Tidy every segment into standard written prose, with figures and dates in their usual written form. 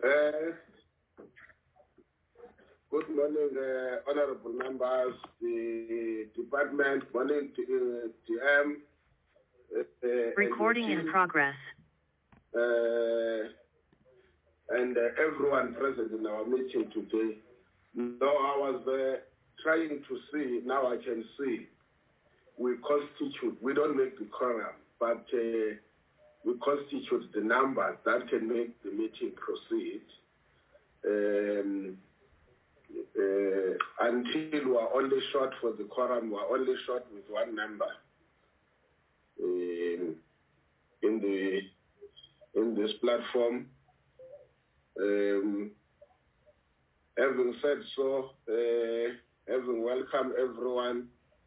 Good morning, honorable members, the department, morning TM. Recording in progress. And everyone present in our meeting today. Now I was trying to see, now I can see, we constitute, we don't make the quorum, but we constitute the numbers that can make the meeting proceed. Until we are only short for the quorum, we are only short with one member in this platform. Having said so, having welcomed everyone,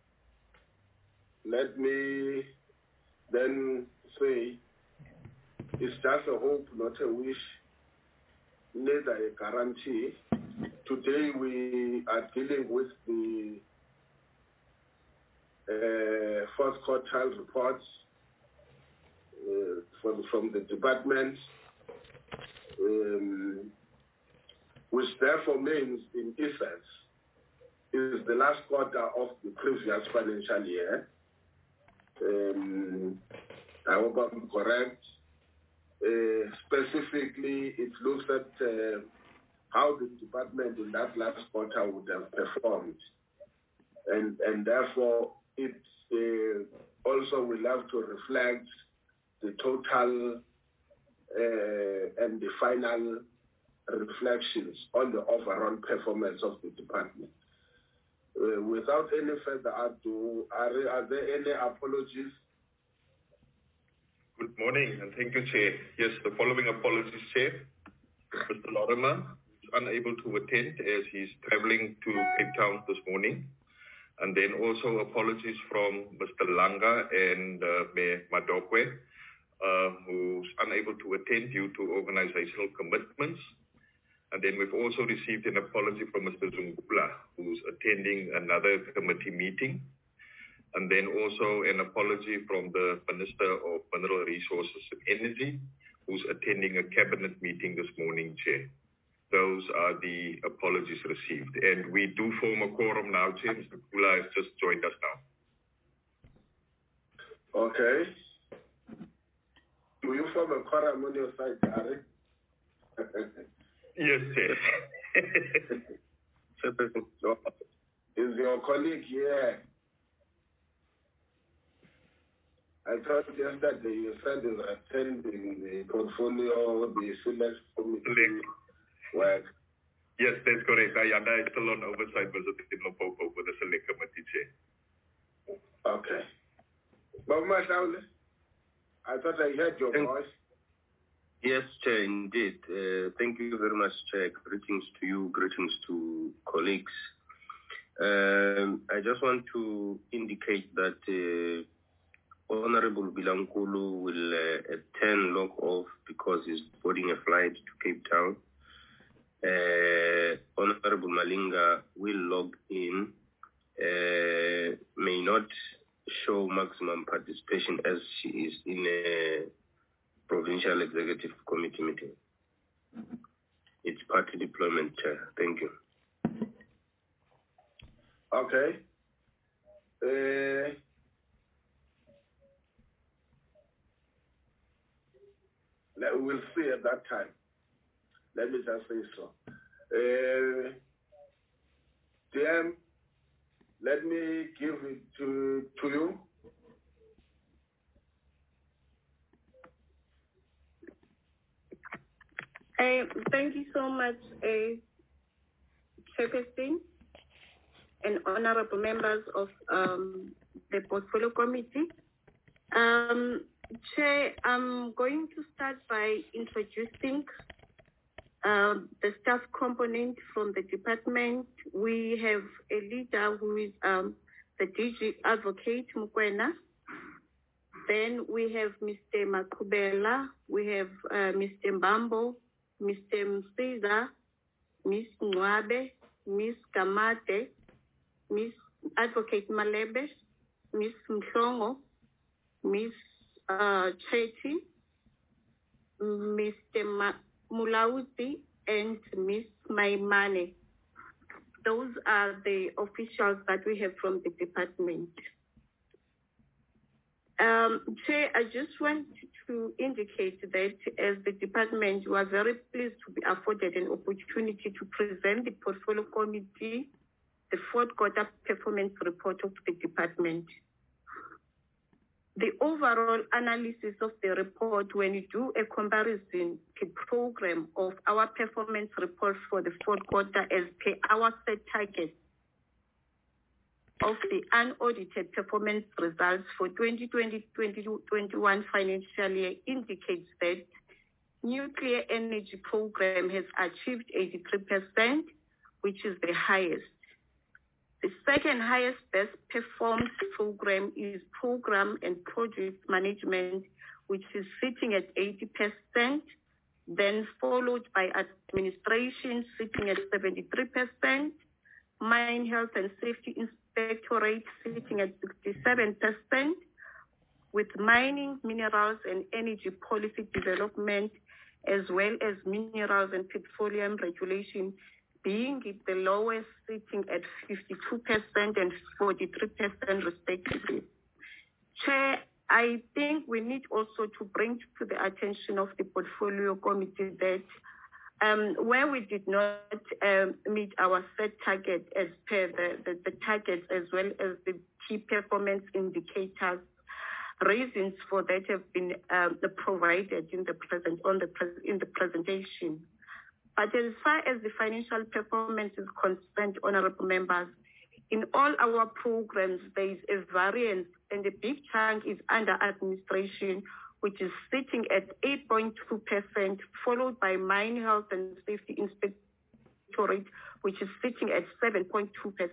let me then say it's just a hope, not a wish, neither a guarantee. Today we are dealing with the fourth quartile reports from the department, which therefore means, in essence, is the last quarter of the previous financial year. I hope I'm correct. Specifically, it looks at how the department in that last quarter would have performed. And therefore, it also will have to reflect the total and the final reflections on the overall performance of the department. Without any further ado, are there any apologies? Good morning, and thank you, Chair. Yes, the following apologies, Chair. Mr. Lorimer is unable to attend as he's traveling to Cape Town this morning. And then also apologies from Mr. Langa and Mayor Madokwe, who's unable to attend due to organizational commitments. And then we've also received an apology from Mr. Zungula, who's attending another committee meeting. And then also an apology from the Minister of Mineral Resources and Energy, who's attending a cabinet meeting this morning, Chair. Those are the apologies received. And we do form a quorum now, Chair. Mr. Kula has just joined us now. Okay. Do you form a quorum on your side, Gary? Yes, Chair. Is your colleague here? I thought yesterday you said he was attending the portfolio, the select committee work. Yes, that's correct. Ayanda is still on oversight visit in Limpopo with the select committee, Chair. Okay. Baba Shaule, I thought I heard your voice. Yes, Chair, indeed. Thank you very much, Chair. Greetings to you, greetings to colleagues. I just want to indicate that Honorable Bilankulu will at 10 log off because he's boarding a flight to Cape Town. Honorable Malinga will log in, may not show maximum participation as she is in a Provincial Executive Committee meeting. It's party deployment, Chair. Thank you. Okay. We'll see at that time. Let me just say so. DM, let me give it to you. Thank you so much, Chairperson and honorable members of the Portfolio Committee. Chair, I'm going to start by introducing the staff component from the department. We have a leader who is the DG Advocate Mukwena. Then we have Mr. Makubela, we have Mr. Mbambo, Mr. Msiza, Ms. Nwabe, Ms. Kamate, Ms. Advocate Malebe, Ms. Mhlongo, Ms. Chetty, Mr. Mulauzi and Ms. Maimane. Those are the officials that we have from the department. Chair, I just want to indicate that as the department, we are very pleased to be afforded an opportunity to present the Portfolio Committee the fourth quarter performance report of the department. The overall analysis of the report, when you do a comparison to program of our performance report for the fourth quarter as per our set targets of the unaudited performance results for 2020-2021 financial year, indicates that nuclear energy program has achieved 83%, which is the highest. The second highest best performed program is program and project management, which is sitting at 80%, then followed by administration sitting at 73%, mine health and safety inspectorate sitting at 67%, with mining, minerals and energy policy development, as well as minerals and petroleum regulation being the lowest, sitting at 52% and 43% respectively. Chair, I think we need also to bring to the attention of the Portfolio Committee that where we did not meet our set target as per the targets as well as the key performance indicators, reasons for that have been provided in the presentation. But as far as the financial performance is concerned, honorable members, in all our programs, there is a variance, and a big chunk is under administration, which is sitting at 8.2%, followed by mine health and safety inspectorate, which is sitting at 7.2%.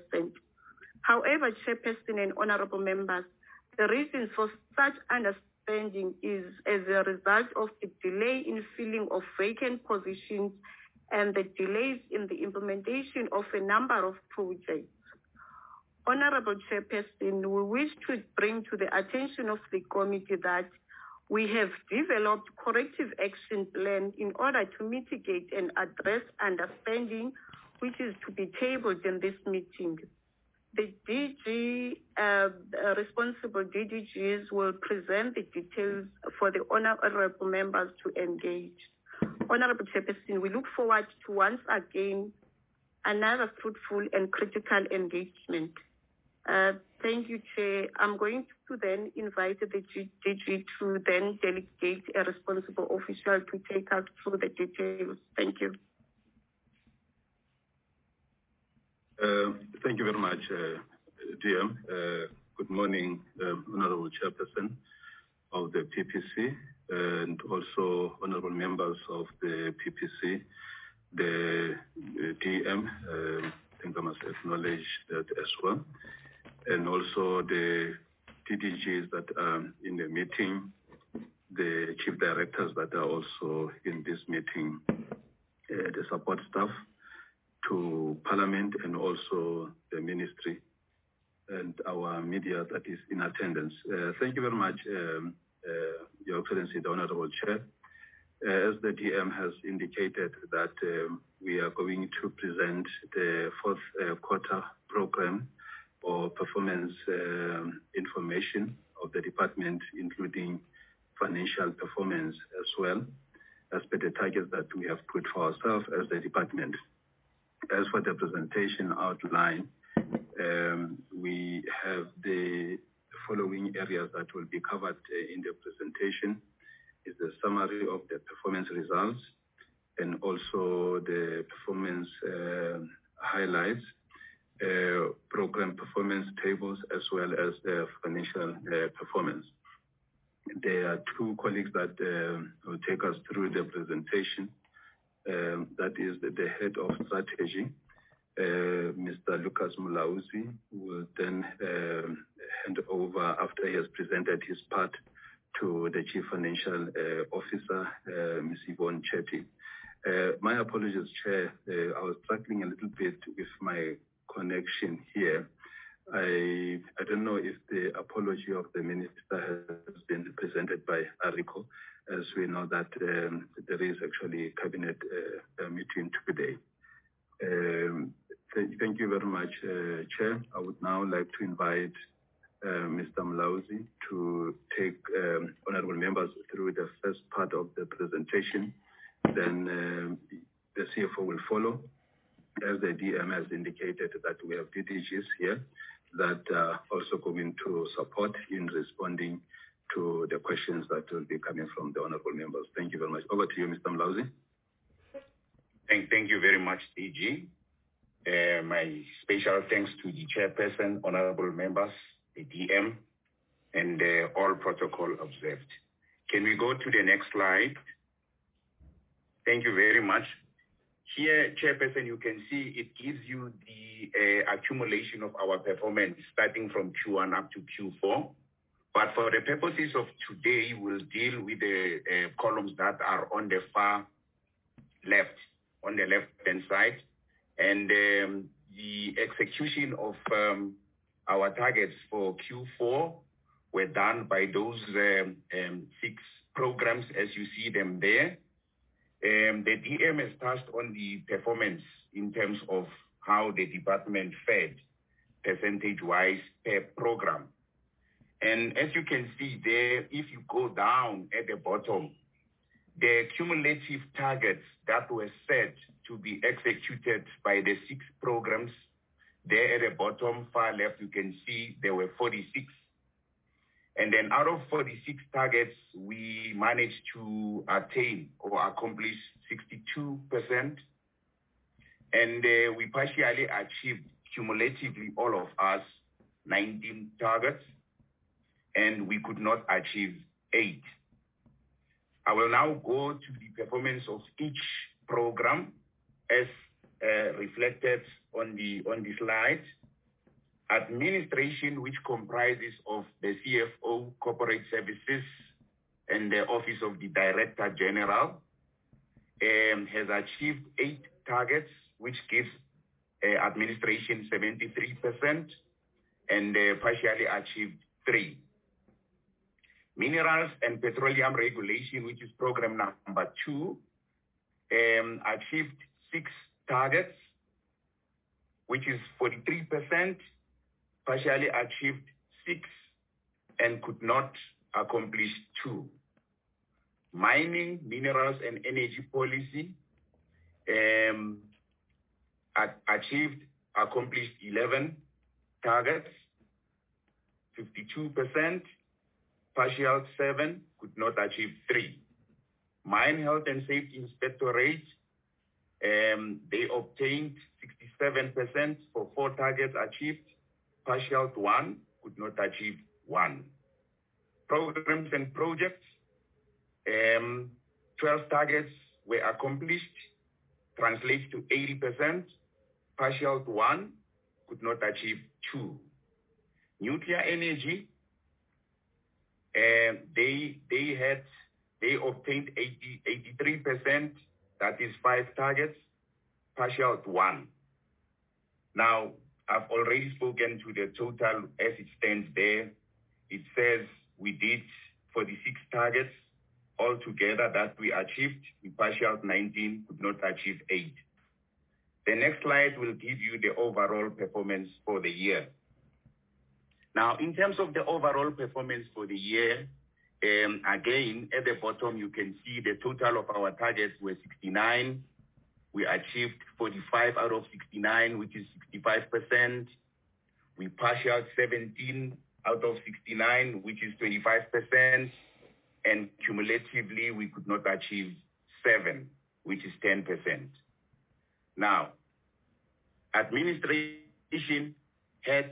However, Chairperson and honorable members, the reason for such understanding is as a result of the delay in filling of vacant positions and the delays in the implementation of a number of projects. Honorable Chairperson, we wish to bring to the attention of the committee that we have developed corrective action plan in order to mitigate and address understanding, which is to be tabled in this meeting. The DG, responsible DDGs will present the details for the honorable members to engage. Honorable Chairperson, we look forward to once again another fruitful and critical engagement. Thank you, Chair. I'm going to then invite the DG to then delegate a responsible official to take us through the details. Thank you. Thank you very much, DM. Good morning, Honorable Chairperson of the PPC, and also honorable members of the PPC, the DM. I think I must acknowledge that as well, and also the DDGs that are in the meeting, the chief directors that are also in this meeting, the support staff to Parliament, and also the ministry and our media that is in attendance. Thank you very much, Your Excellency, the Honorable Chair. As the DM has indicated that we are going to present the fourth quarter program or performance information of the department, including financial performance as well, as per the targets that we have put for ourselves as the department. As for the presentation outline, we have the following areas that will be covered in the presentation. Is the summary of the performance results and also the performance highlights, program performance tables, as well as the financial performance. There are two colleagues that will take us through the presentation. That is the head of strategy, Mr. Lucas Mulauzi, who will then hand over after he has presented his part to the Chief Financial Officer, Ms. Yvonne Chetty. My apologies, Chair. I was struggling a little bit with my connection here. I don't know if the apology of the minister has been presented by ARICO, as we know that there is actually a cabinet meeting today. Thank you very much, Chair. I would now like to invite Mr. Mlauzi to take honorable members through the first part of the presentation. Then the CFO will follow. As the DM has indicated that we have DDGs here that are also going to support in responding to the questions that will be coming from the honorable members. Thank you very much. Over to you, Mr. Mlauzi. Thank you very much, DG. My special thanks to the chairperson, honorable members, the DM, and all protocol observed. Can we go to the next slide? Thank you very much. Here, chairperson, you can see it gives you the accumulation of our performance starting from Q1 up to Q4. But for the purposes of today, we'll deal with the columns that are on the far left, on the left-hand side. And the execution of our targets for Q4 were done by those 6 programs as you see them there. The DM has touched on the performance in terms of how the department fared percentage-wise per program. And as you can see there, if you go down at the bottom, the cumulative targets that were set to be executed by the 6 programs, there at the bottom far left, you can see there were 46. And then out of 46 targets, we managed to attain or accomplish 62%. And we partially achieved cumulatively all of us 19 targets, and we could not achieve 8. I will now go to the performance of each program as reflected on the slide. Administration, which comprises of the CFO, Corporate Services, and the Office of the Director General, has achieved 8 targets, which gives administration 73%, and partially achieved 3. Minerals and Petroleum Regulation, which is program number 2, achieved 6 targets, which is 43%, partially achieved 6, and could not accomplish 2. Mining, Minerals and Energy Policy accomplished 11 targets, 52%, partial 7, could not achieve 3. Mine Health and Safety Inspectorate, they obtained 67% for 4 targets achieved, partial 1, could not achieve 1. Programs and projects, 12 targets were accomplished, translates to 80%, partial 1, could not achieve 2. Nuclear energy, they obtained 83%, that is 5 targets, partial 1. Now, I've already spoken to the total as it stands there. It says we did 46 targets altogether that we achieved. We partial 19, could not achieve 8. The next slide will give you the overall performance for the year. Now, in terms of the overall performance for the year, again, at the bottom, you can see the total of our targets were 69. We achieved 45 out of 69, which is 65%. We partialed 17 out of 69, which is 25%. And cumulatively, we could not achieve 7, which is 10%. Now, administration had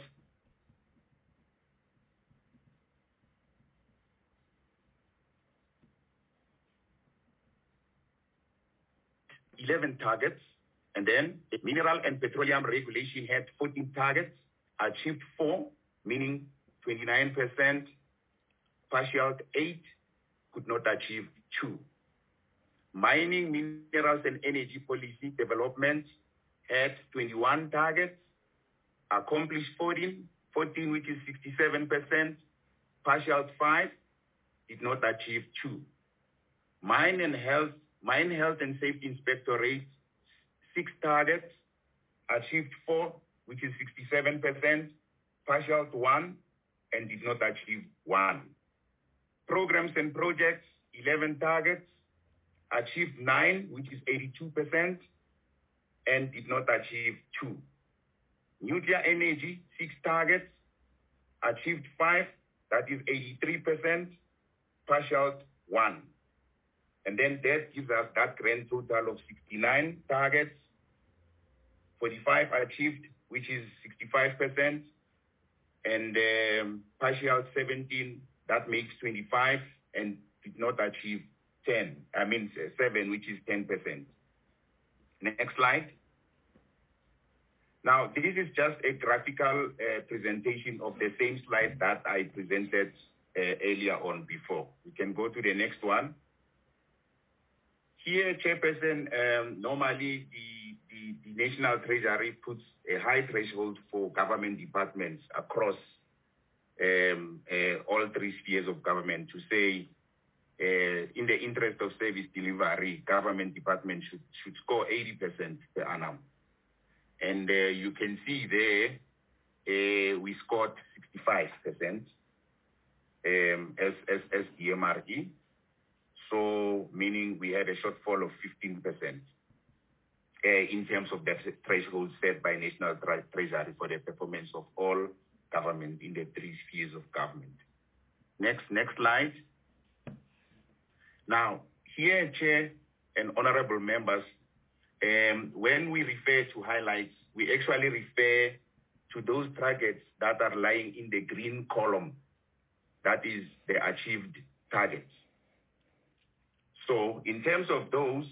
11 targets, and then the Mineral and Petroleum Regulation had 14 targets, achieved 4, meaning 29%, partial 8, could not achieve 2. Mining, Minerals and Energy Policy Development had 21 targets, accomplished 14, 14, which is 67%, partial 5, did not achieve 2. Mine Health and Safety Inspectorate, 6 targets, achieved 4, which is 67%, partial 1, and did not achieve 1. Programs and projects, 11 targets, achieved 9, which is 82%, and did not achieve 2. Nuclear energy, 6 targets, achieved 5, that is 83%, partial 1. And then that gives us that grand total of 69 targets, 45 achieved, which is 65%, and partial 17, that makes 25, and did not achieve 7, which is 10%. Next slide. Now, this is just a graphical presentation of the same slide that I presented earlier on before. We can go to the next one. Here, Chairperson, normally the National Treasury puts a high threshold for government departments across all 3 spheres of government to say, in the interest of service delivery, government departments should score 80% per annum. And you can see there, we scored 65% as DMRE. So meaning we had a shortfall of 15% in terms of the threshold set by National Treasury for the performance of all government in the 3 spheres of government. Next slide. Now, here, Chair and honorable members, when we refer to highlights, we actually refer to those targets that are lying in the green column, that is the achieved targets. So in terms of those,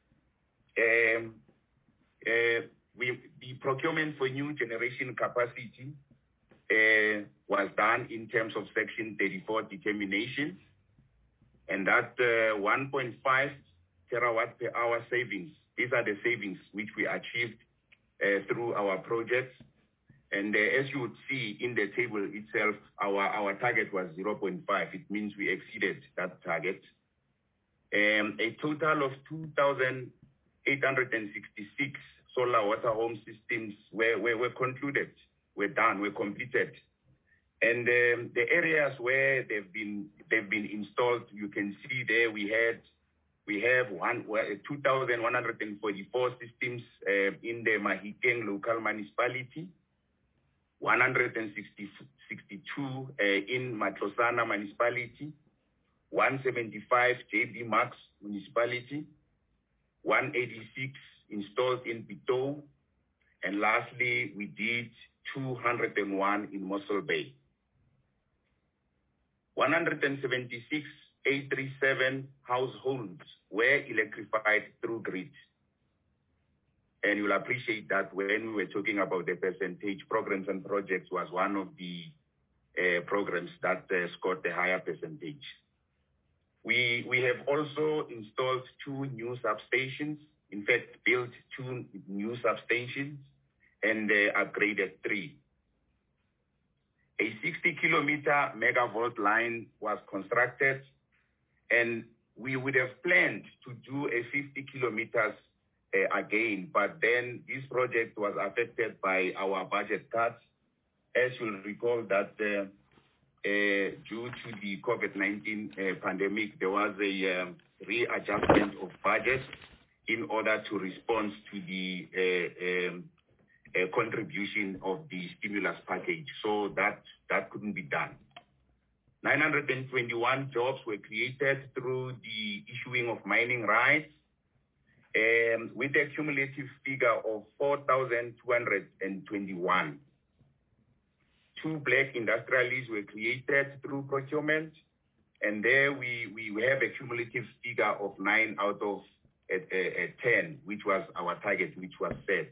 the procurement for new generation capacity was done in terms of Section 34 determination, and that 1.5 terawatt per hour savings. These are the savings which we achieved through our projects. And as you would see in the table itself, our target was 0.5. It means we exceeded that target. A total of 2,866 solar water home systems were concluded, were done, were completed. And the areas where they've been installed, you can see there we have 2,144 systems in the Mahikeng local municipality, 162 in Matlosana municipality, 175 JB Max municipality, 186 installed in Pito, and lastly, we did 201 in Mossel Bay. 176,837 households were electrified through grid. And you'll appreciate that when we were talking about the percentage, programs and projects was one of the programs that scored the higher percentage. We have also installed 2 new substations, in fact, built 2 new substations and upgraded 3. A 60-kilometer megavolt line was constructed, and we would have planned to do a 50 kilometers again, but then this project was affected by our budget cuts. As you'll recall that due to the COVID-19 pandemic, there was a readjustment of budget in order to respond to the contribution of the stimulus package. So that couldn't be done. 921 jobs were created through the issuing of mining rights, with a cumulative figure of 4,221. 2 black industrialists were created through procurement, and there we have a cumulative figure of 9 out of 10, which was our target, which was set.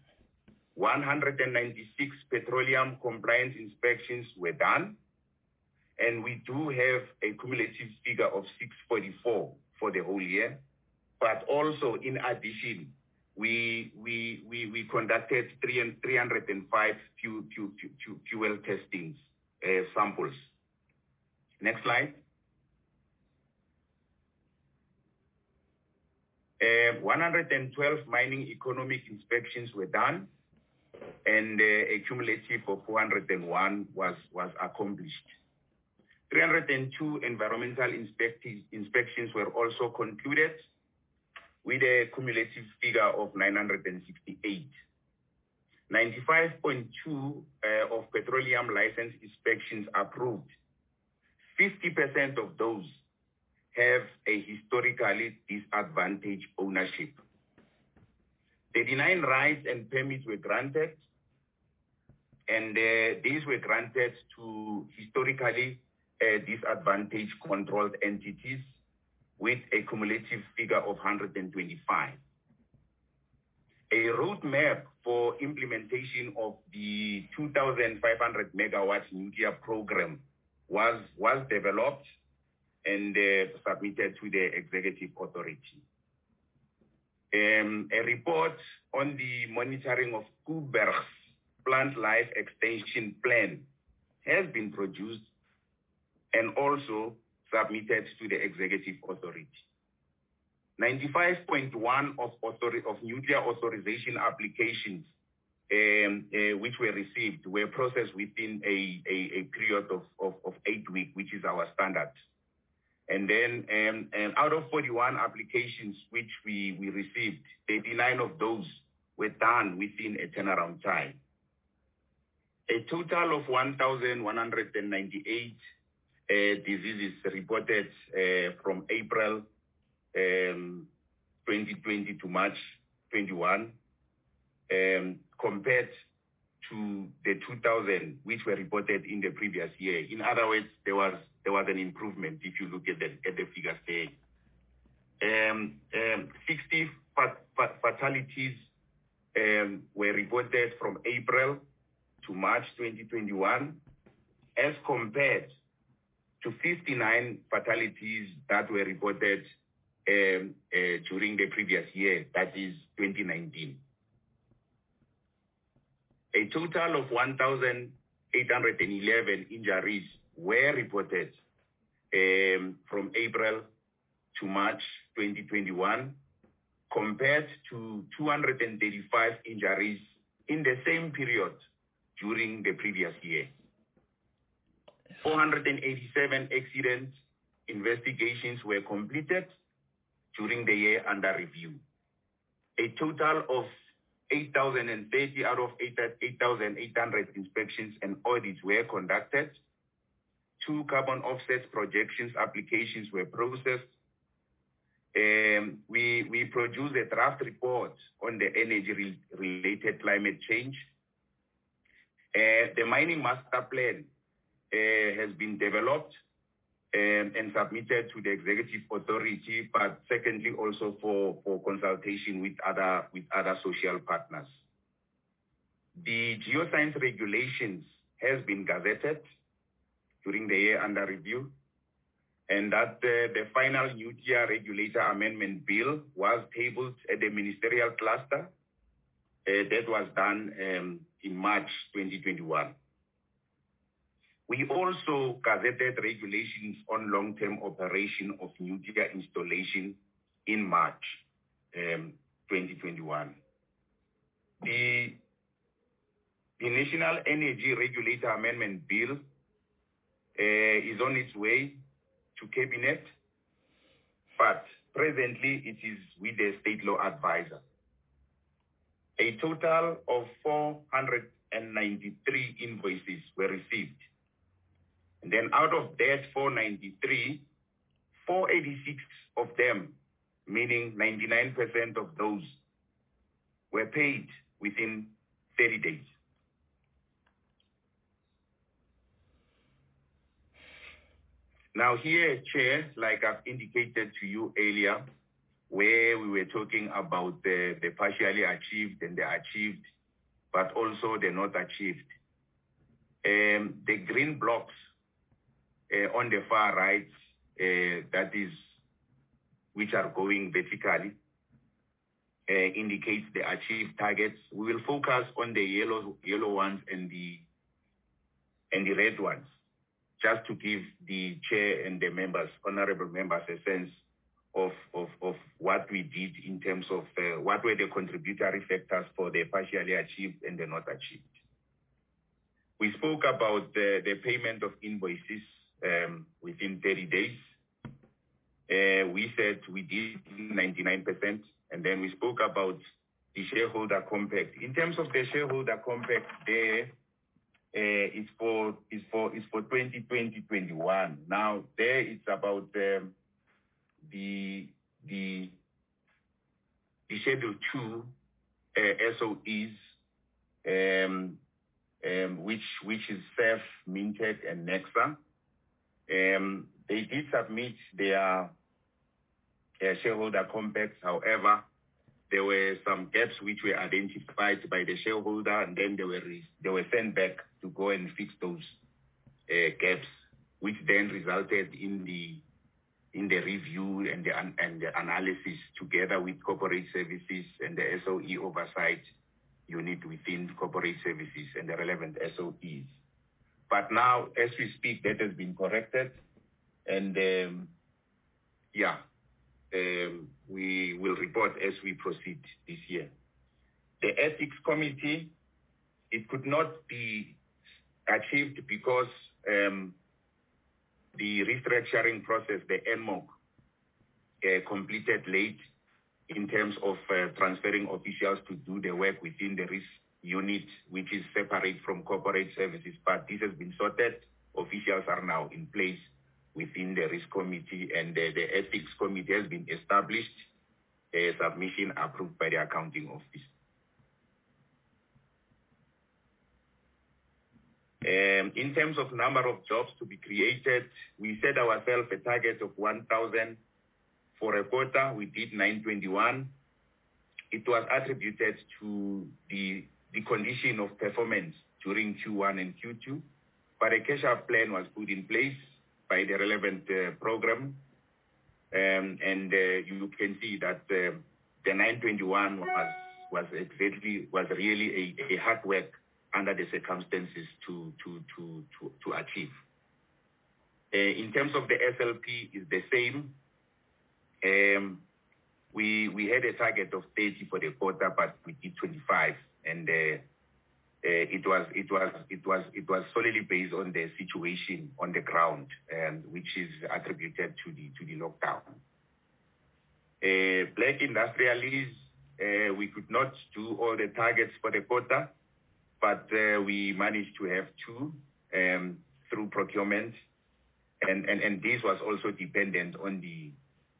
196 petroleum compliance inspections were done, and we do have a cumulative figure of 644 for the whole year. But also, in addition, we conducted 305 fuel testings samples. Next slide. 112 mining economic inspections were done, and a cumulative of 401 was accomplished. 302 environmental inspections were also concluded, with a cumulative figure of 968. 95.2 of petroleum license inspections approved. 50% of those have a historically disadvantaged ownership. 39 rights and permits were granted, and these were granted to historically disadvantaged controlled entities with a cumulative figure of 125. A roadmap for implementation of the 2,500 megawatts nuclear program was developed and submitted to the executive authority. A report on the monitoring of Koeberg's plant life extension plan has been produced and also submitted to the executive authority. 95.1 of nuclear authorization applications which were received were processed within a period of 8 weeks, which is our standard. And then out of 41 applications which we received, 39 of those were done within a turnaround time. A total of 1,198 diseases reported from April 2020 to March 21, compared to the 2,000 which were reported in the previous year. In other words, there was an improvement if you look at the figures there. 60 fatalities were reported from April to March 2021, as compared to 59 fatalities that were reported during the previous year, that is 2019. A total of 1,811 injuries were reported from April to March 2021, compared to 235 injuries in the same period during the previous year. 487 accident investigations were completed during the year under review. A total of 8,030 out of 8,800 inspections and audits were conducted. 2 carbon offsets projections applications were processed. We produced a draft report on the energy-related climate change. The mining master plan has been developed and submitted to the executive authority, but secondly also for consultation with other social partners. The geoscience regulations has been gazetted during the year under review, and that the final nuclear regulator amendment bill was tabled at the ministerial cluster. That was done in March 2021. We also gazetted regulations on long-term operation of nuclear installation in March 2021. The National Energy Regulator Amendment Bill is on its way to Cabinet, but presently it is with the State Law Advisor. A total of 493 invoices were received. And then out of that 493, 486 of them, meaning 99% of those, were paid within 30 days. Now here, Chair, like I've indicated to you earlier, where we were talking about the partially achieved and the achieved, but also the not achieved. The green blocks on the far right, that is, which are going vertically, indicates the achieved targets. We will focus on the yellow ones and the red ones, just to give the chair and the members, honorable members, a sense of what we did in terms of what were the contributory factors for the partially achieved and the not achieved. We spoke about the payment of invoices within 30 days. We said we did 99%, and then we spoke about the shareholder compact. In terms of the shareholder compact, there it's for 2020-21. Now there it's about the Schedule 2 SOEs, which is SEF, Mintech, and Nexa. They did submit their shareholder compacts. However, there were some gaps which were identified by the shareholder, and then they were sent back to go and fix those gaps, which then resulted in the review and the analysis together with corporate services and the SOE oversight unit within corporate services and the relevant SOEs. But now, as we speak, that has been corrected, and we will report as we proceed this year. The ethics committee, it could not be achieved because the restructuring process, the NMOC, completed late in terms of transferring officials to do the work within the risk unit, which is separate from corporate services. But this has been sorted. Officials are now in place within the risk committee, and the ethics committee has been established, a submission approved by the accounting office. In terms of number of jobs to be created, we set ourselves a target of 1,000 for a quarter. We did 921. It was attributed to the condition of performance during Q1 and Q2, but a cash-out plan was put in place by the relevant program, and you can see that the 921 was really a hard work under the circumstances to achieve. In terms of the SLP, is the same. We had a target of 30 for the quarter, but we did 25, and it was solely based on the situation on the ground, which is attributed to the lockdown. Black industrialists, we could not do all the targets for the quarter, but we managed to have 2 through procurement, and this was also dependent on the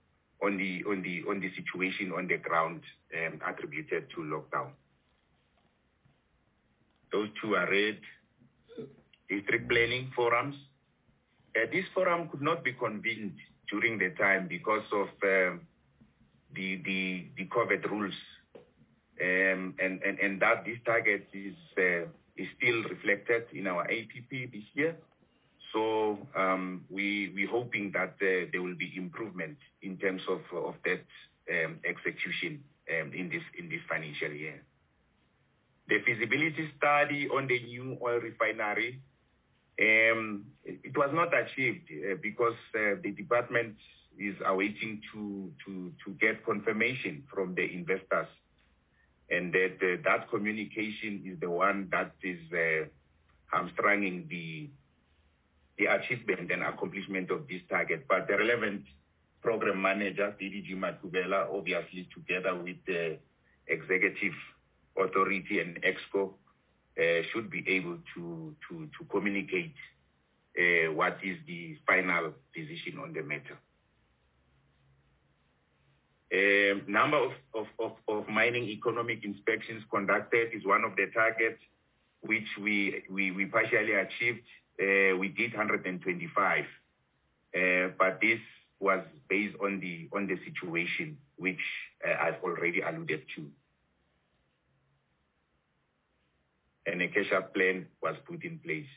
situation on the ground attributed to lockdown. Those 2 are red. District planning forums. This forum could not be convened during the time because of the COVID rules, and that this target is still reflected in our APP this year. So we're hoping that there will be improvement in terms of that execution in this financial year. The feasibility study on the new oil refinery, it was not achieved because the department is awaiting to get confirmation from the investors, and that communication is the one that is hamstringing the achievement and accomplishment of this target. But the relevant program manager, DDG Matubela, obviously together with the executive authority and EXCO, should be able to communicate what is the final decision on the matter. Number of mining economic inspections conducted is one of the targets which we partially achieved. We did 125, but this was based on the situation which I've already alluded to. And a cash-up plan was put in place.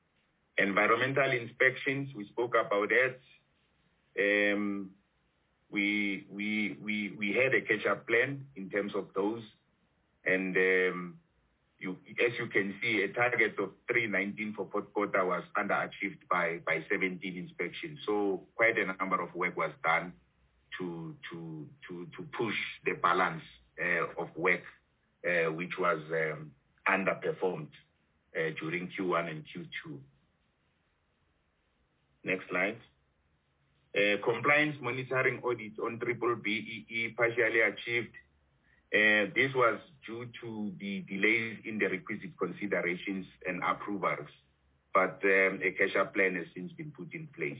Environmental inspections, we spoke about that. we had a catch-up plan in terms of those, and as you can see, a target of 319 for fourth quarter was underachieved by 17 inspections. So quite a number of work was done to push the balance of work which was underperformed during Q1 and Q2. Next slide. Compliance monitoring audit on BBBEE partially achieved. This was due to the delays in the requisite considerations and approvals, but a catch-up plan has since been put in place.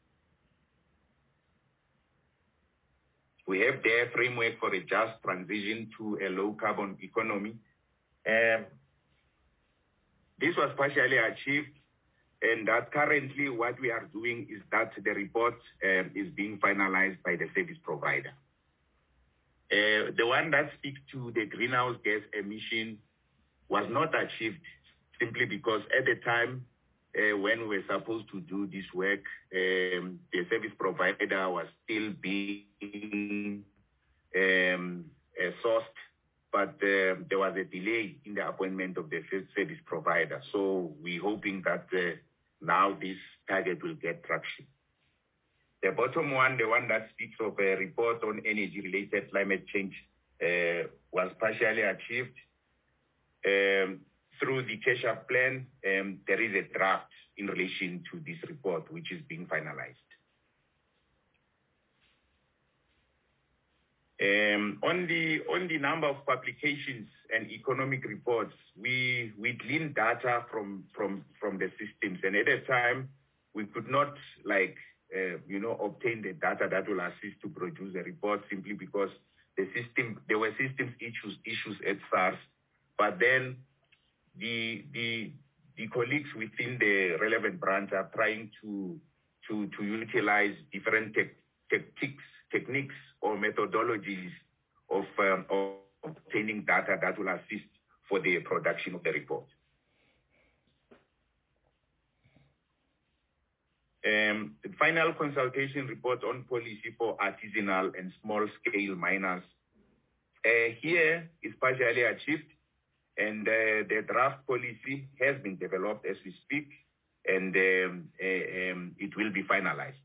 We have the framework for a just transition to a low-carbon economy. This was partially achieved, and that currently what we are doing is that the report is being finalized by the service provider. The one that speaks to the greenhouse gas emission was not achieved simply because at the time when we were supposed to do this work, the service provider was still being sourced, but there was a delay in the appointment of the service provider. So we're hoping that now this target will get traction. The bottom one, the one that speaks of a report on energy-related climate change, was partially achieved. Through the catch-up plan, there is a draft in relation to this report, which is being finalized. On the number of publications and economic reports, we gleaned data from the systems, and at the time we could not obtain the data that will assist to produce a report simply because there were systems issues at SARS, but then the colleagues within the relevant branch are trying to utilize different techniques or methodologies of obtaining data that will assist for the production of the report. The final consultation report on policy for artisanal and small-scale miners. Here is partially achieved, and the draft policy has been developed as we speak, and it will be finalized.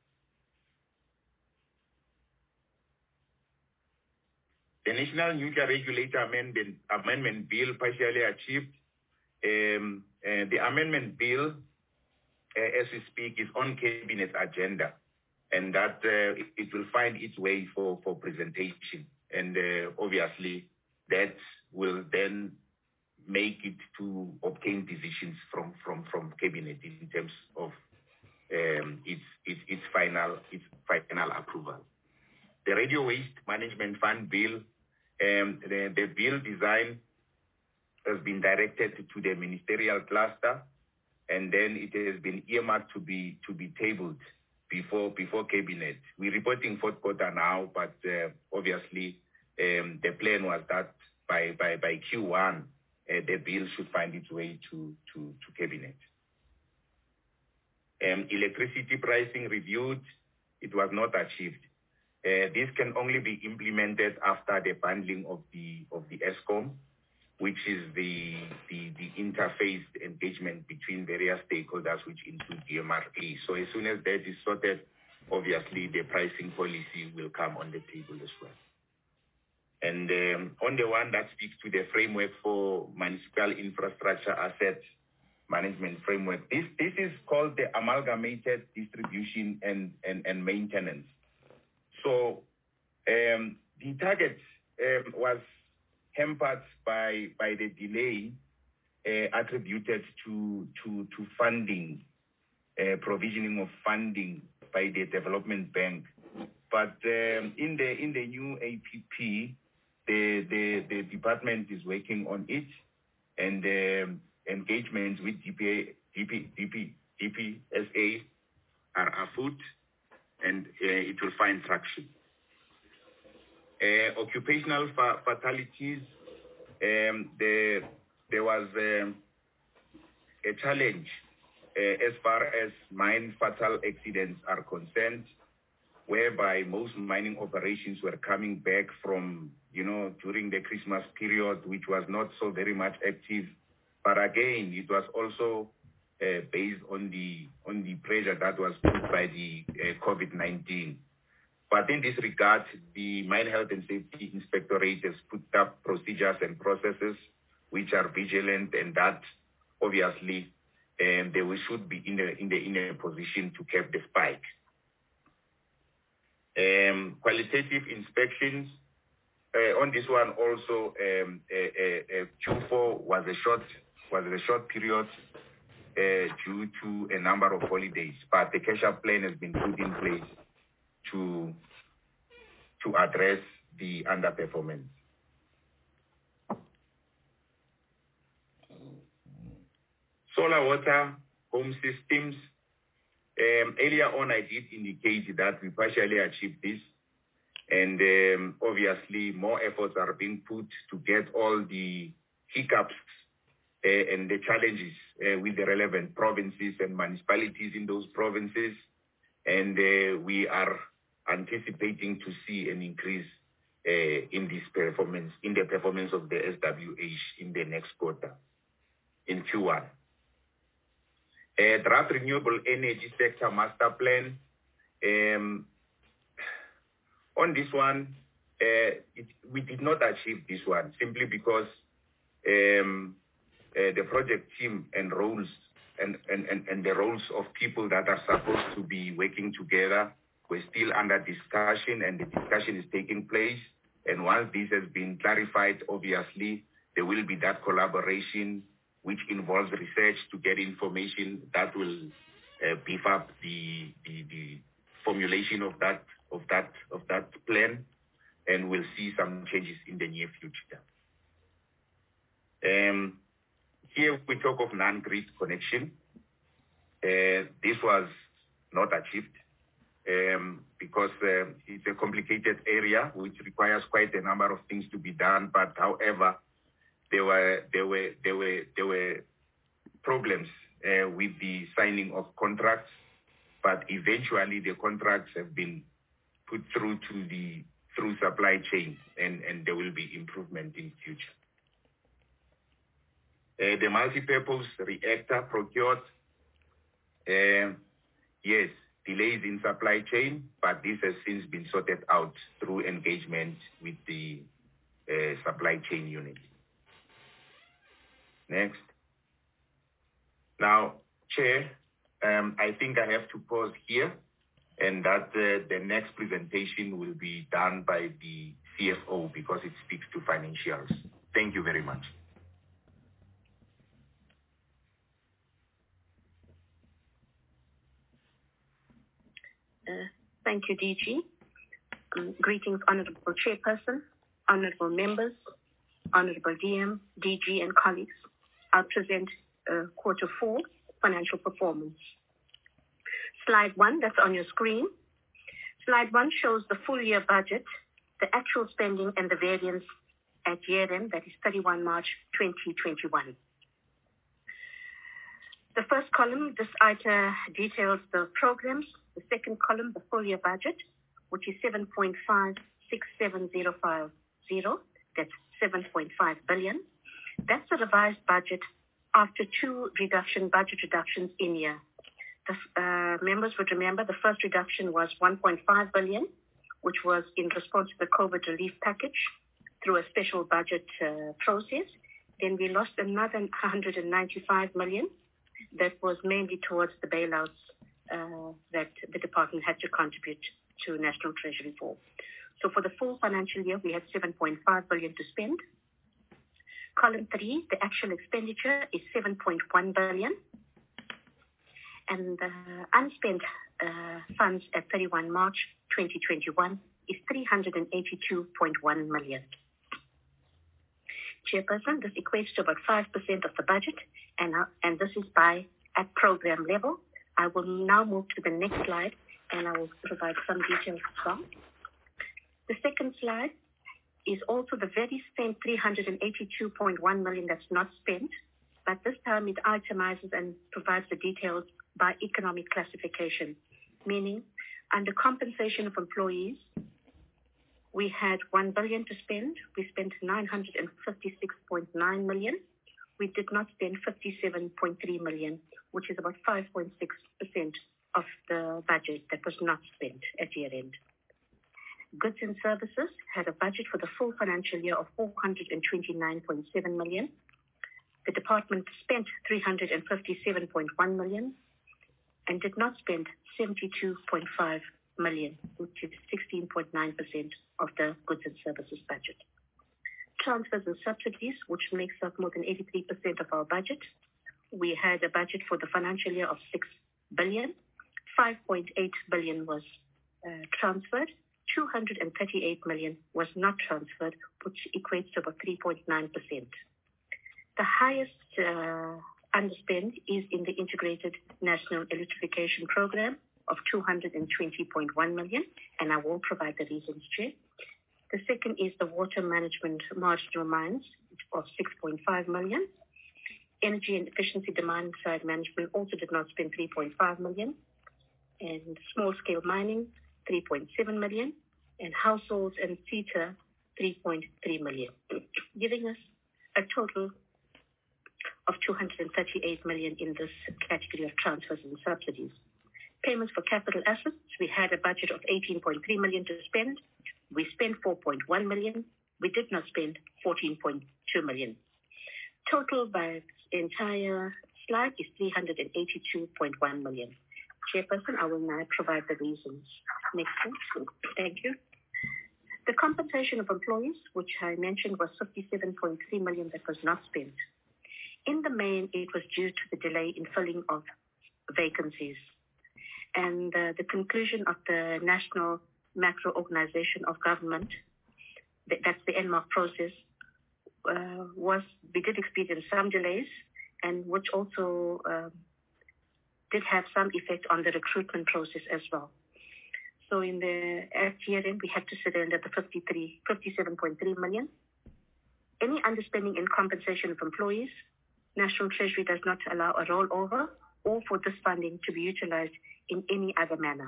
The National Nuclear Regulator Amendment Bill partially achieved. The amendment bill, as we speak, is on Cabinet agenda, and that it will find its way for presentation. And obviously, that will then make it to obtain decisions from Cabinet in terms of its final approval. The Radio Waste Management Fund Bill, the bill design has been directed to the ministerial cluster, and then it has been earmarked to be tabled before Cabinet. We're reporting fourth quarter now, but obviously the plan was that by Q1 the bill should find its way to Cabinet. Electricity pricing reviewed, it was not achieved. This can only be implemented after the bundling of the ESCOM, which is the interface engagement between various stakeholders, which include DMRE. So as soon as that is sorted, obviously the pricing policy will come on the table as well. And on the one that speaks to the framework for municipal infrastructure asset management framework, this is called the amalgamated distribution and maintenance. So the target was hampered by the delay attributed to funding, provisioning of funding by the Development Bank. But in the new APP, the department is working on it, and engagements with DPSA are afoot, and it will find traction. Occupational fatalities, there was a challenge as far as mine fatal accidents are concerned. whereby most mining operations were coming back from, during the Christmas period, which was not so very much active. But again, it was also based on the pressure that was put by the COVID-19. But in this regard, the Mine Health and Safety Inspectorate has put up procedures and processes which are vigilant, and that obviously they should be in a position to cap the spike. Qualitative inspections on this one also. Q4 was a short period due to a number of holidays, but the catch-up plan has been put in place to address the underperformance. Solar water home systems. Earlier on, I did indicate that we partially achieved this, and obviously more efforts are being put to get all the hiccups and the challenges with the relevant provinces and municipalities in those provinces, and we are anticipating to see an increase in this performance, in the performance of the SWH in the next quarter, in Q1. Draft Renewable Energy Sector Master Plan. On this one, we did not achieve this one simply because the project team and roles and the roles of people that are supposed to be working together were still under discussion, and the discussion is taking place. And once this has been clarified, obviously, there will be that collaboration which involves research to get information that will beef up the formulation of that plan, and we'll see some changes in the near future. Here we talk of non-grid connection. This was not achieved because it's a complicated area which requires quite a number of things to be done. But however, there were problems with the signing of contracts. But eventually, the contracts have been put through through supply chain, and there will be improvement in future. The multi-purpose reactor procured, yes, delays in supply chain, but this has since been sorted out through engagement with the supply chain unit. Next. Now, Chair, I think I have to pause here, and that the next presentation will be done by the CFO because it speaks to financials. Thank you very much. Thank you, DG. Greetings, Honorable Chairperson, Honorable Members, Honorable DM, DG, and colleagues. I'll present Quarter 4 financial performance. Slide 1, that's on your screen. Slide 1 shows the full year budget, the actual spending, and the variance at year end, that is 31 March 2021. The first column, this item details the programs. The second column, the full year budget, which is 7.567050. That's 7.5 billion. That's the revised budget after two budget reductions in year. The members would remember the first reduction was 1.5 billion, which was in response to the COVID relief package through a special budget process. Then we lost another 195 million. That was mainly towards the bailouts that the department had to contribute to National Treasury for. So for the full financial year, we had 7.5 billion to spend. Column 3, the actual expenditure is 7.1 billion. And the unspent funds at 31 March 2021 is 382.1 million. Chairperson, this equates to about 5% of the budget, and this is at program level. I will now move to the next slide, and I will provide some details as well. The second slide is also the very same 382.1 million that's not spent, but this time it itemizes and provides the details by economic classification, meaning Under compensation of employees, we had 1 billion to spend. We spent 956.9 million. We did not spend 57.3 million, which is about 5.6% of the budget that was not spent at year end. Goods and services had a budget for the full financial year of 429.7 million. The department spent 357.1 million and did not spend 72.5 million, which is 16.9% of the goods and services budget. Transfers and subsidies, which makes up more than 83% of our budget. We had a budget for the financial year of 6 billion. 5.8 billion was transferred. 238 million was not transferred, which equates to about 3.9%. The highest underspend is in the Integrated National Electrification Program of 220.1 million, and I will provide the reasons, Chair. The second is the water management marginal mines of 6.5 million. Energy and efficiency demand side management also did not spend 3.5 million. And small-scale mining, 3.7 million. And households and CETA, 3.3 million, giving us a total of 238 million in this category of transfers and subsidies. Payments for capital assets, we had a budget of 18.3 million to spend. We spent 4.1 million. We did not spend 14.2 million. Total by the entire slide is 382.1 million. Chairperson, I will now provide the reasons. Next one. Thank you. The compensation of employees, which I mentioned, was 57.3 million that was not spent. In the main, it was due to the delay in filling of vacancies. And the conclusion of the National Macro Organization of Government, that's the NMOG process, we did experience some delays, and which also did have some effect on the recruitment process as well. So at year end, we had to surrender the 57.3 million. Any underspending in compensation of employees, National Treasury does not allow a rollover or for this funding to be utilized in any other manner.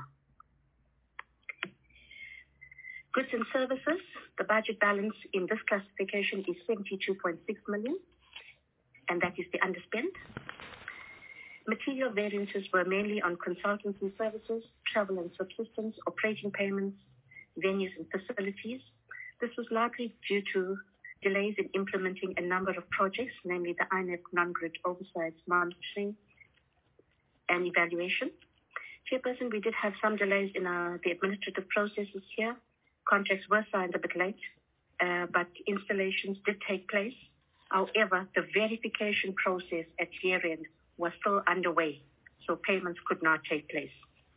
Goods and services, the budget balance in this classification is 72.6 million, and that is the underspend. Material variances were mainly on consultancy services, travel and subsistence, operating payments, venues and facilities. This was largely due to delays in implementing a number of projects, namely the INEP non-grid oversight, monitoring and evaluation. Chairperson, we did have some delays in the administrative processes here. Contracts were signed a bit late, but installations did take place. However, the verification process at year end was still underway, so payments could not take place.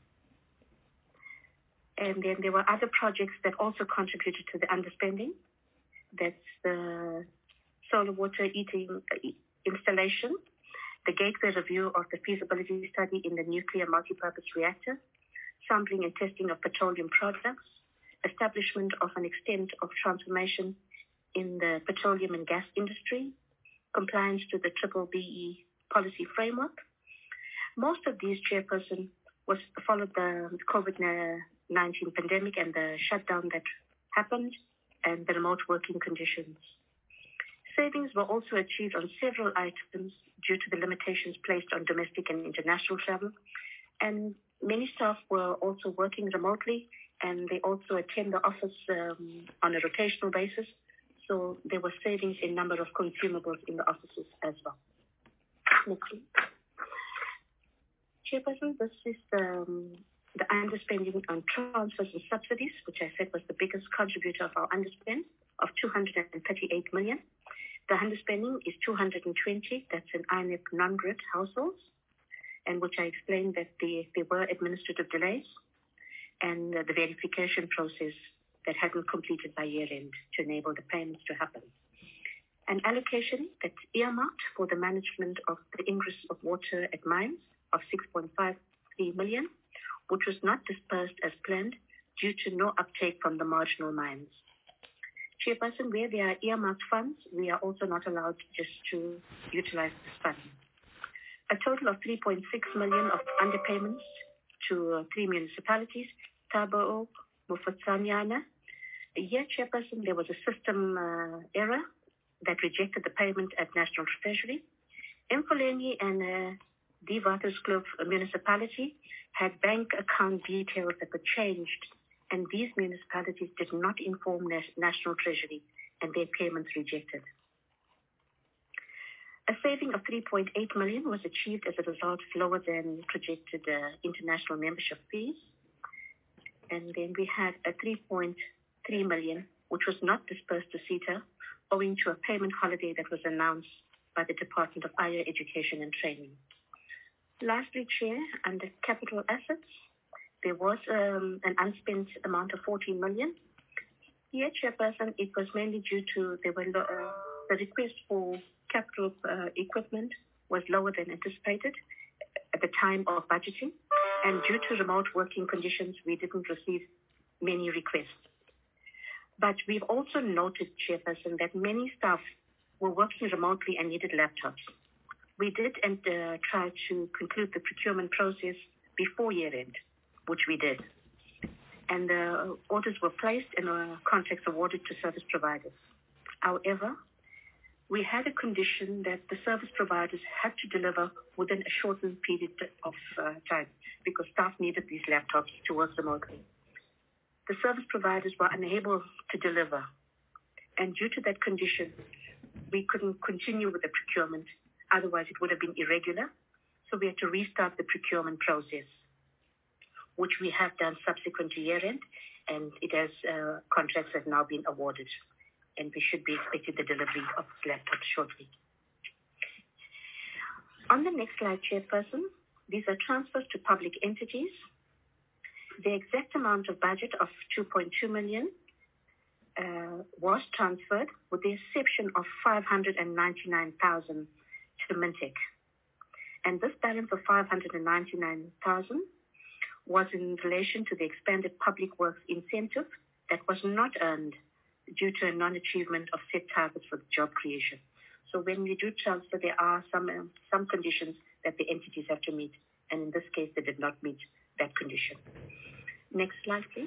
And then there were other projects that also contributed to the underspending. That's the solar water heating installation, the gateway review of the feasibility study in the nuclear multipurpose reactor, sampling and testing of petroleum products, establishment of an extent of transformation in the petroleum and gas industry, compliance to the BBBE policy framework. Most of these, Chairperson, followed the COVID-19 pandemic and the shutdown that happened and the remote working conditions. Savings were also achieved on several items due to the limitations placed on domestic and international travel. And many staff were also working remotely, and they also attend the office on a rotational basis. So there were savings in number of consumables in the offices as well. Next one. Chairperson, this is the underspending on transfers and subsidies, which I said was the biggest contributor of our underspend of 238 million. The underspending is 220, that's in INEP non-grid households, and which I explained that there were administrative delays and the verification process that hadn't completed by year end to enable the payments to happen. An allocation that's earmarked for the management of the ingress of water at mines of 6.53 million, which was not dispersed as planned due to no uptake from the marginal mines. Chairperson, where there are earmarked funds, we are also not allowed just to utilize this fund. A total of 3.6 million of underpayments to 3 municipalities Tabo Mufatsanyana. Here, Chairperson, there was a system error that rejected the payment at National Treasury. Mfuleni and Waterskloof municipality had bank account details that were changed, and these municipalities did not inform National Treasury, and their payments rejected. A saving of 3.8 million was achieved as a result of lower than projected international membership fees. And then we had a 3.3 million, which was not dispersed to CETA, owing to a payment holiday that was announced by the Department of Higher Education and Training. Lastly, Chair, under capital assets, there was an unspent amount of 14 million. Here, Chairperson, it was mainly due to the request for capital equipment was lower than anticipated at the time of budgeting, and due to remote working conditions, we didn't receive many requests. But we've also noted, Chairperson, that many staff were working remotely and needed laptops. We did try to conclude the procurement process before year-end, which we did. And the orders were placed and contracts awarded to service providers. However, we had a condition that the service providers had to deliver within a shortened period of time because staff needed these laptops to work remotely. The service providers were unable to deliver. And due to that condition, we couldn't continue with the procurement. Otherwise, it would have been irregular. So we had to restart the procurement process, which we have done subsequent to year-end, and contracts have now been awarded. And we should be expecting the delivery of laptops shortly. On the next slide, Chairperson, these are transfers to public entities. The exact amount of budget of 2.2 million was transferred, with the exception of 599,000 to Mintech. And this balance of 599,000 was in relation to the expanded public works incentive that was not earned due to a non-achievement of set targets for job creation. So when we do transfer, there are some conditions that the entities have to meet, and in this case, they did not meet that condition. Next slide, please.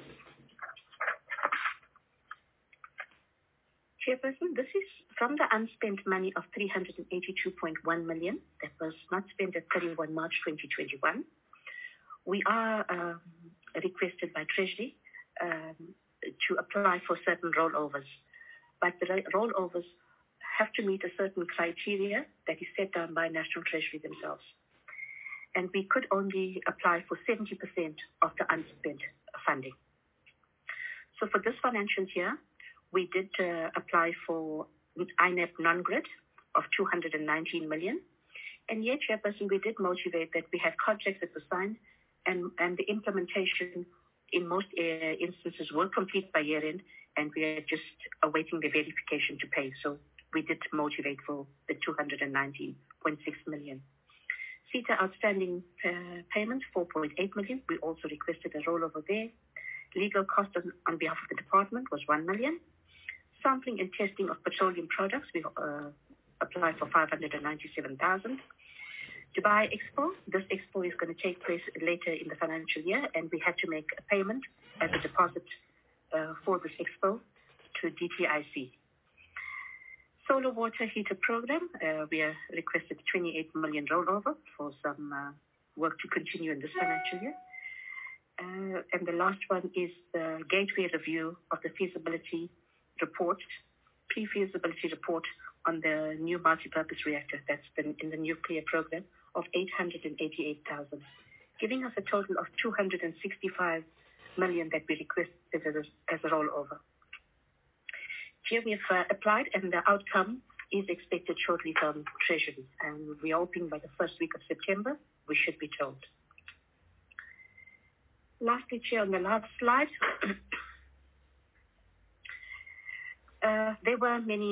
Chairperson, this is from the unspent money of 382.1 million that was not spent at 31 March 2021. We are requested by Treasury to apply for certain rollovers, but the rollovers have to meet a certain criteria that is set down by National Treasury themselves. And we could only apply for 70% of the unspent funding. So for this financial year, we did apply for INEP non-grid of 219 million. And yet, Chairperson, we did motivate that we had contracts that were signed and the implementation in most instances were complete by year-end, and we are just awaiting the verification to pay. So we did motivate for the 219.6 million. CETA outstanding payments, 4.8 million. We also requested a rollover there. Legal cost on behalf of the department was 1 million. Sampling and testing of petroleum products, we applied for 597,000. Dubai Expo, this expo is going to take place later in the financial year, and we had to make a payment as a deposit for this expo to DTIC. Solar water heater program, we are requested 28 million rollover for some work to continue in this financial year. And the last one is the gateway review of the feasibility report, pre-feasibility report on the new multipurpose reactor that's been in the nuclear program of 888,000, giving us a total of 265 million that we requested as a rollover. Here we have applied, and the outcome is expected shortly from Treasury, and we are hoping by the first week of September we should be told. Lastly, Chair, on the last slide, there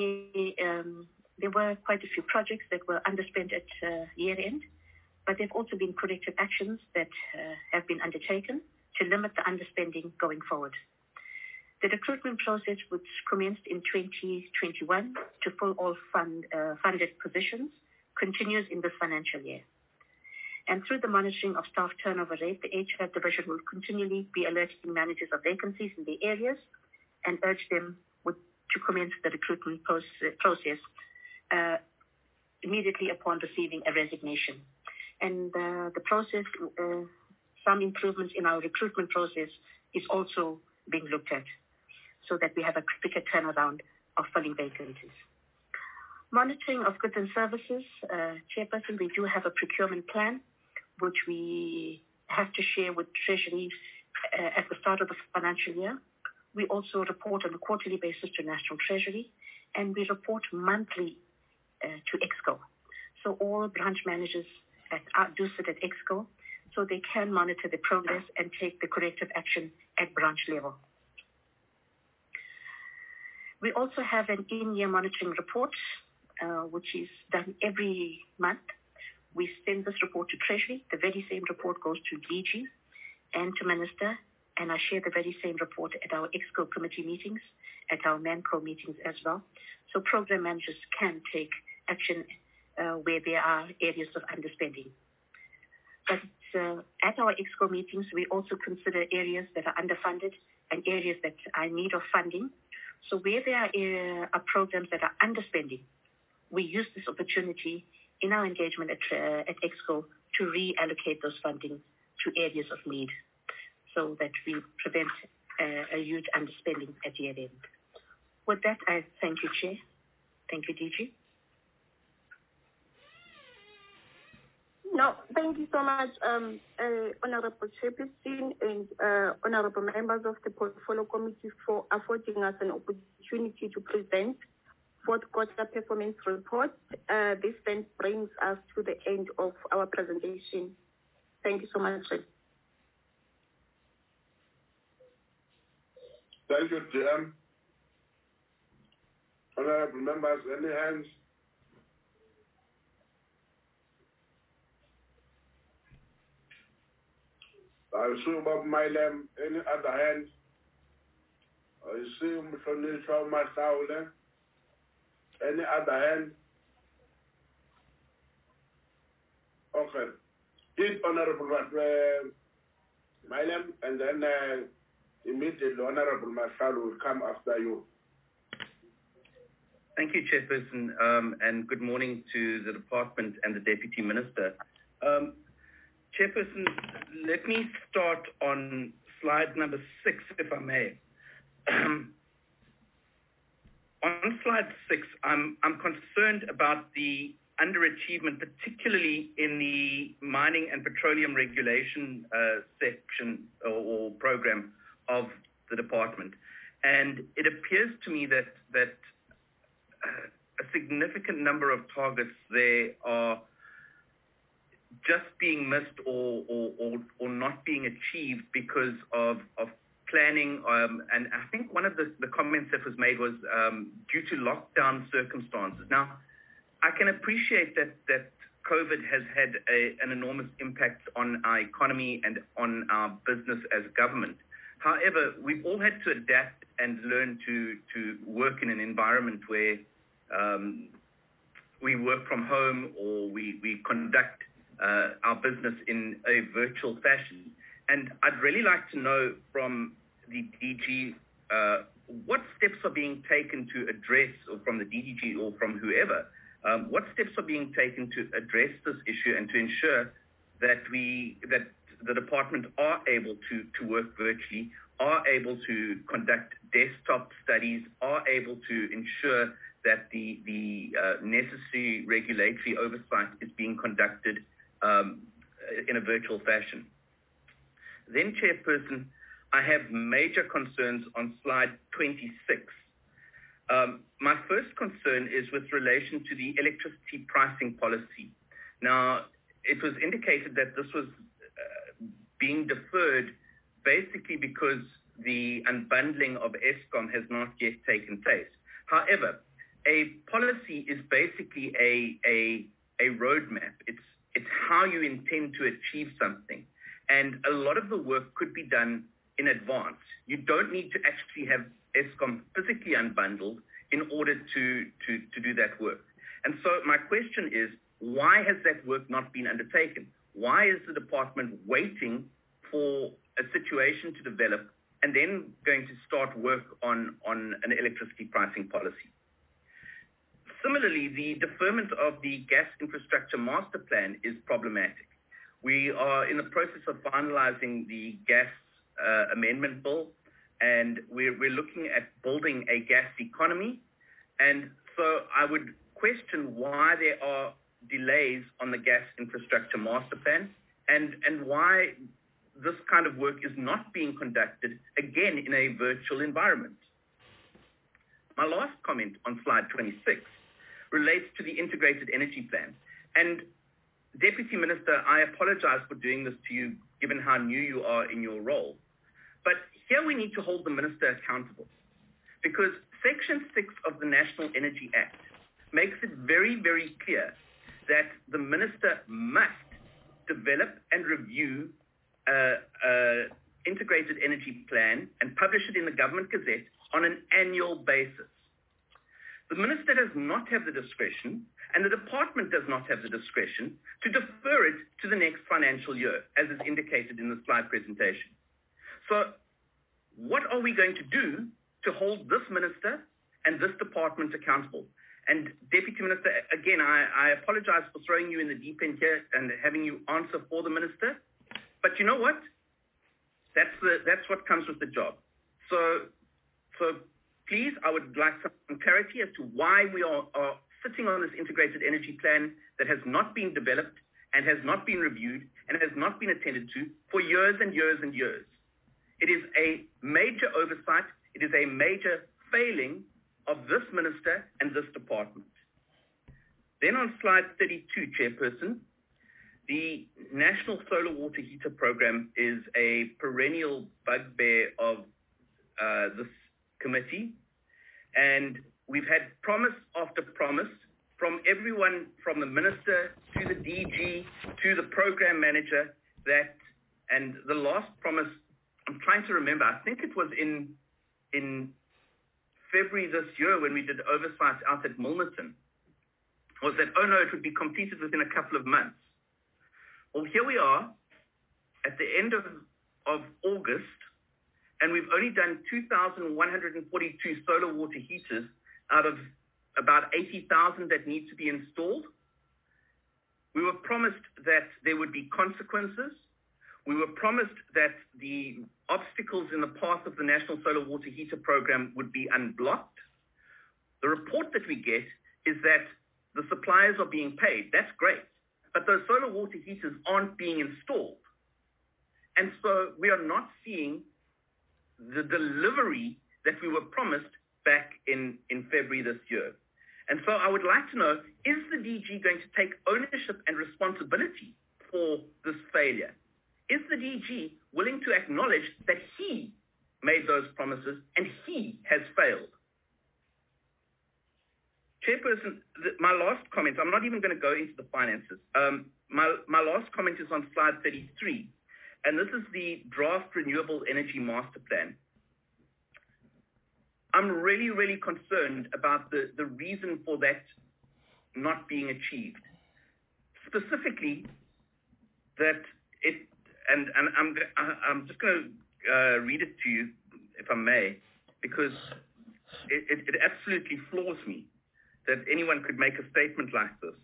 were quite a few projects that were underspent at year-end, but there have also been corrective actions that have been undertaken to limit the underspending going forward. The recruitment process, which commenced in 2021 to fill all funded positions, continues in this financial year. And through the monitoring of staff turnover rate, the HR division will continually be alerting managers of vacancies in the areas and urge them to commence the recruitment process immediately upon receiving a resignation. And the process, some improvements in our recruitment process is also being looked at so that we have a quicker turnaround of filling vacancies. Monitoring of goods and services, Chairperson, we do have a procurement plan which we have to share with Treasury at the start of the financial year. We also report on a quarterly basis to National Treasury, and we report monthly to EXCO. So all branch managers do sit at EXCO, so they can monitor the progress and take the corrective action at branch level. We also have an in-year monitoring report, which is done every month. We send this report to Treasury. The very same report goes to DG and to Minister, and I share the very same report at our EXCO committee meetings, at our MANCO meetings as well. So program managers can take action where there are areas of underspending. But at our EXCO meetings, we also consider areas that are underfunded and areas that are in need of funding. So where there are programs that are underspending, we use this opportunity in our engagement at EXCO to reallocate those funding to areas of need so that we prevent a huge underspending at year end. With that, I thank you, Chair. Thank you, DG. No, thank you so much, Honorable Chairperson and Honorable members of the Portfolio Committee for affording us an opportunity to present fourth quarter performance report. This then brings us to the end of our presentation. Thank you so much. Thank you, DM. Honorable members, any hands? I see Bob Milem, any other hand? I see Mr. Masaule. Any other hand? Okay. Did Honorable Milem, and then immediately Honorable Masal will come after you. Thank you, Chairperson, and good morning to the Department and the Deputy Minister. Chairperson, let me start on slide number 6, if I may. On slide 6, I'm concerned about the underachievement, particularly in the mining and petroleum regulation section or program of the department. And it appears to me that a significant number of targets there are just being missed or not being achieved because of planning. And I think one of the comments that was made was due to lockdown circumstances. Now, I can appreciate that COVID has had an enormous impact on our economy and on our business as government. However, we've all had to adapt and learn to work in an environment where we work from home or we conduct our business in a virtual fashion. And I'd really like to know from the DG what steps are being taken to address, or from the DDG or from whoever, what steps are being taken to address this issue and to ensure that the department are able to work virtually, are able to conduct desktop studies, are able to ensure that the necessary regulatory oversight is being conducted in a virtual fashion. Then, Chairperson, I have major concerns on slide 26. My first concern is with relation to the electricity pricing policy. Now, it was indicated that this was being deferred basically because the unbundling of Eskom has not yet taken place. However, a policy is basically a roadmap. It's how you intend to achieve something. And a lot of the work could be done in advance. You don't need to actually have Eskom physically unbundled in order to do that work. And so my question is, why has that work not been undertaken? why is the department waiting for a situation to develop and then going to start work on an electricity pricing policy? Similarly, the deferment of the gas infrastructure master plan is problematic. We are in the process of finalizing the gas amendment bill, and we're looking at building a gas economy. And so I would question why there are delays on the gas infrastructure master plan and why this kind of work is not being conducted, again, in a virtual environment. My last comment on slide 26 relates to the integrated energy plan. And Deputy Minister, I apologize for doing this to you, given how new you are in your role. But here we need to hold the minister accountable, because Section 6 of the National Energy Act makes it very, very clear that the minister must develop and review integrated energy plan and publish it in the Government Gazette on an annual basis. The minister does not have the discretion, and the department does not have the discretion to defer it to the next financial year, as is indicated in the slide presentation. So what are we going to do to hold this minister and this department accountable? And Deputy Minister, again, I apologize for throwing you in the deep end here and having you answer for the minister. But you know what? That's what comes with the job. So please, I would like some clarity as to why we are sitting on this integrated energy plan that has not been developed and has not been reviewed and has not been attended to for years and years and years. It is a major oversight. It is a major failing of this minister and this department. Then on slide 32, Chairperson, the National Solar Water Heater Program is a perennial bugbear of this committee, and we've had promise after promise from everyone, from the minister to the DG to the program manager, and the last promise, I'm trying to remember, I think it was in February this year when we did oversight out at Milnerton, was that, oh no, it would be completed within a couple of months. Well, here we are at the end of August, and we've only done 2,142 solar water heaters out of about 80,000 that need to be installed. We were promised that there would be consequences. We were promised that the obstacles in the path of the National Solar Water Heater Program would be unblocked. The report that we get is that the suppliers are being paid. That's great. But those solar water heaters aren't being installed. And so we are not seeing the delivery that we were promised back in February this year. And so I would like to know, is the DG going to take ownership and responsibility for this failure? Is the DG willing to acknowledge that he made those promises and he has failed? Chairperson, my last comment, I'm not even going to go into the finances. My last comment is on slide 33, and this is the draft Renewable Energy Master Plan. I'm really, really concerned about the reason for that not being achieved. Specifically, that it, and I'm just going to read it to you, if I may, because it absolutely floors me that anyone could make a statement like this.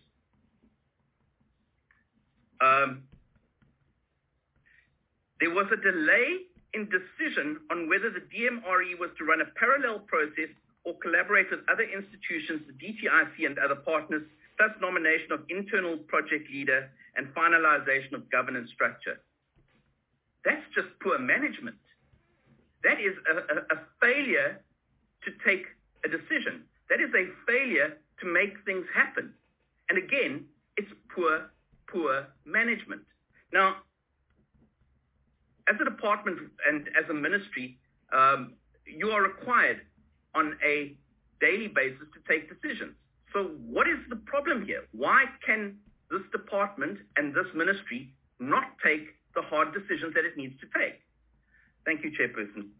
There was a delay in decision on whether the DMRE was to run a parallel process or collaborate with other institutions, the DTIC and other partners, thus nomination of internal project leader and finalization of governance structure. That's just poor management. That is a failure to take a decision. That is a failure to make things happen. And again, it's poor management. Now, as a department and as a ministry, you are required on a daily basis to take decisions. So what is the problem here? Why can this department and this ministry not take the hard decisions that it needs to take? Thank you, Chairperson.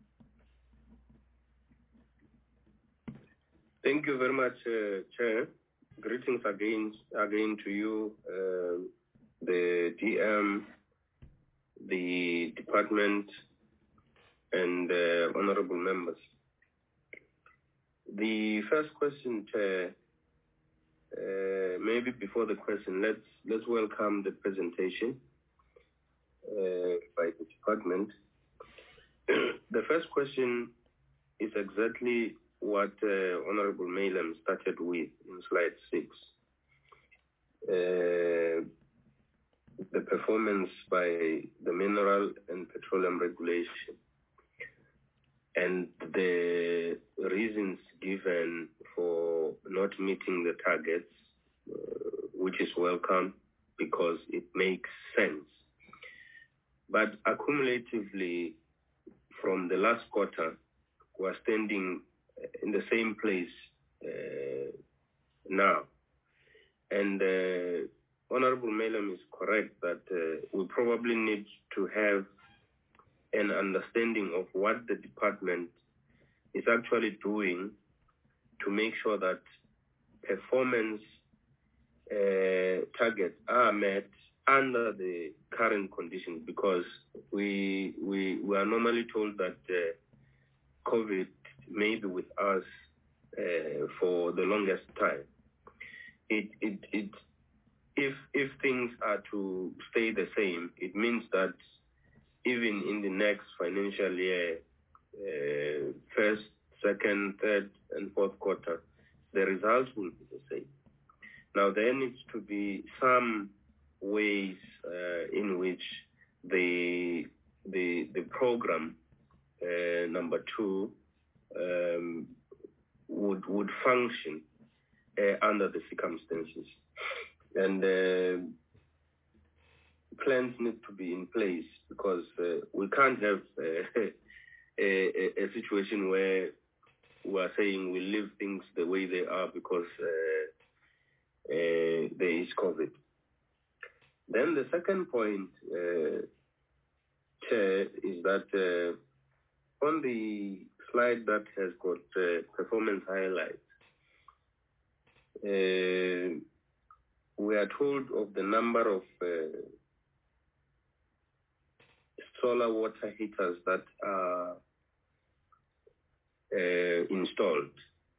Thank you very much, Chair. Greetings again to you, the DM, the department, and honorable members. The first question, Chair, maybe before the question, let's welcome the presentation by the department. The first question is exactly what Honorable Malem started with in slide 6. The performance by the Mineral and Petroleum Regulation and the reasons given for not meeting the targets, which is welcome because it makes sense. But accumulatively, from the last quarter, we're standing in the same place now. And Honorable Malem is correct that we probably need to have an understanding of what the department is actually doing to make sure that performance targets are met under the current conditions, because we are normally told that COVID may be with us for the longest time. If things are to stay the same, it means that even in the next financial year, first, second, third, and fourth quarter, the results will be the same. Now, there needs to be some ways in which the program number 2 would function under the circumstances, and plans need to be in place, because we can't have a situation where we are saying we leave things the way they are because there is COVID. Then the second point, Chair, is that on the slide that has got performance highlights, we are told of the number of solar water heaters that are installed.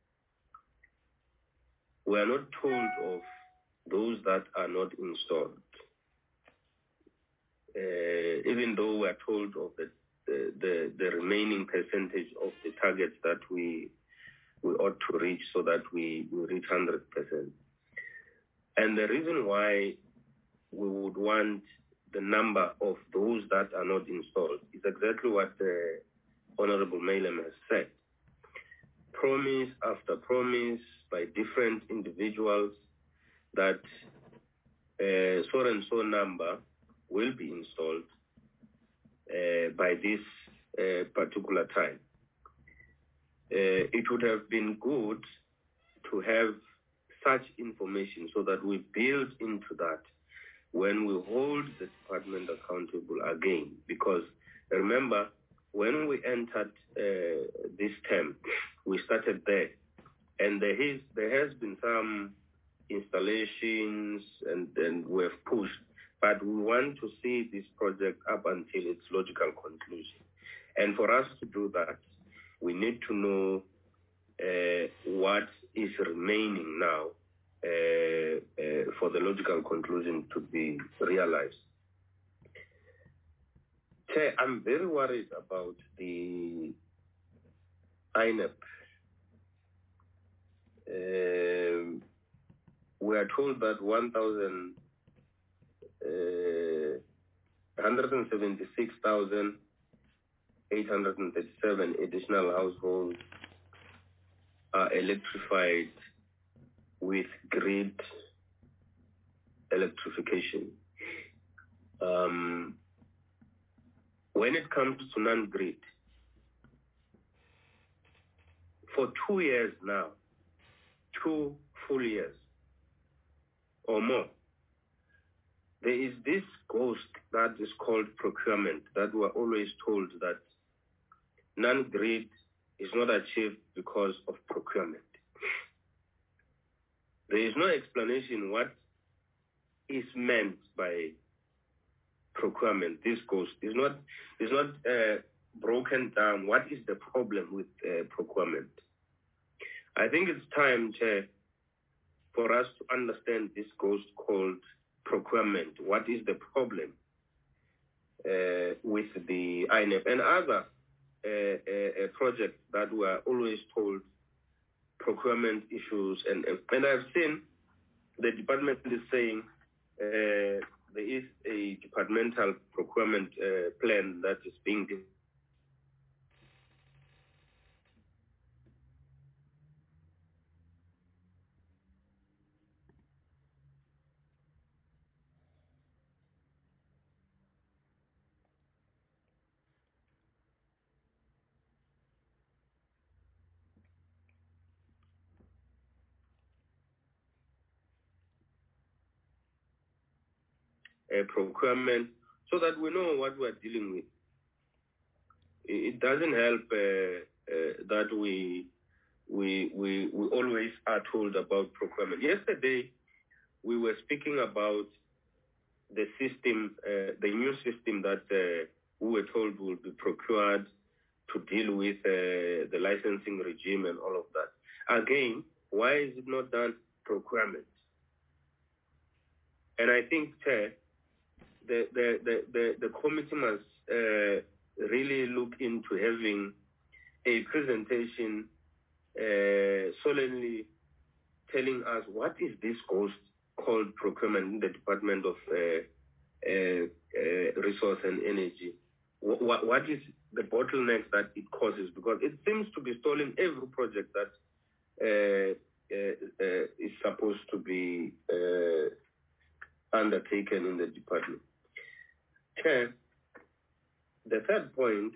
We are not told of those that are not installed, even though we are told of the remaining percentage of the targets that we ought to reach, so that we reach 100%. And the reason why we would want the number of those that are not installed is exactly what Honorable Malem has said. Promise after promise by different individuals that so and so number will be installed by this particular time. It would have been good to have such information so that we build into that when we hold the department accountable again. Because remember, when we entered this term, we started there, and there has been some installations, and we have pushed, but we want to see this project up until its logical conclusion. And for us to do that, we need to know what is remaining now for the logical conclusion to be realized. Chair, I'm very worried about the INEP. We are told that 176,837 additional households are electrified with grid electrification. When it comes to non-grid, for 2 years now, 2 full years or more, there is this ghost that is called procurement, that we're always told that non-grid is not achieved because of procurement. There is no explanation what is meant by procurement. This ghost is not broken down. What is the problem with procurement? I think it's time, Chair, for us to understand this ghost called procurement. What is the problem with the INEP and other projects that were always told procurement issues? And I've seen the department is saying there is a departmental procurement plan that is being procurement, so that we know what we're dealing with. It doesn't help that we always are told about procurement. Yesterday, we were speaking about the system, the new system that we were told will be procured to deal with the licensing regime and all of that. Again, why is it not done procurement? And I think, Chair, the committee must really look into having a presentation solemnly telling us what is this ghost called procurement in the Department of Resource and Energy. What is the bottlenecks that it causes? Because it seems to be stalling every project that is supposed to be undertaken in the department. Chair, the third point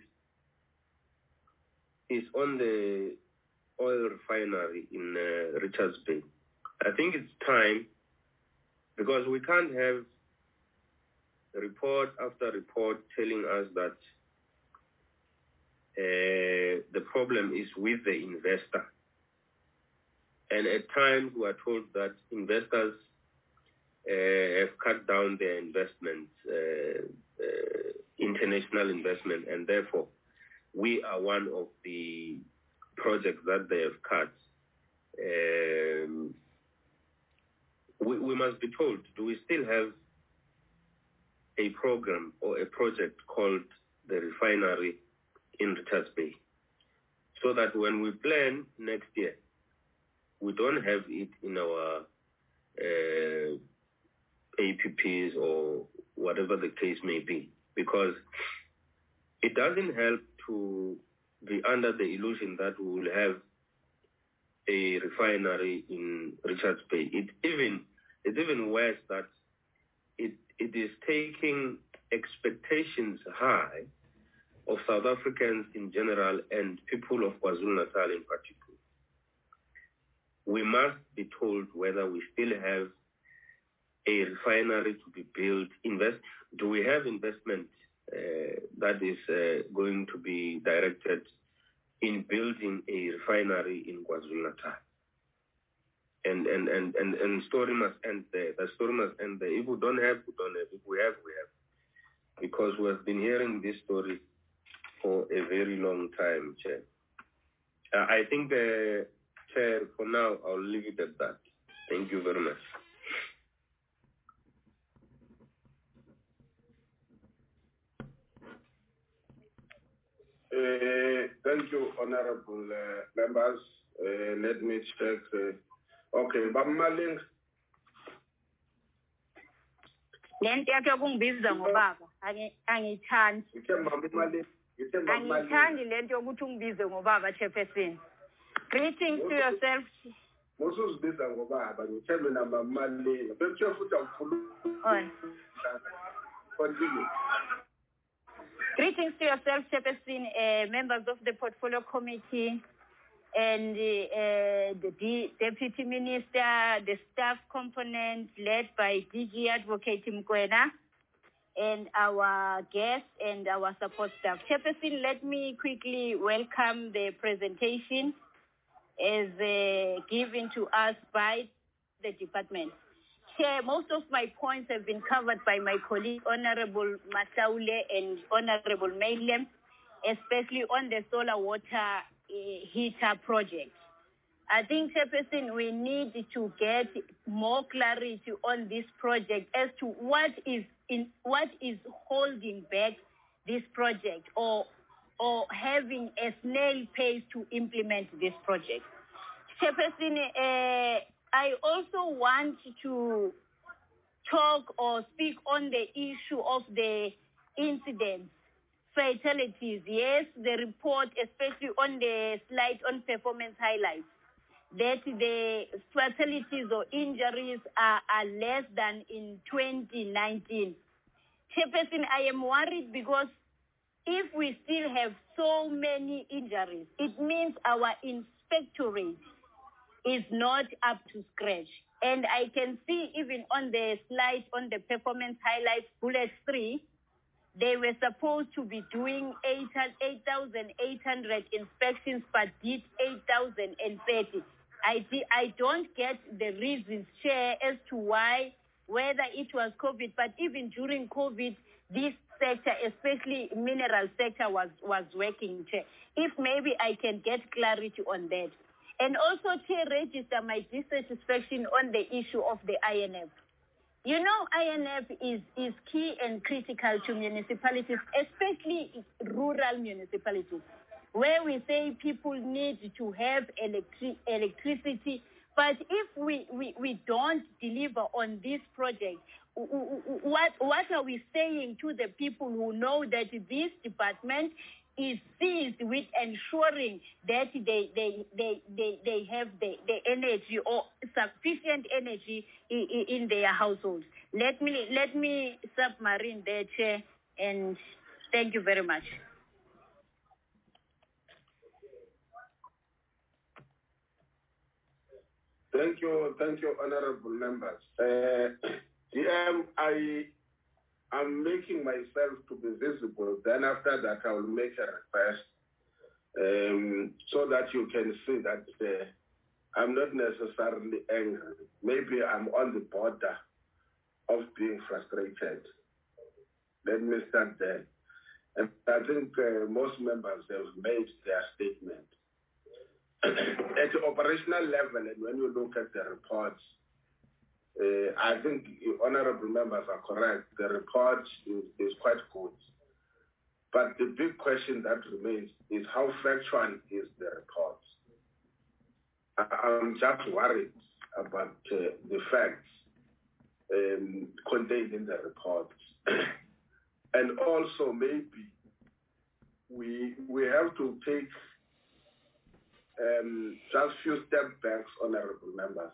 is on the oil refinery in Richards Bay. I think it's time, because we can't have report after report telling us that the problem is with the investor. And at times we are told that investors have cut down their investments, international investment, and therefore we are one of the projects that they have cut. We must be told, do we still have a program or a project called the refinery in Richards Bay? So that when we plan next year, we don't have it in our APPs or whatever the case may be, because it doesn't help to be under the illusion that we will have a refinery in Richards Bay. It's even worse that it is taking expectations high of South Africans in general and people of KwaZulu-Natal in particular. We must be told whether we still have a refinery to be built. Do we have investment that is going to be directed in building a refinery in KwaZulu-Natal? And story must end there. The story must end there. If we don't have, we don't have. If we have, we have. Because we have been hearing this story for a very long time, Chair. I think, Chair, for now, I'll leave it at that. Thank you very much. Thank you, honorable members. Let me check. Okay, Bamaling. Lento yakhe yokungibiza ngobaba angiyithandi. Angiyithandi lento yokuthi ungibize ngobaba, Chairperson. Greetings to yourself. Musuzibiza ngobaba, ngithembe namamalini. Bekuthi futhi awukhuluma. Continue. Greetings to yourself, Chairperson, members of the Portfolio Committee, and the Deputy Minister, the staff component led by DG Advocate Mkwena, and our guests and our support staff. Chairperson, let me quickly welcome the presentation as given to us by the department. Chair, most of my points have been covered by my colleague, Honorable Masaule and Honorable Mailem, especially on the solar water heater project. I think, Chairperson, we need to get more clarity on this project as to what is holding back this project or having a snail pace to implement this project. Chairperson, I also want to talk or speak on the issue of the incidents, fatalities. Yes, the report, especially on the slide on performance highlights, that the fatalities or injuries are less than in 2019. Chairperson, I am worried because if we still have so many injuries, it means our inspectorate is not up to scratch. And I can see even on the slide on the performance highlights, bullet 3, they were supposed to be doing 8,800 inspections, but did 8,030. I don't get the reasons, Chair, as to why, whether it was COVID, but even during COVID, this sector, especially mineral sector, was working, Chair. If maybe I can get clarity on that. And also, Chair, register my dissatisfaction on the issue of the INF. You know, INF is key and critical to municipalities, especially rural municipalities, where we say people need to have electricity. But if we don't deliver on this project, what are we saying to the people who know that this department is seized with ensuring that they have the energy or sufficient energy in their households? Let me submarine there, Chair, and thank you very much. Thank you, honorable members. DM, I'm making myself to be visible. Then after that, I will make a request so that you can see that I'm not necessarily angry. Maybe I'm on the border of being frustrated. Let me start there. And I think most members have made their statement. At the operational level, and when you look at the reports, I think honorable members are correct. The report is quite good. But the big question that remains is how factual is the report? I'm just worried about the facts contained in the report. And also maybe we have to take just few step backs, honorable members.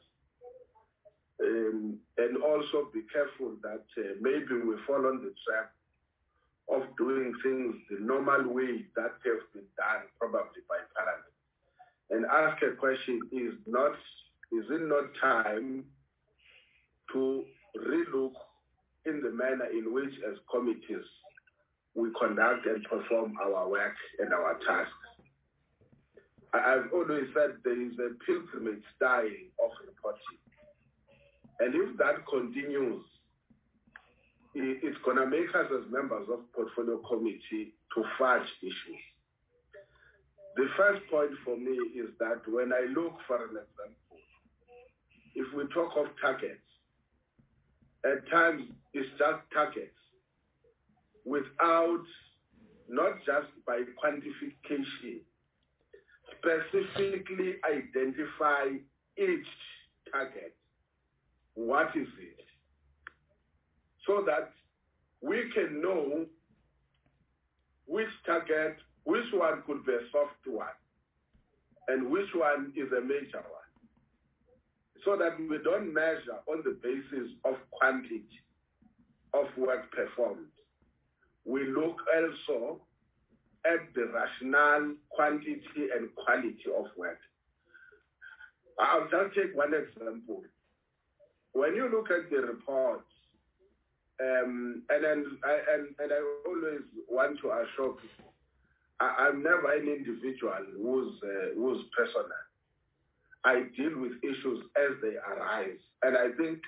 And also be careful that maybe we fall on the trap of doing things the normal way that have been done probably by Parliament. And ask a question, is it not time to relook in the manner in which as committees we conduct and perform our work and our tasks? I've always said there is a pilgrimage style of reporting. And if that continues, it's going to make us as members of Portfolio Committee to fudge issues. The first point for me is that when I look, for an example, if we talk of targets, at times it's just targets without, not just by quantification, specifically identify each target. What is it? So that we can know which target, which one could be a soft one, and which one is a major one. So that we don't measure on the basis of quantity of work performed. We look also at the rationale, quantity, and quality of work. I'll just take one example. When you look at the reports, and I always want to assure people, I'm never an individual who's personal. I deal with issues as they arise, and I think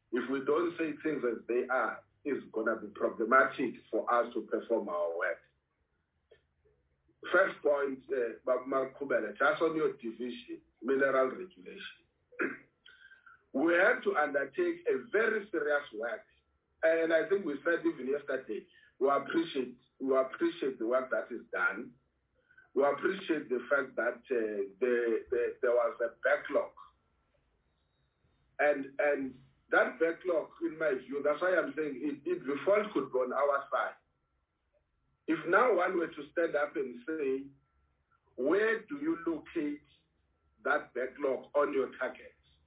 if we don't say things as they are, it's going to be problematic for us to perform our work. First point, just on your division, mineral regulation. We had to undertake a very serious work, and I think we said even yesterday, we appreciate the work that is done. We appreciate the fact that there was a backlog, and that backlog, in my view, that's why I'm saying the fault could be on our side. If now one were to stand up and say, where do you locate that backlog on your targets?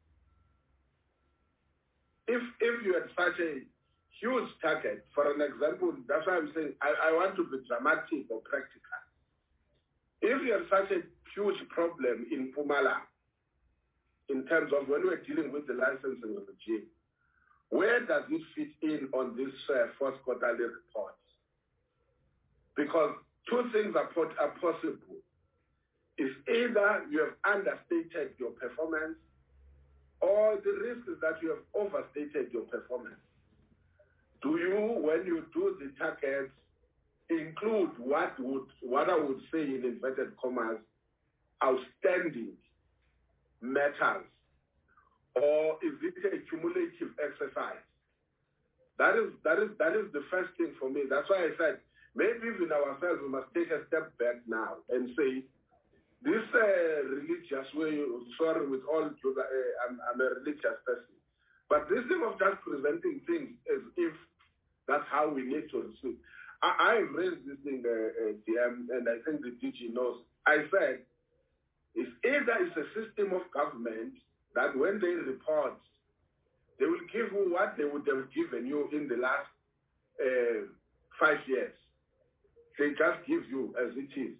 If you had such a huge target, for an example, that's why I'm saying I want to be dramatic or practical. If you have such a huge problem in Mpumalanga, in terms of when we're dealing with the licensing regime, where does it fit in on this first quarterly report? Because two things are possible. It's either you have understated your performance, or the risk is that you have overstated your performance. Do you, when you do the targets, include what I would say in inverted commas, outstanding matters, or is it a cumulative exercise? That is the first thing for me. That's why I said maybe even ourselves we must take a step back now and say this religious way. Sorry, with all I'm a religious person, but this thing of just presenting things as if that's how we need to receive. I've raised this thing, DM, and I think the DG knows. I said, it's either it's a system of government that when they report, they will give you what they would have given you in the last 5 years. They just give you as it is.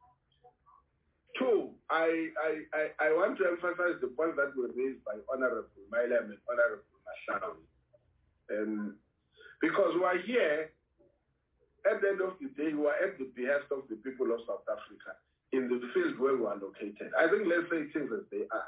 Two, I want to emphasize the point that were raised by Honorable Mailam and Honorable Mashawi. Because we are here, at the end of the day, we are at the behest of the people of South Africa in the field where we are located. I think let's say things as they are.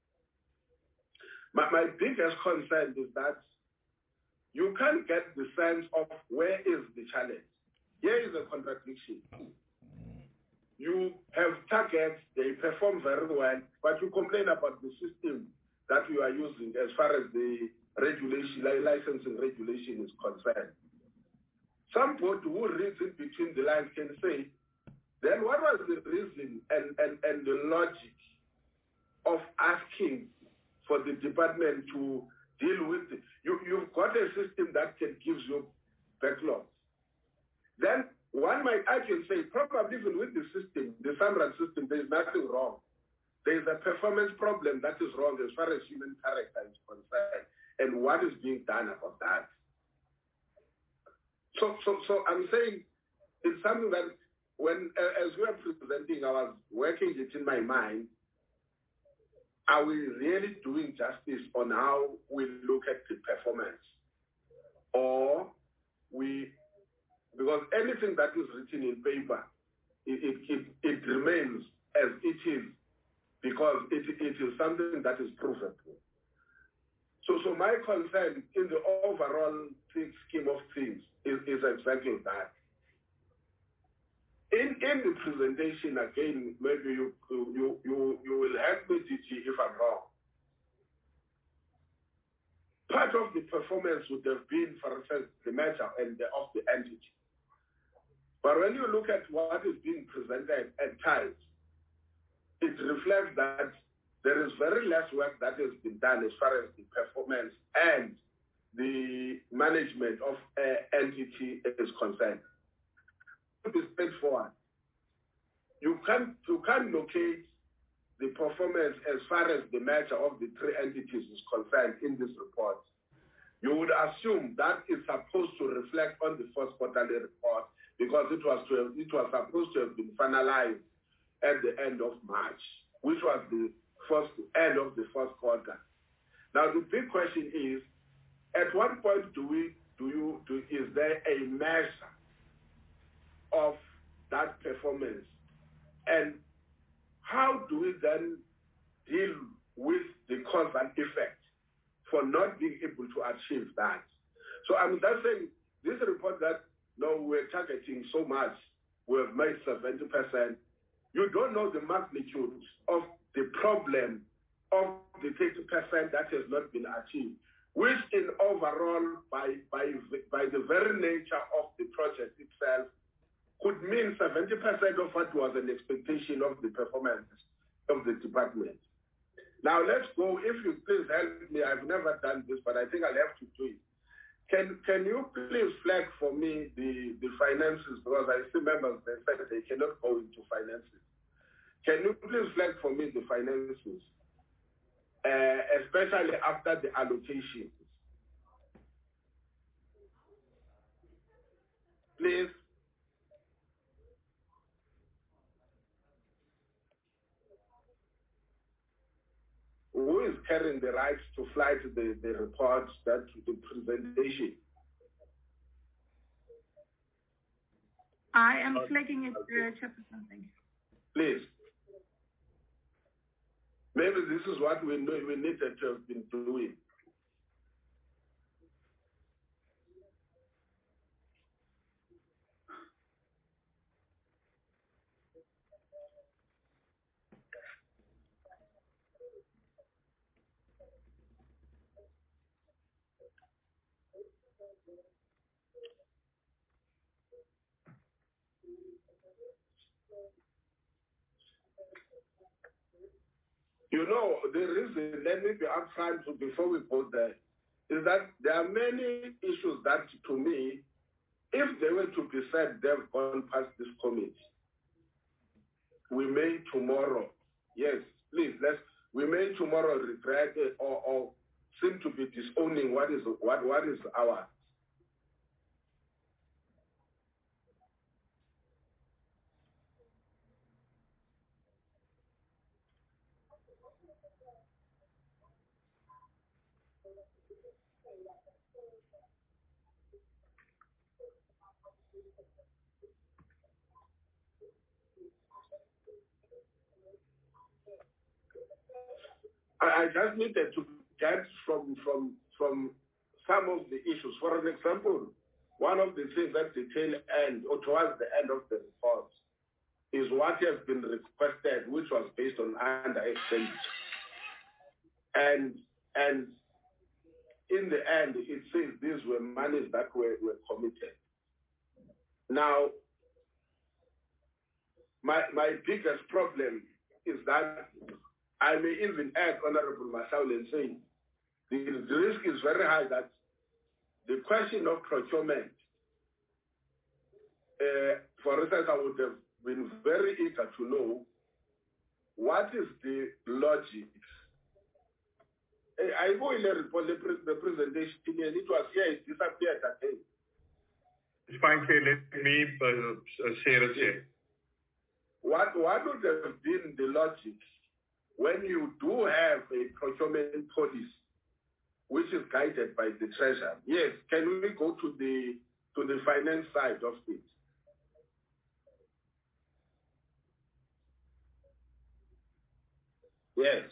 My biggest concern is that you can't get the sense of where is the challenge. Here is a contradiction. You have targets, they perform very well, but you complain about the system that you are using as far as the regulation, licensing regulation is concerned. Somebody who reads it between the lines can say, then what was the reason and the logic of asking for the department to deal with it? You've got a system that can give you backlogs. Then one might actually say, probably even with the system, the SAMRAN system, there's nothing wrong. There's a performance problem that is wrong as far as human character is concerned, and what is being done about that. So I'm saying it's something that when, as we are presenting, I was working it in my mind, are we really doing justice on how we look at the performance? Or because anything that is written in paper, it remains as it is, because it is something that is provable. So my concern in the overall scheme of things is exactly that. In the presentation, again, maybe you will help me, DG, if I'm wrong. Part of the performance would have been, for instance, the measure and of the entity. But when you look at what is being presented at times, it reflects that there is very less work that has been done as far as the performance and the management of entity is concerned. To be straightforward, you can't locate the performance as far as the measure of the three entities is concerned in this report. You would assume that is supposed to reflect on the first quarterly report because it was supposed to have been finalized at the end of March, which was the end of the first quarter. Now the big question is, at what point is there a measure of that performance, and how do we then deal with the cause and effect for not being able to achieve that. So I'm just saying, this report that, no, we're targeting so much, we have made 70%, you don't know the magnitude of the problem of the 30% that has not been achieved, which in overall, by the very nature of the project itself, could mean 70% of what was an expectation of the performance of the department. Now let's go, if you please help me, I've never done this, but I think I'll have to do it. Can you please flag for me the finances, because I see members, they said they cannot go into finances. Can you please flag for me the finances, especially after the allocations? Please. Who is carrying the rights to fly to the reports, that the presentation? I am flagging it, Chairperson. Thank you. Please. Maybe this is what we needed to have been doing. You know, the reason, let me be upfront before we go there, is that there are many issues that, to me, if they were to be said, they've gone past this committee. We may tomorrow, yes, please, we may tomorrow regret it or seem to be disowning what is ours. I just needed to get from some of the issues. For an example, one of the things at the tail end or towards the end of the report is what has been requested, which was based on under-expenditure. And in the end, it says these were monies that were committed. Now, my biggest problem is that I may even add, Honorable Massaule, and say the risk is very high that the question of procurement, for instance, I would have been very eager to know what is the logic. I go in the report, the presentation, and it was here, it disappeared again. It's fine, Chair. Let me share it here. What would have been the logic when you do have a procurement policy which is guided by the Treasury? Yes, can we go to the finance side of it? Yes.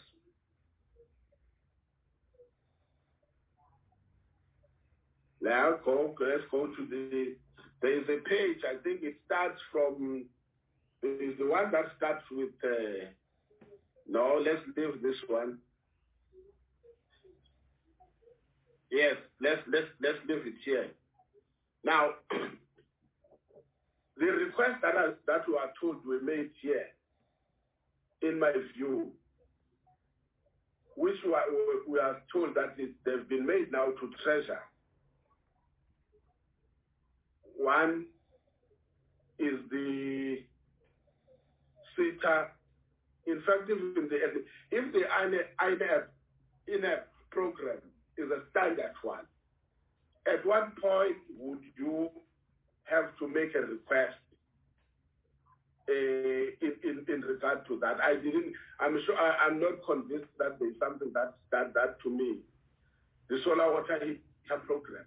Now let's go to there is a page, I think it starts from, is the one that starts with, no, let's leave this one. Yes, let's leave it here. Now, the request that we are told we made here, in my view, which we are told that they've been made now to Treasure. One is the CETA. In fact, if the INEP program is a standard one, at what point would you have to make a request in regard to that? I'm not convinced that there's something that to me, the solar water heater program.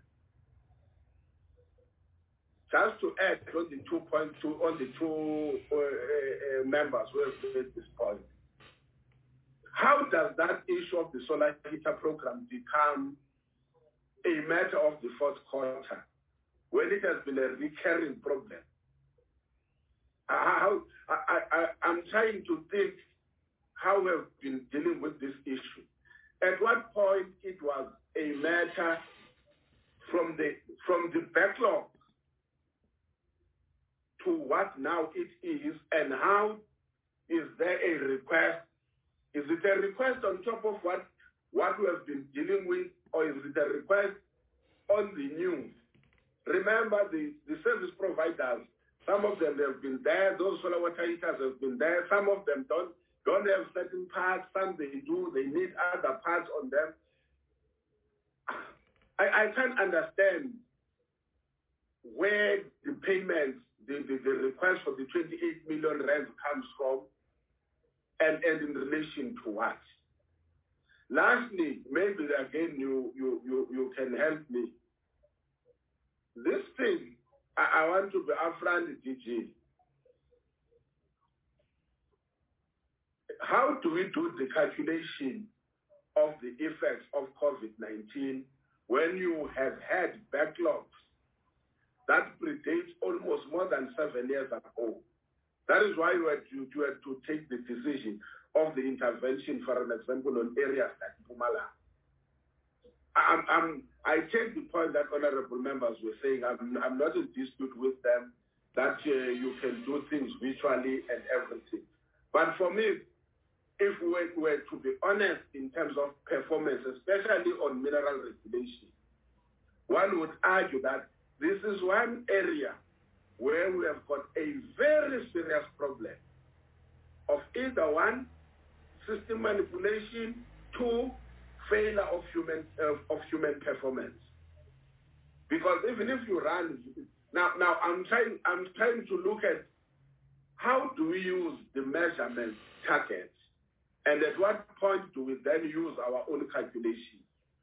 Just to add on the 2.2, on the two members who have made this point. how does that issue of the solar heater program become a matter of the fourth quarter when it has been a recurring problem? I'm trying to think how we have been dealing with this issue. At what point it was a matter from the backlog to what now it is, and how is there a request? Is it a request on top of what we have been dealing with, or is it a request on the new? Remember, the service providers, some of them have been there, those solar water heaters have been there, some of them don't have certain parts, some they do, they need other parts on them. I can't understand where the payments, the request for the 28 million rand comes from, and in relation to what. Lastly, maybe again you can help me. This thing, I want to be upfront, DG. How do we do the calculation of the effects of COVID-19 when you have had backlogs that predates almost more than 7 years ago? That is why you had to take the decision of the intervention, for an example, on areas like Mpumalanga. I take the point that honorable members were saying. I'm not in dispute with them that you can do things virtually and everything. But for me, if we were to be honest in terms of performance, especially on mineral regulation, one would argue that this is one area where we have got a very serious problem of either one, system manipulation, two, failure of human performance. Because even if you run now I'm trying to look at how do we use the measurement targets, and at what point do we then use our own calculation?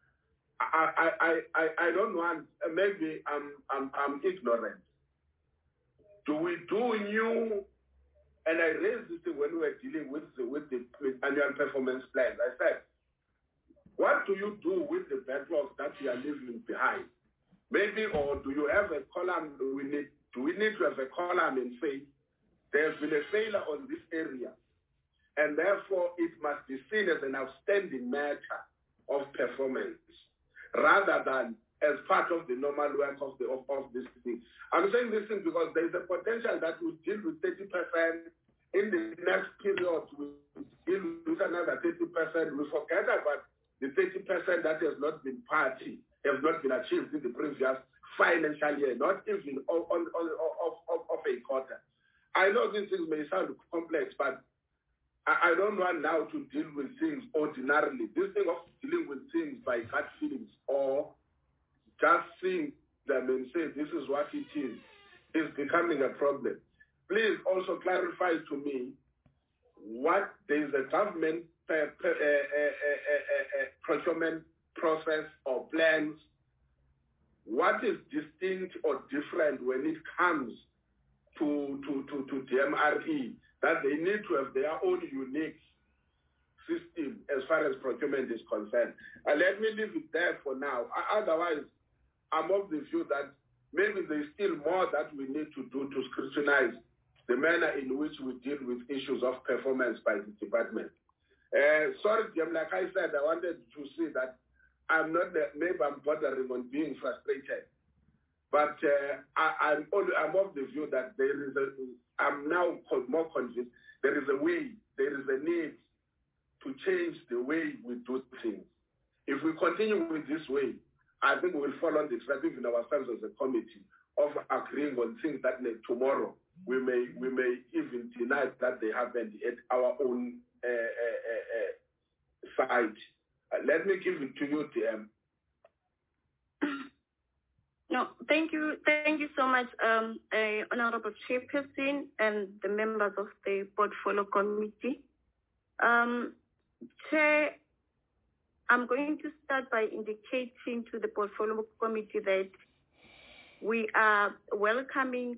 I don't want, maybe I'm ignorant. Do we do new? And I raised this thing when we were dealing with the annual performance plans. I said, what do you do with the backlogs that you are leaving behind? Maybe, or do you have a column? Do we need to have a column and say there's been a failure on this area, and therefore it must be seen as an outstanding matter of performance, rather than as part of the normal work of this thing. I'm saying this thing because there is a potential that we deal with 30%. In the next period, we deal with another 30%. We forget about the 30% that has not been achieved in the previous financial year, not even of a quarter. I know these things may sound complex, but I don't want now to deal with things ordinarily. This thing of dealing with things by gut feelings or just seeing them and say this is what it is becoming a problem. Please also clarify to me what there is a government procurement process or plans. What is distinct or different when it comes to DMRE, that they need to have their own unique system as far as procurement is concerned? And let me leave it there for now. Otherwise, I'm of the view that maybe there's still more that we need to do to scrutinize the manner in which we deal with issues of performance by the department. Sorry, Jim, like I said, I wanted to say that maybe I'm bordering on being frustrated. But I'm of the view that I'm now more convinced there is a need to change the way we do things. If we continue with this way, I think we will fall on the track, even ourselves as a committee, of agreeing on things that tomorrow we may even deny that they happened at our own side. Let me give it to you, TM. No, thank you so much, Honorable Chairperson and the members of the Portfolio Committee. Chair, I'm going to start by indicating to the Portfolio Committee that we are welcoming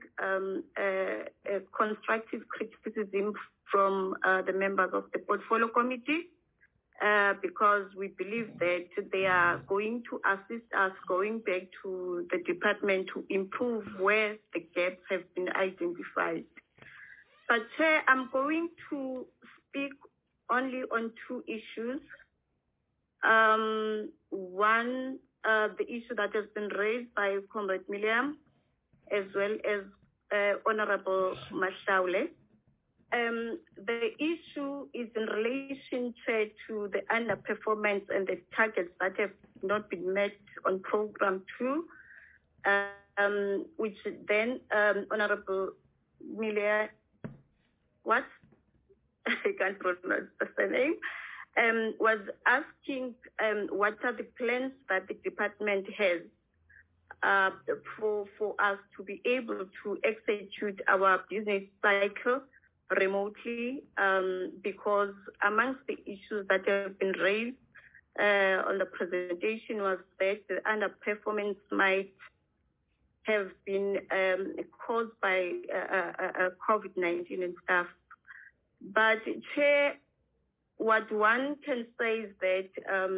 constructive criticism from the members of the Portfolio Committee. because we believe that they are going to assist us going back to the department to improve where the gaps have been identified. But Chair, I'm going to speak only on two issues. One, the issue that has been raised by Comrade Miriam, as well as Honorable Mashaule. The issue is in relation to the underperformance and the targets that have not been met on Program 2, which then Honorable Miller, what? I can't pronounce the name, was asking what are the plans that the department has for us to be able to execute our business cycle remotely, because amongst the issues that have been raised on the presentation was that the underperformance might have been caused by COVID-19 and stuff. But Chair, what one can say is that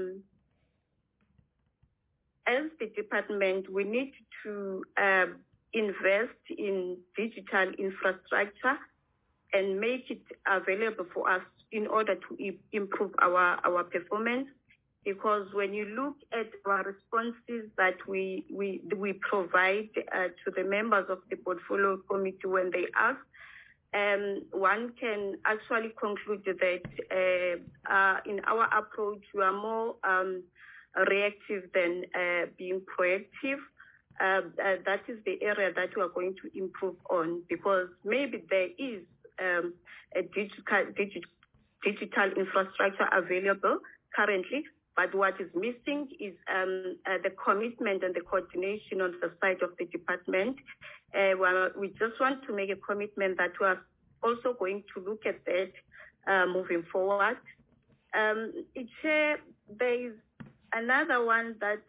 as the department, we need to invest in digital infrastructure and make it available for us in order to improve our performance. Because when you look at our responses that we provide to the members of the portfolio committee when they ask, one can actually conclude that in our approach, we are more reactive than being proactive. That is the area that we are going to improve on, because maybe there is a digital infrastructure available currently, but what is missing is the commitment and the coordination on the side of the department. We just want to make a commitment that we are also going to look at that moving forward. Chair, there is another one that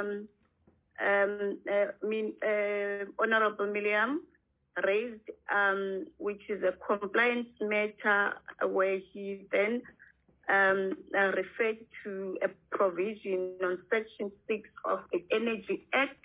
Honorable Miriam raised, which is a compliance matter where he then referred to a provision on Section 6 of the Energy Act.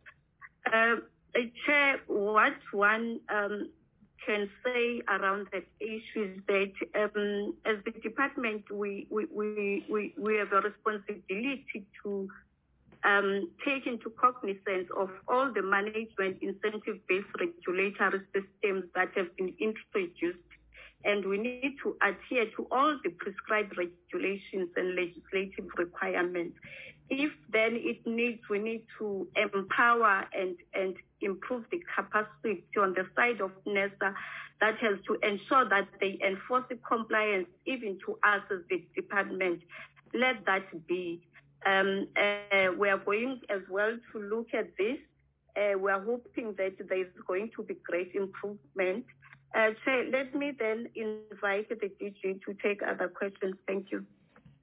Chair, what one can say around that issue is that as the department, we have a responsibility to take into cognizance of all the management incentive-based regulatory systems that have been introduced, and we need to adhere to all the prescribed regulations and legislative requirements. If then we need to empower and improve the capacity on the side of NESA that has to ensure that they enforce the compliance even to us as the department. Let that be. We are going as well to look at this. We are hoping that there is going to be great improvement. So let me then invite the DG to take other questions. Thank you.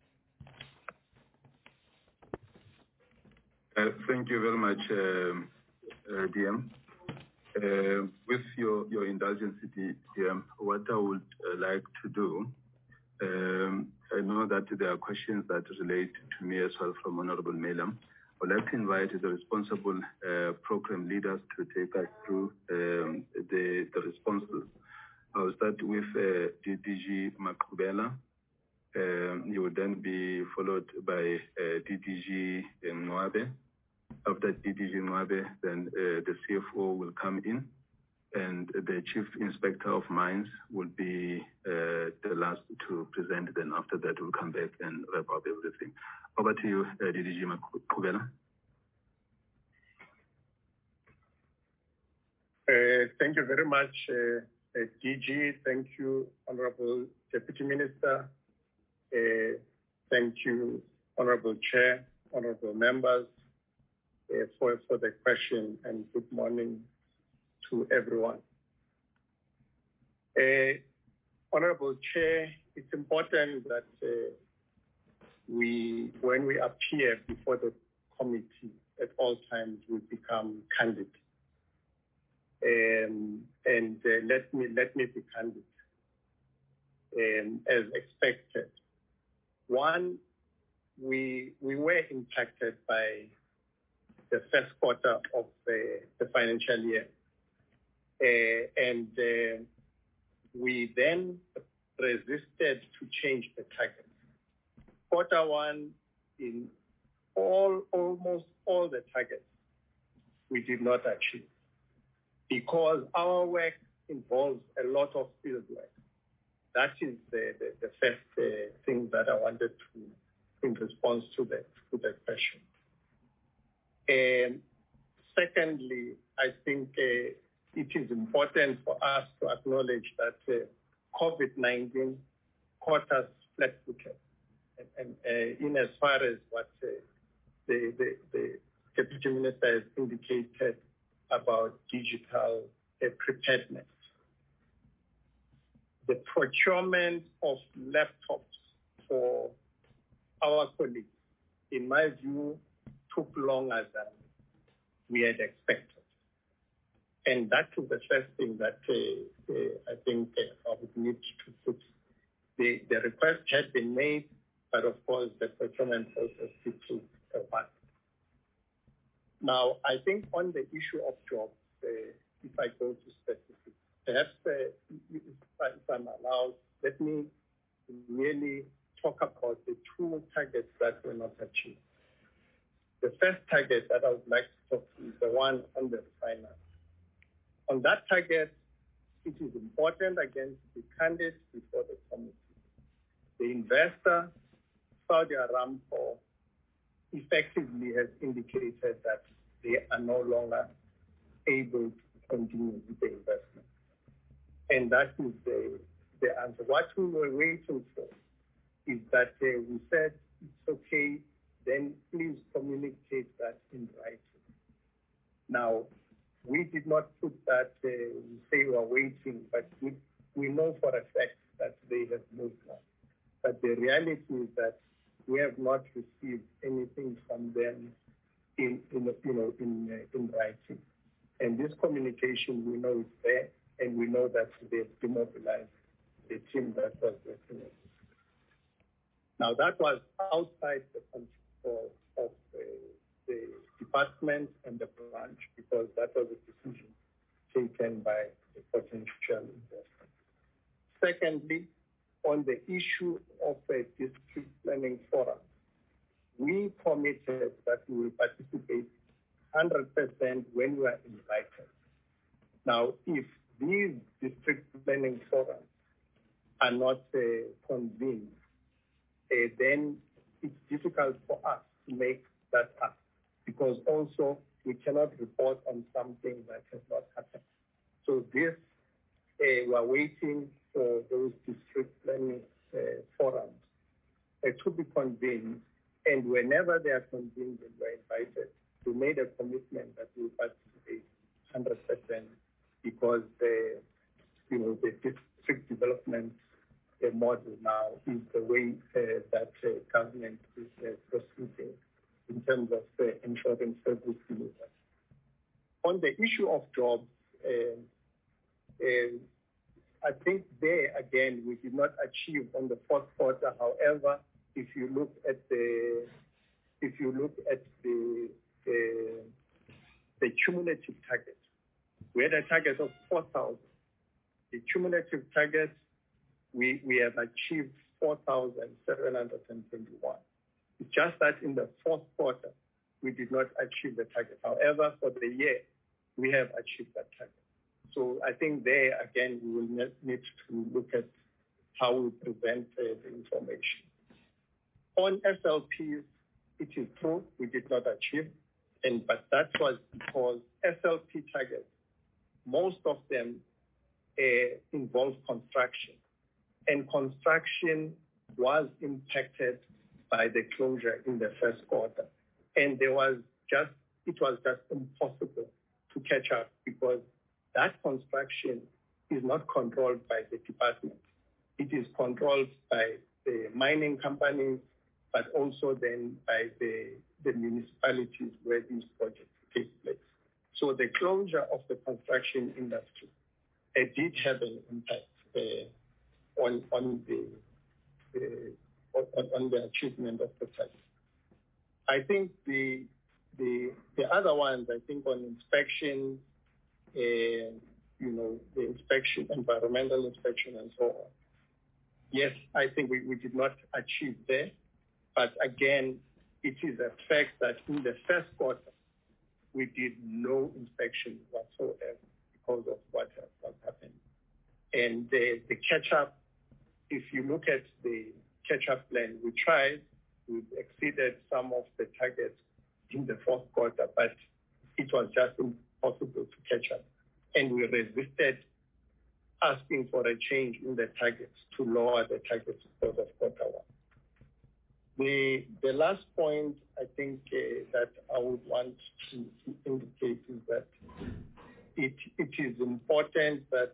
Thank you very much, DM. With your indulgence, DM, what I would like to do, I know that there are questions that relate to me as well from Honorable Miriam. I'd like to invite the responsible program leaders to take us through the responses. I'll start with DDG Maqubela. You will then be followed by DDG Nwabe. After DDG Nwabe, then the CFO will come in, and the Chief Inspector of Mines will be the last to present. Then after that, we'll come back and wrap up everything. Over to you, DDG Maqubela. Thank you very much, DG. Thank you, Honorable Deputy Minister. Thank you, Honorable Chair, Honorable members, for the question, and good morning to everyone. Honorable Chair, it's important that when we appear before the committee at all times, we become candid. And let me be candid. As expected, One, we were impacted by the first quarter of the financial year. And we then resisted to change the target. Quarter one, in almost all the targets, we did not achieve because our work involves a lot of field work. That is the first thing that I wanted to, in response to the question. Secondly, I think it is important for us to acknowledge that COVID-19 caught us flat-footed. And in as far as what the Deputy Minister has indicated about digital preparedness. The procurement of laptops for our colleagues, in my view, took longer than we had expected. And that is the first thing that I think I would need to put. The request had been made, but of course the procurement process took a while. Now, I think on the issue of jobs, if I go to specifics, perhaps if I'm allowed, let me really talk about the two targets that were not achieved. The first target that I would like to talk to is the one on the refinery. On that target, it is important again to be candid before the committee. The investor, Saudi Aramco, effectively has indicated that they are no longer able to continue with the investment. And that is the answer. What we were waiting for is that we said, it's okay, then please communicate that in writing. Now, we did not put that, we say we are waiting, but we know for a fact that they have moved on. But the reality is that we have not received anything from them in writing. And this communication, we know is there, and we know that they've demobilized the team that was working on it. Now, that was outside the control of the department and the branch because that was a decision taken by the potential investor. Secondly, on the issue of a district planning forum, we committed that we will participate 100% when we are invited. Now, if these district planning forums are not convened, then it's difficult for us to make that up because also we cannot report on something that has not happened. So this, we are waiting for those district planning forums to be convened. And whenever they are convened and we're invited, we made a commitment that we will participate 100% because the district development model now is the way that government is proceeding in terms of ensuring service delivery. On the issue of jobs, I think there again we did not achieve on the fourth quarter. However, if you look at the cumulative target, we had a target of 4,000. The cumulative target we have achieved 4,721. It's just that in the fourth quarter we did not achieve the target. However, for the year we have achieved that target. So I think there, again, we will need to look at how we present the information. On SLPs, it is true we did not achieve, but that was because SLP targets, most of them involve construction. And construction was impacted by the closure in the first quarter. And it was just impossible to catch up because that construction is not controlled by the department. It is controlled by the mining companies, but also then by the municipalities where these projects take place. So the closure of the construction industry did have an impact on on the achievement of the target. I think the other ones, I think on inspection, the inspection, environmental inspection and so on. Yes, I think we did not achieve there, but again, it is a fact that in the first quarter, we did no inspection whatsoever because of what happened. And the catch-up, if you look at the catch-up plan, we tried, we exceeded some of the targets in the fourth quarter, but it was just impossible to catch up. And we resisted asking for a change in the targets to lower the targets because of quarter one. The last point I think that I would want to indicate is that it is important that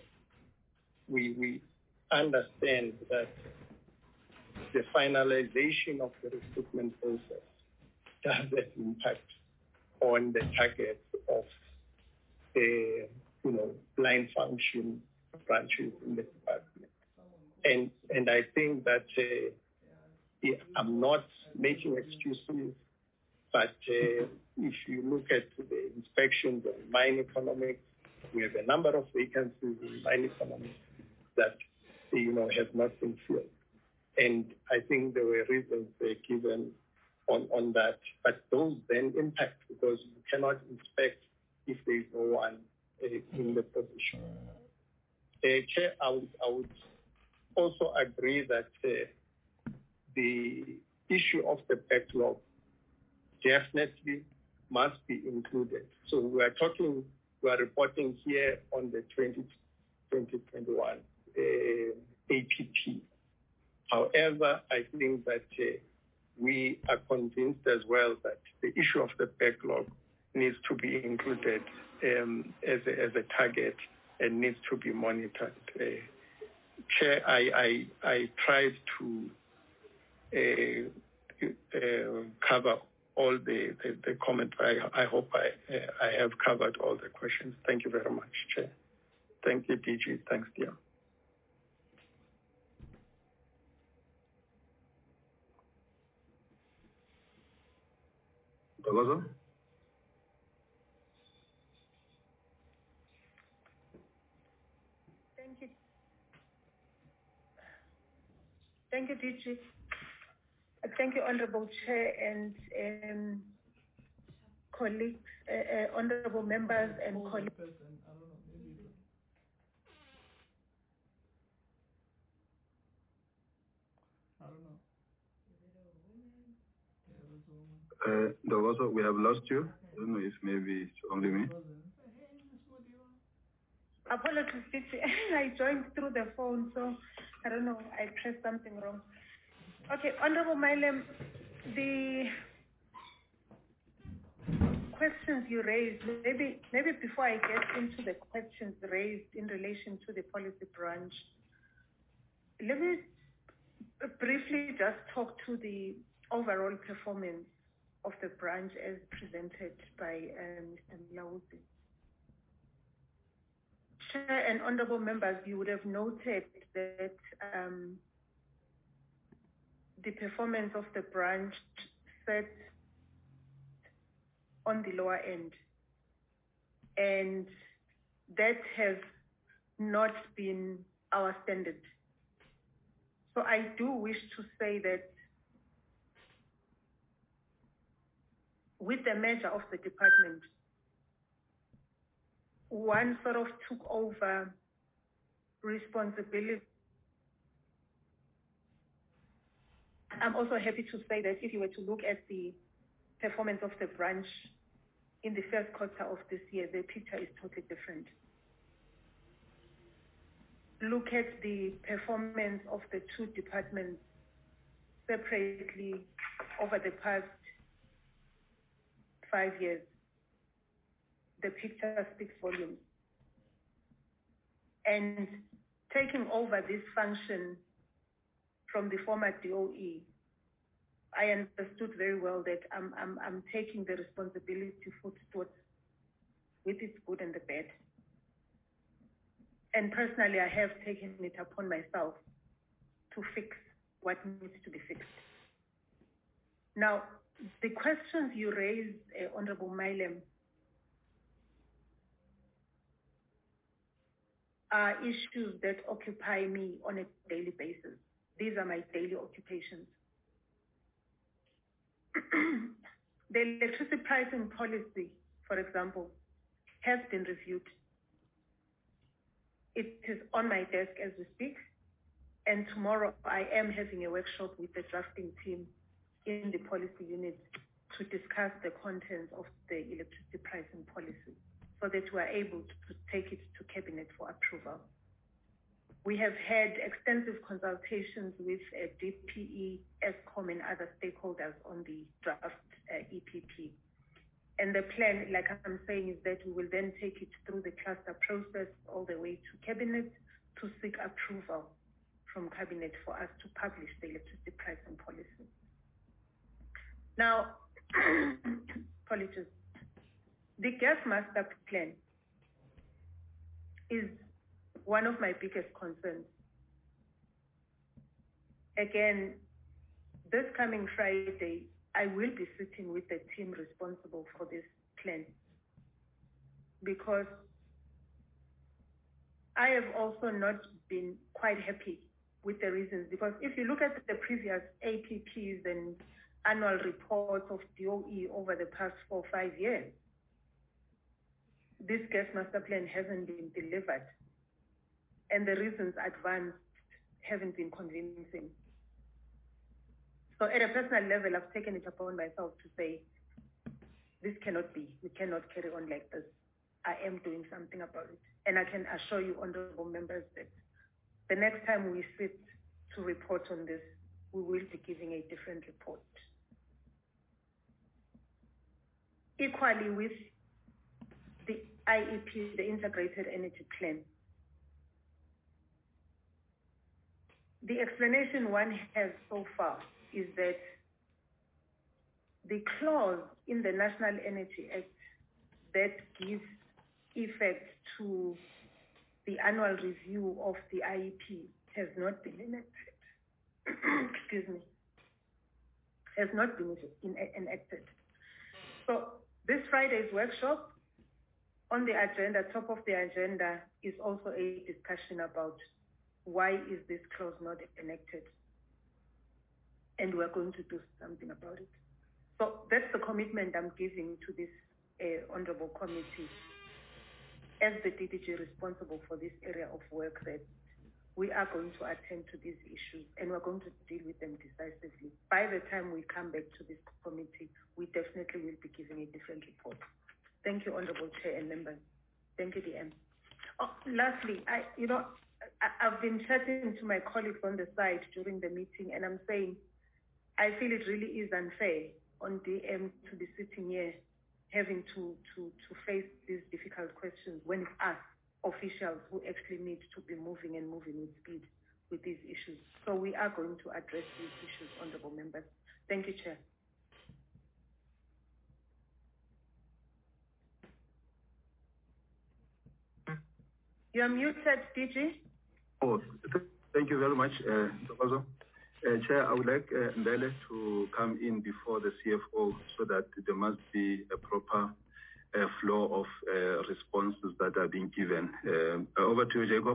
we understand that the finalization of the recruitment process does have impact on the targets of the line function branches in the department. And I think that I'm not making excuses, but if you look at the inspections on mine economics, we have a number of vacancies in mine economics that have not been filled. And I think there were reasons given on that, but those then impact because you cannot inspect if there is no one in the position. Chair, I would also agree that the issue of the backlog definitely must be included. So we are reporting here on the 2021 APP. However, I think that we are convinced as well that the issue of the backlog needs to be included as a target and needs to be monitored. Chair, I tried to cover all the comments. I hope I have covered all the questions. Thank you very much, Chair. Thank you, DG. Thanks, dear. Ntokozo? Thank you. Thank you, DG. Thank you, Honorable Chair and colleagues, honorable members and colleagues. Ntokozo, we have lost you. I don't know if maybe it's only me. Apologies, DG. I joined through the phone, so I don't know. I pressed something wrong. Okay, Honorable Mailem, the questions you raised, maybe before I get into the questions raised in relation to the policy branch, let me briefly just talk to the overall performance of the branch as presented by Mr. Mlauzi. Chair and honorable members, you would have noted that the performance of the branch set on the lower end, and that has not been our standard. So I do wish to say that with the merger of the department, one sort of took over responsibility. I'm also happy to say that if you were to look at the performance of the branch in the first quarter of this year, the picture is totally different. Look at the performance of the two departments separately over the past 5 years. The picture speaks volumes. And taking over this function from the former DOE, I understood very well that I'm taking the responsibility for with its good and the bad. And personally, I have taken it upon myself to fix what needs to be fixed. Now, the questions you raised, Honorable Mailem, are issues that occupy me on a daily basis. These are my daily occupations. The electricity pricing policy, for example, has been reviewed. It is on my desk as we speak, and tomorrow I am having a workshop with the drafting team in the policy unit to discuss the contents of the electricity pricing policy so that we are able to take it to Cabinet for approval. We have had extensive consultations with DPE, Eskom, and other stakeholders on the draft EPP. And the plan, like I'm saying, is that we will then take it through the cluster process all the way to Cabinet to seek approval from Cabinet for us to publish the electricity pricing policy. Now, apologies. The gas master plan is one of my biggest concerns. Again, this coming Friday, I will be sitting with the team responsible for this plan because I have also not been quite happy with the reasons, because if you look at the previous APPs and annual reports of DOE over the past 4 or 5 years, this gas master plan hasn't been delivered, and the reasons advanced haven't been convincing. So at a personal level, I've taken it upon myself to say, this cannot be. We cannot carry on like this. I am doing something about it. And I can assure you, honorable members, that the next time we sit to report on this, we will be giving a different report. Equally with the IEP, the Integrated Energy Plan, the explanation one has so far is that the clause in the National Energy Act that gives effect to the annual review of the IEP has not been enacted. Excuse me. Has not been enacted. So this Friday's workshop, on the agenda, top of the agenda, is also a discussion about why is this clause not enacted? And we're going to do something about it. So that's the commitment I'm giving to this honorable committee as the DDG responsible for this area of work, that we are going to attend to these issues and we're going to deal with them decisively. By the time we come back to this committee, we definitely will be giving a different report. Thank you, Honorable Chair and members. Thank you, DM. Oh, lastly, I've been chatting to my colleagues on the side during the meeting, and I'm saying I feel it really is unfair on DM to be sitting here having to face these difficult questions when it's us, officials, who actually need to be moving with speed with these issues. So we are going to address these issues, honorable members. Thank you, Chair. You are muted, DG. Oh, thank you very much, Dr. Chair, I would like Ndele to come in before the CFO so that there must be a proper flow of responses that are being given. Over to you, Jacob.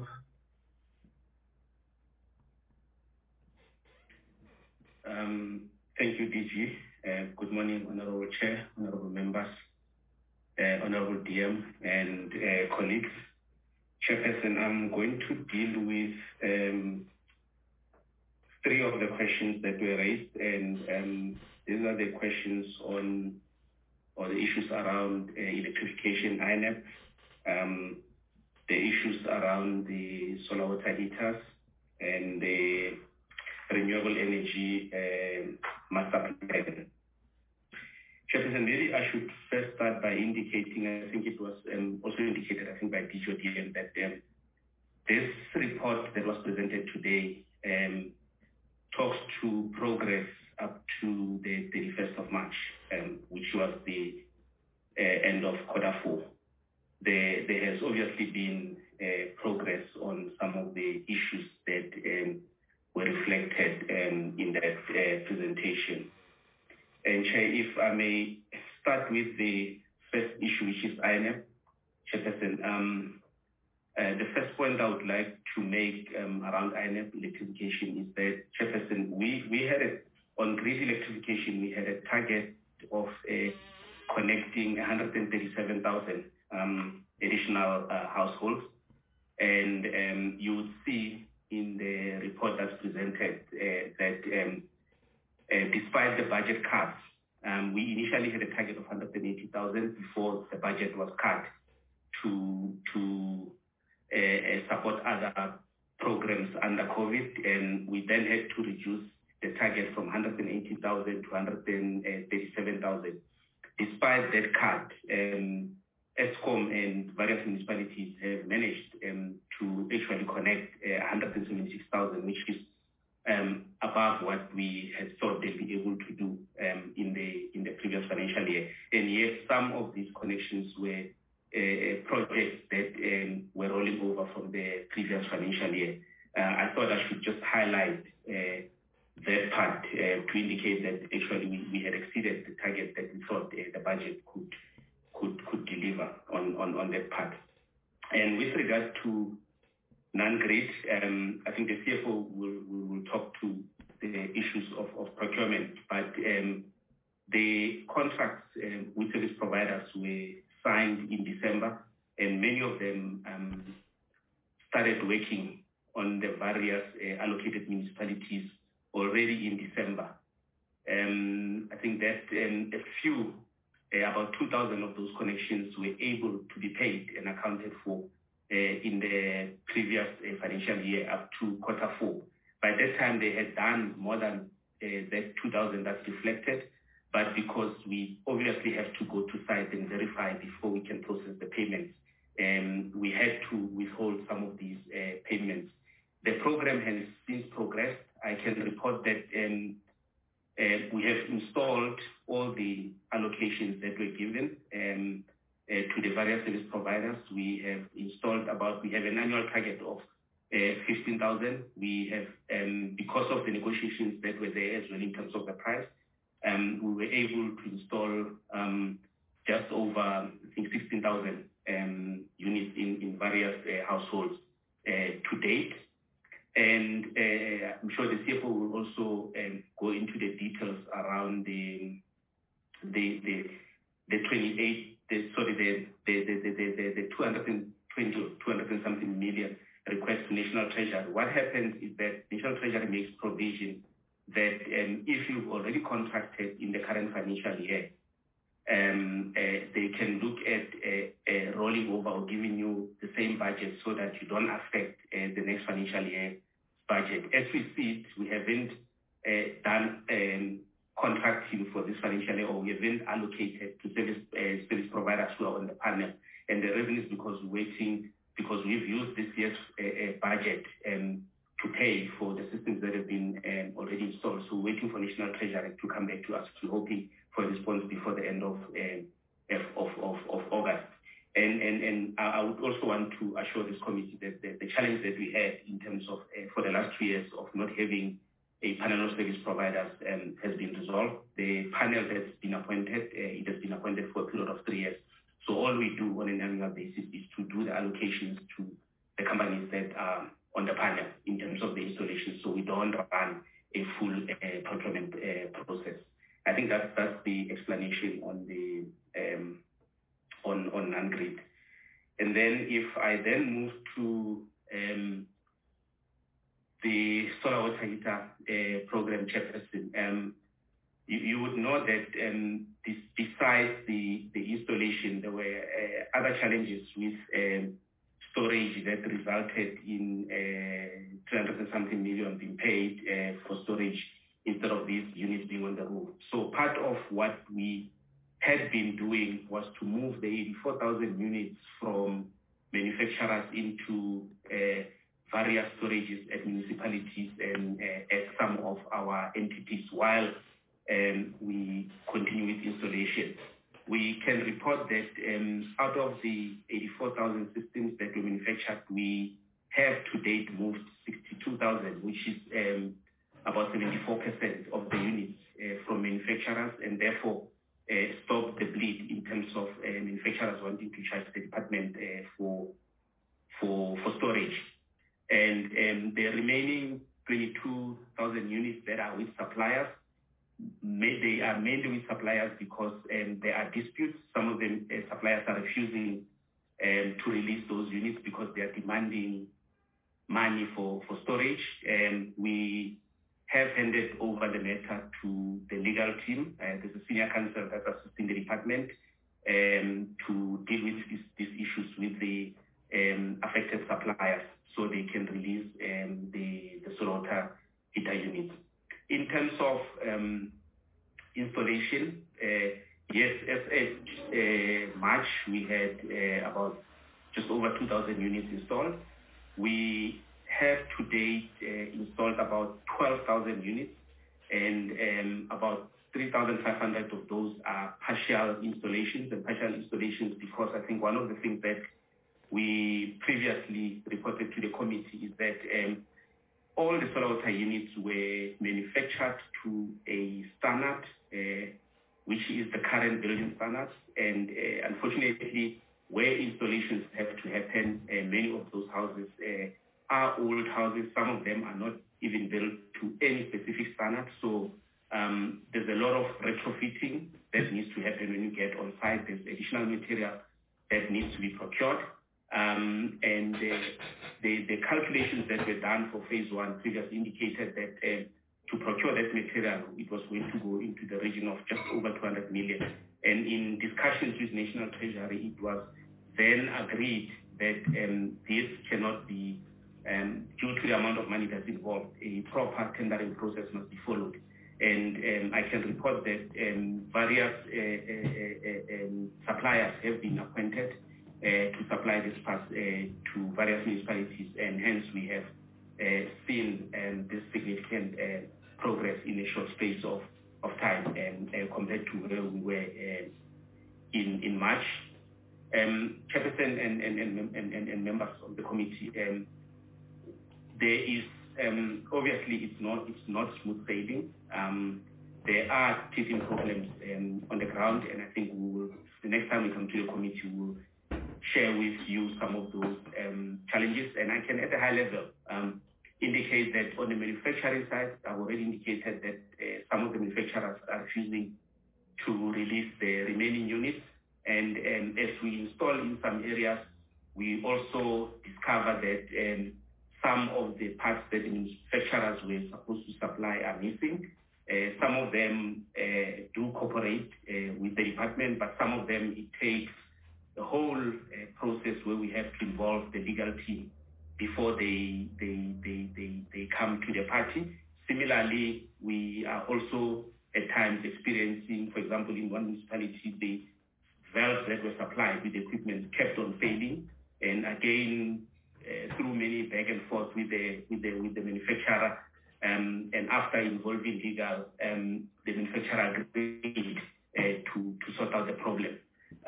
Thank you, DG. Good morning, Honorable Chair, Honorable members, Honorable DM, and colleagues. Chairperson, I'm going to deal with 3 of the questions that were raised, and these are the questions on, or the issues around electrification, INEP, the issues around the solar water heaters, and the renewable energy master plan. Chairperson, maybe I should first start by indicating, I think it was also indicated, I think, by DGODM, that this report that was presented today talks to progress up to the 31st of March, which was the end of Q4. There has obviously been progress on some of the issues that were reflected in that presentation. And Chair, if I may start with the first issue, which is INEP, Chairperson. The first point I would like to make around INEP electrification is that, Chairperson, we had on grid electrification, we had a target of connecting 137,000 additional households. And you would see in the report that's presented that despite the budget cuts, we initially had a target of 180,000 before the budget was cut to support other programs under COVID, and we then had to reduce the target from 180,000 to 137,000. Despite that cut, ESCOM and various municipalities have managed to actually connect 176,000, which is above what we had thought they'd be able to do in the previous financial year. And yes, some of these connections were projects that were rolling over from the previous financial year. I thought I should just highlight that part to indicate that actually we had exceeded the target that we thought the budget could deliver on that part. And with regard to non-grid, I think the CFO will talk to the issues of procurement, but the contracts with service providers were signed in December, and many of them started working on the various allocated municipalities already in December. I think that a few, about 2,000 of those connections were able to be paid and accounted for in the previous financial year up to Q4. By that time, they had done more than that 2,000 that's reflected, but because we obviously have to go to site and verify before we can process the payments, we had to withhold some of these payments. The program has since progressed. I can report that we have installed all the allocations that were given to the various service providers. We have installed we have an annual target of 15,000. We have, because of the negotiations that were there as well in terms of the price, we were able to install just over, I think, 16,000 units in various households to date. And I'm sure the CFO will also go into the details around the 200 and something million request to National Treasury. What happens is that National Treasury makes provision that if you've already contracted in the current financial year, they can look at rolling over or giving you the same budget so that you don't affect the next financial year budget. As we see it, we haven't done contracting for this financial year, or we haven't allocated to service providers who are on the panel. And the reason is because we're waiting, because we've used this year's budget to pay for the systems that have been already installed. So we're waiting for National Treasury to come back to us. We're hoping for a response before the end of August. And I would also want to assure this committee that the challenge that we had in terms of, for the last 2 years, of not having a panel of service providers has been resolved. The panel has been appointed. It has been appointed for a period of 3 years. So all we do on an annual basis is to do the allocations to the companies that are on the panel in terms of the installation. So we don't run a full procurement process. I think that's the explanation on the on non-grid. And then if I then move to the solar water heater program, Chairperson, you would know that besides the installation, there were other challenges with storage that resulted in 300 and something million being paid for storage instead of these units being on the roof. So part of what we had been doing was to move the 84,000 units from manufacturers into various storages at municipalities and at some of our entities while we continue with installation. We can report that out of the 84,000 systems that we manufactured, we have to date moved 62,000, which is about 74% of the units from manufacturers, and therefore stop the bleed in terms of manufacturers wanting to charge the department for storage. And the remaining 22,000 units that are with suppliers, they are mainly with suppliers because there are disputes. Some of them suppliers are refusing to release those units because they are demanding money for storage. And we have handed over the matter to the legal team. There's a senior counsel that's assisting the department to deal with these issues with the affected suppliers so they can release the solar water heater units. In terms of installation, yes, as at March, we had about just over 2,000 units installed. We have to date installed about 12,000 units, and about 3,500 of those are partial installations, and partial installations because I think one of the things that we previously reported to the committee is that all the solar water units were manufactured to a standard, which is the current building standards, and unfortunately, where installations have to happen, many of those houses are old houses. Some of them are not even built to any specific standard. So there's a lot of retrofitting that needs to happen when you get on site. There's additional material that needs to be procured. And the calculations that were done for phase one previously indicated that to procure that material, it was going to go into the region of just over 200 million. And in discussions with National Treasury, it was then agreed that this cannot be, due to the amount of money that's involved, a proper tendering process must be followed. And I can report that various suppliers have been appointed to supply this parts to various municipalities, and hence we have seen this significant progress in a short space of time compared to where we were in March. Chairperson and members of the committee, there is obviously it's not smooth sailing. There are teething problems on the ground, and I think we will, the next time we come to the committee, we will share with you some of those challenges. And I can, at a high level, indicate that on the manufacturing side, I've already indicated that some of the manufacturers are refusing to release the remaining units. And as we install in some areas, we also discover that some of the parts that the manufacturers were supposed to supply are missing. Some of them do cooperate with the department, but some of them it takes the whole process where we have to involve the legal team before they come to the party. Similarly, we are also at times experiencing, for example, in one municipality, the valves that were supplied with the equipment kept on failing, and again through many back and forth with the manufacturer, and after involving legal, the manufacturer agreed to sort out the problem.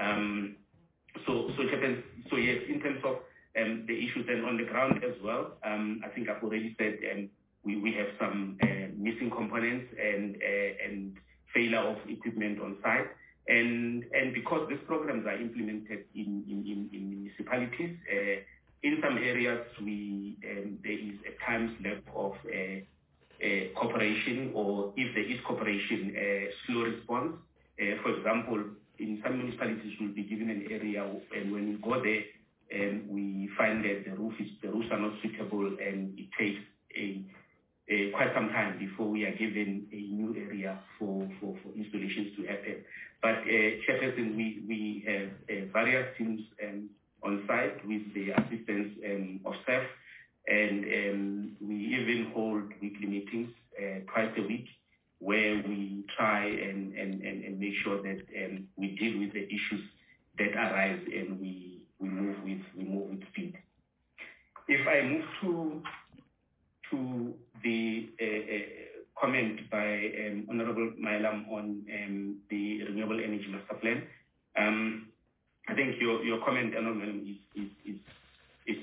So yes, in terms of the issues and on the ground as well, I think I've already said we have some missing components and failure of equipment on site. And because these programs are implemented in municipalities, in some areas there is at times lack of cooperation, or if there is cooperation, slow response. For example, in some municipalities we'll be given an area, and when we go there, we find that the roofs are not suitable, and it takes quite some time before we are given a new area for installations to happen. But Chairperson, we have various teams on site with the assistance of staff, and we even hold weekly meetings twice a week, where we try and make sure that we deal with the issues that arise, and we move with speed. If I move to the comment by Honorable Mailam on the Renewable Energy Master Plan, I think your comment, Honorable, is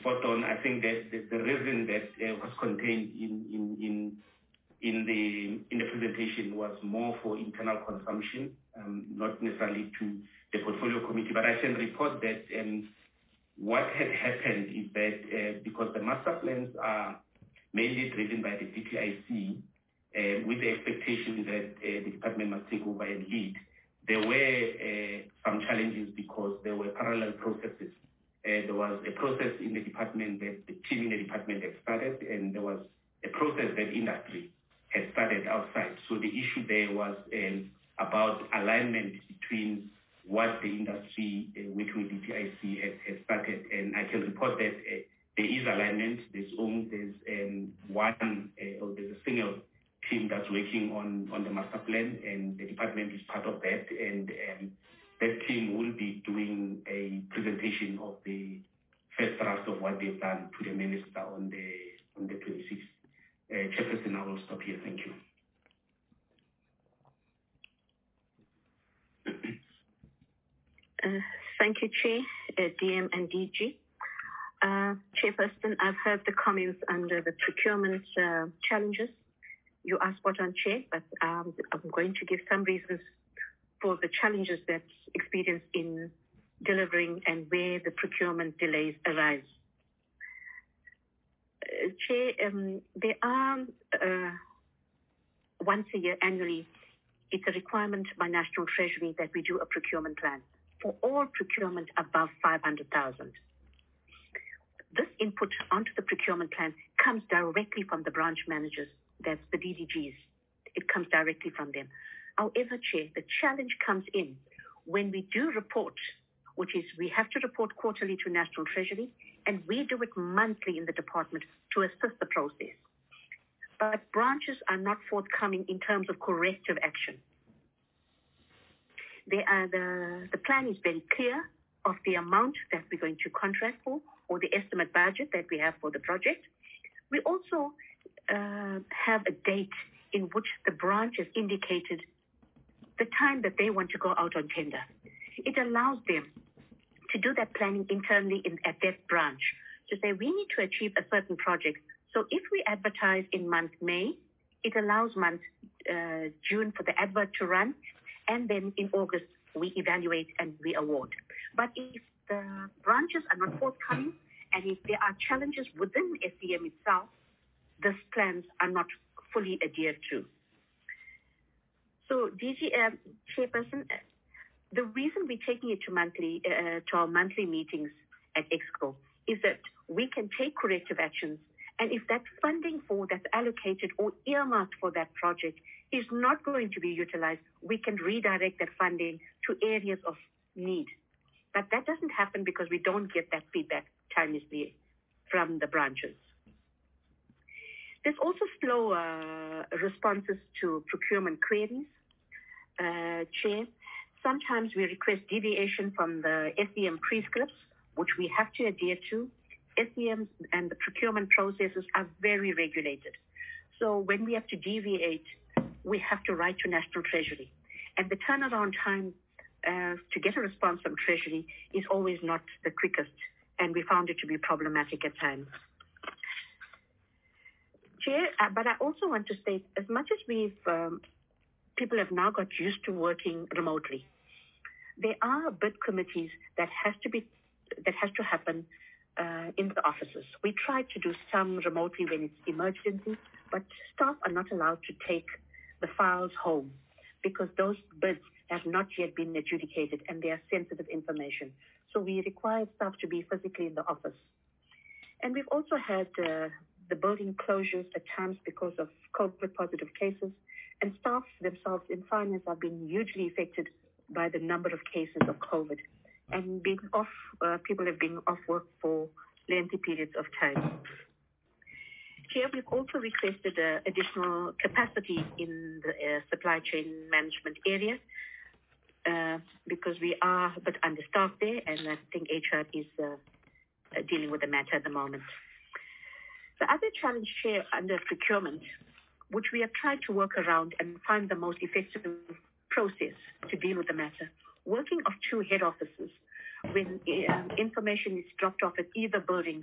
spot on. I think that the reason that was contained in the presentation was more for internal consumption, not necessarily to the portfolio committee. But I can report that what had happened is that because the master plans are mainly driven by the DTIC, with the expectation that the department must take over and lead, there were some challenges because there were parallel processes. There was a process in the department that the team in the department had started, and there was a process that industry had started outside. So the issue there was about alignment between what the industry working with DTIC has started. And I can report that there is alignment. There's a single team that's working on the master plan, and the department is part of that. And that team will be doing a presentation of the first draft of what they've done to the minister on the 26th. Chairperson, I will stop here. Thank you. Thank you, Chair, DM and DG. Chairperson, I've heard the comments under the procurement challenges. You are spot on, Chair, but I'm going to give some reasons for the challenges that's experienced in delivering and where the procurement delays arise. Chair, there are once a year annually, it's a requirement by National Treasury that we do a procurement plan for all procurement above 500,000. This input onto the procurement plan comes directly from the branch managers, that's the DDGs. It comes directly from them. However, Chair, the challenge comes in when we do report, which is we have to report quarterly to National Treasury, and we do it monthly in the department to assist the process. But branches are not forthcoming in terms of corrective action. The plan is very clear of the amount that we're going to contract for, or the estimate budget that we have for the project. We also have a date in which the branch has indicated the time that they want to go out on tender. It allows them to do that planning internally at that branch, to say we need to achieve a certain project. So if we advertise in month May, it allows month June for the advert to run, and then in August we evaluate and we award. But if the branches are not forthcoming, and if there are challenges within SEM itself, these plans are not fully adhered to. So, DG Chairperson, the reason we're taking it to our monthly meetings at Exco is that we can take corrective actions, and if that funding that's allocated or earmarked for that project is not going to be utilized, we can redirect that funding to areas of need. But that doesn't happen because we don't get that feedback timelessly from the branches. There's also slow responses to procurement queries. Chair, sometimes we request deviation from the SEM prescripts, which we have to adhere to. SEM and the procurement processes are very regulated. So when we have to deviate, we have to write to National Treasury. And the turnaround time to get a response from Treasury is always not the quickest, and we found it to be problematic at times. Chair, but I also want to state, as much as people have now got used to working remotely, there are bid committees that has to happen in the offices. We try to do some remotely when it's emergency, but staff are not allowed to take the files home because those bids have not yet been adjudicated and they are sensitive information. So we require staff to be physically in the office. And we've also had the building closures at times because of COVID positive cases, and staff themselves in finance have been hugely affected by the number of cases of COVID, and being off, people have been off work for lengthy periods of time. Chair, we've also requested additional capacity in the supply chain management area because we are a bit understaffed there, and I think HR is dealing with the matter at the moment. The other challenge, Chair, under procurement, which we have tried to work around and find the most effective process to deal with the matter, working of two head offices when information is dropped off at either buildings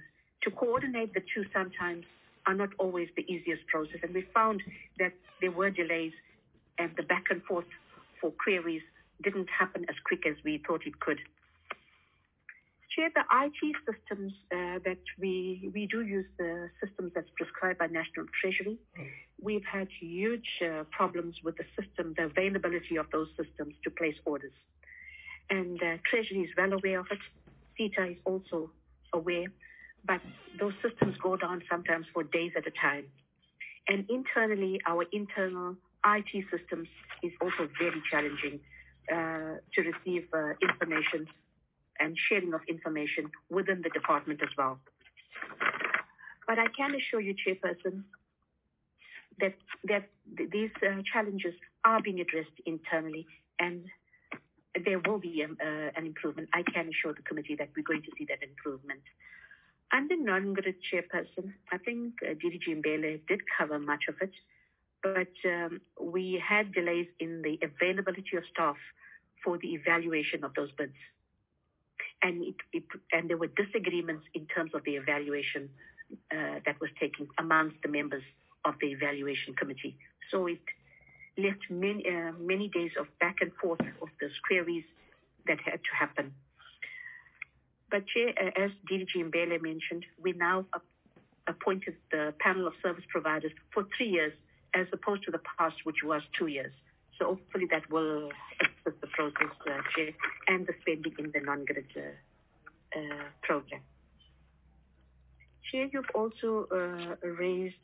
To coordinate the two sometimes are not always the easiest process, and we found that there were delays and the back and forth for queries didn't happen as quick as we thought it could. Chair, the IT systems that we do use the systems that's prescribed by National Treasury. We've had huge problems with the system, the availability of those systems to place orders. And Treasury is well aware of it. CETA is also aware, but those systems go down sometimes for days at a time. And internally, our internal IT systems is also very challenging to receive information and sharing of information within the department as well. But I can assure you, Chairperson, that these challenges are being addressed internally, and there will be an improvement. I can assure the committee that we're going to see that improvement. Under non-grid Chairperson, I think DDG Mbele did cover much of it, but we had delays in the availability of staff for the evaluation of those bids. And there were disagreements in terms of the evaluation that was taken amongst the members of the evaluation committee. So it left many days of back and forth of those queries that had to happen. But Chair, as DDG Mbele mentioned, we now appointed the panel of service providers for 3 years as opposed to the past, which was 2 years. So hopefully that will assist the process, Chair, and the spending in the non-grid program. Chair, you've also raised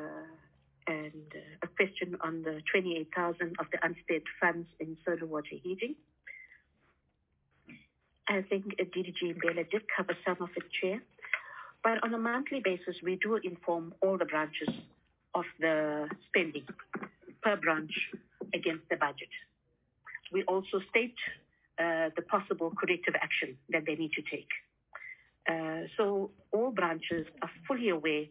a question on the 28,000 of the unspent funds in solar water heating. I think DDG Mbele did cover some of it, Chair. But on a monthly basis, we do inform all the branches of the spending per branch against the budget. We also state the possible corrective action that they need to take. So all branches are fully aware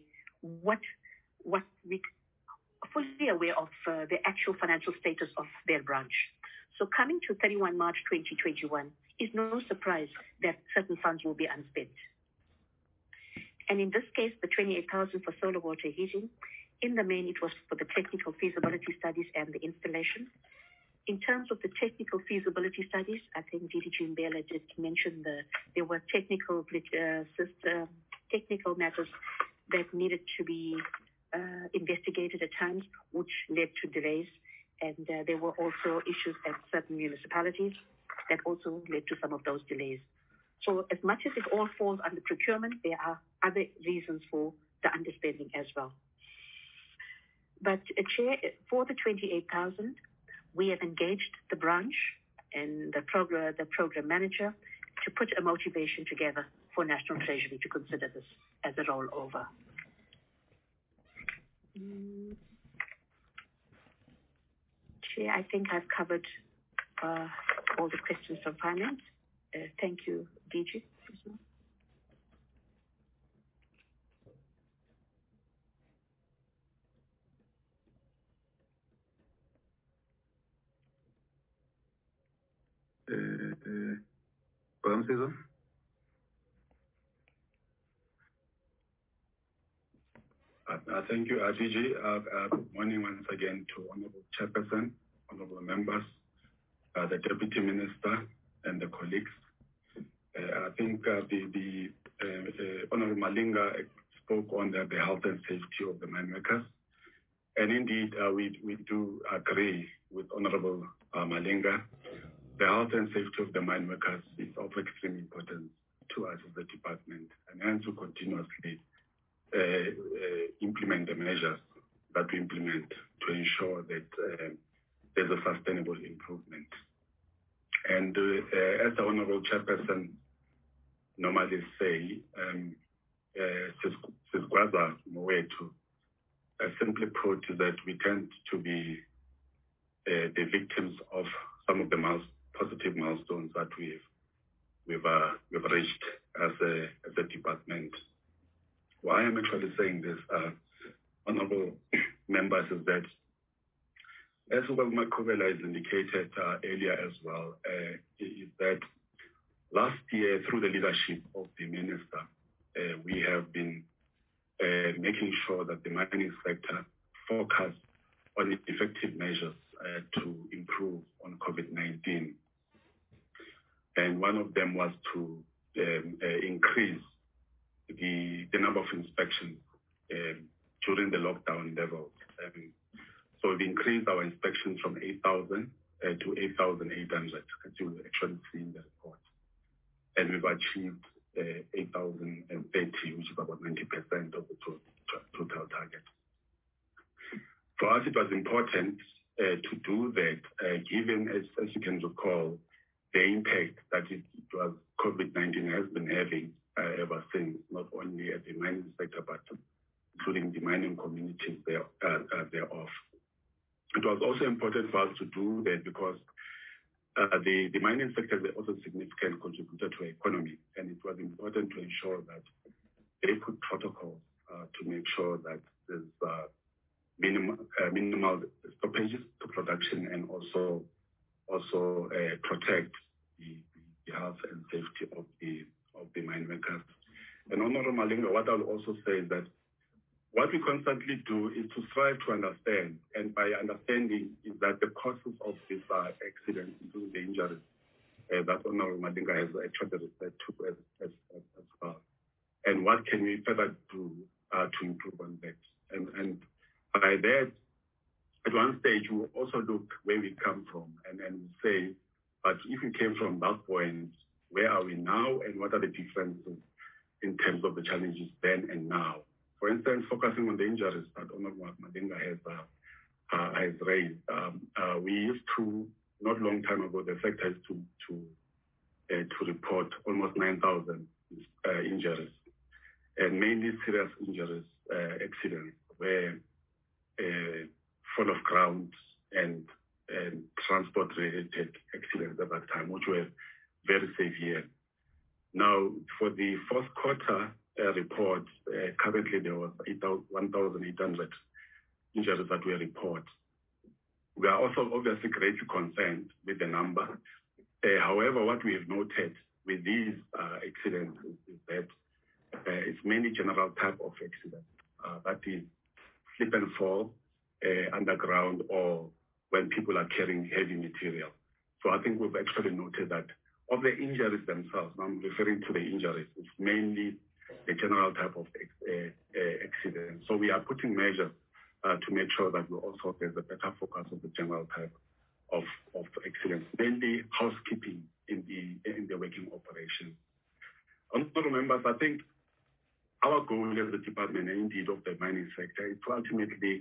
fully aware of the actual financial status of their branch. So coming to 31 March 2021 is no surprise that certain funds will be unspent. And in this case, the 28,000 for solar water heating, in the main, it was for the technical feasibility studies and the installation. In terms of the technical feasibility studies, I think DDG Mbele did mention there were technical matters that needed to be investigated at times, which led to delays. And there were also issues at certain municipalities that also led to some of those delays. So as much as it all falls under procurement, there are other reasons for the underspending as well. But Chair, for the 28,000, we have engaged the branch and the program manager to put a motivation together for National Treasury to consider this as a rollover. Chair, I think I've covered all the questions from finance. Thank you, DG. Thank you, DG. Good morning once again to Honorable Chairperson, Honorable members, the Deputy Minister, and the colleagues. I think the Honorable Malinga spoke on the health and safety of the mine workers. And indeed, we do agree with Honorable Malinga. The health and safety of the mine workers is of extreme importance to us as the department, and hence we continuously implement the measures that we implement to ensure that there's a sustainable improvement. And as the Honorable Chairperson normally say, Sizgwaza Mwetu, simply put, that we tend to be the victims of some of the positive milestones that we've reached as a department. Why I'm actually saying this, honorable members, is that as Obama Kubela has indicated earlier as well, is that last year, through the leadership of the minister, we have been making sure that the mining sector focus on effective measures to improve on COVID-19. And one of them was to increase the number of inspections during the lockdown level. So we've increased our inspections from 8,000 to 8,800, as you will actually see in the report. And we've achieved 8,030, which is about 90% of the total target. For us, it was important to do that, given, as you can recall, the impact that COVID-19 has been having ever since, not only at the mining sector, but including the mining communities thereof. It was also important for us to do that because the mining sector is also a significant contributor to the economy, and it was important to ensure that they put protocols to make sure that there's minimal stoppages to production and also protect the health and safety of the mine workers. And Honorable Malinga, what I'll also say is that what we constantly do is to strive to understand, and by understanding is that the causes of these accidents, including the injuries, that Honorable Malinga has actually referred to as well. And what can we further do to improve on that? And by that, at one stage, we also look where we come from and say, but if we came from that point, where are we now and what are the differences in terms of the challenges then and now? For instance, focusing on the injuries that Honorable Malinga has raised, we used to, not long time ago, the sector used to report almost 9,000 injuries, and mainly serious injuries, accidents, where fall of ground and transport-related accidents at that time, which were very severe. Now, for the fourth quarter report, currently there was 1,800 injuries that we report. We are also obviously greatly concerned with the number. However, what we have noted with these accidents is that it's mainly general type of accidents. That is slip and fall underground, or when people are carrying heavy material. So I think we've actually noted that of the injuries themselves, I'm referring to the injuries, it's mainly the general type of accident. So we are putting measures to make sure that we also there's a better focus on the general type of accidents, mainly housekeeping in the working operation. Honorable members, I think our goal as the department, and indeed of the mining sector, is to ultimately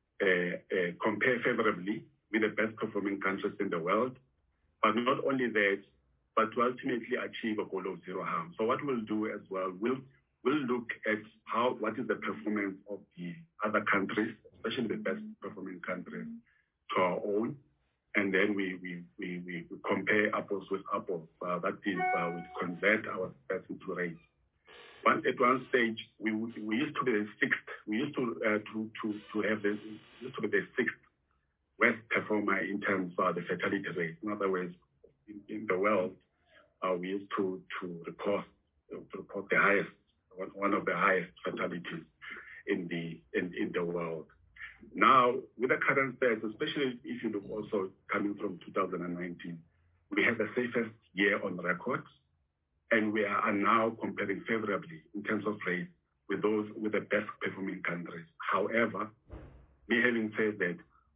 compare favorably with the best performing countries in the world, but not only that, but to ultimately achieve a goal of zero harm. So what we'll do as well, we'll look at what is the performance of the other countries, especially the best performing countries, to our own, and then we compare apples with apples. That is, we convert our stats into rates. At one stage, we used to be the sixth. We used to have the sixth worst performer in terms of the fatality rate. In other words, in the world, we used to report the highest, one of the highest fatalities in the world. Now, with the current stats, especially if you look also coming from 2019, we have the safest year on record, and we are now comparing favorably in terms of rates with those with the best performing countries. However, we having said that,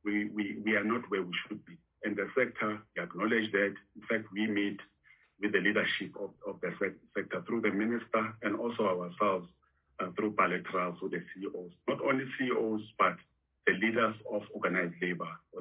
we are not where we should be. And the sector, we acknowledge that. In fact, we meet with the leadership of the sector through the minister and also ourselves through bilaterals with the CEOs. Not only CEOs, but the leaders of organized labor or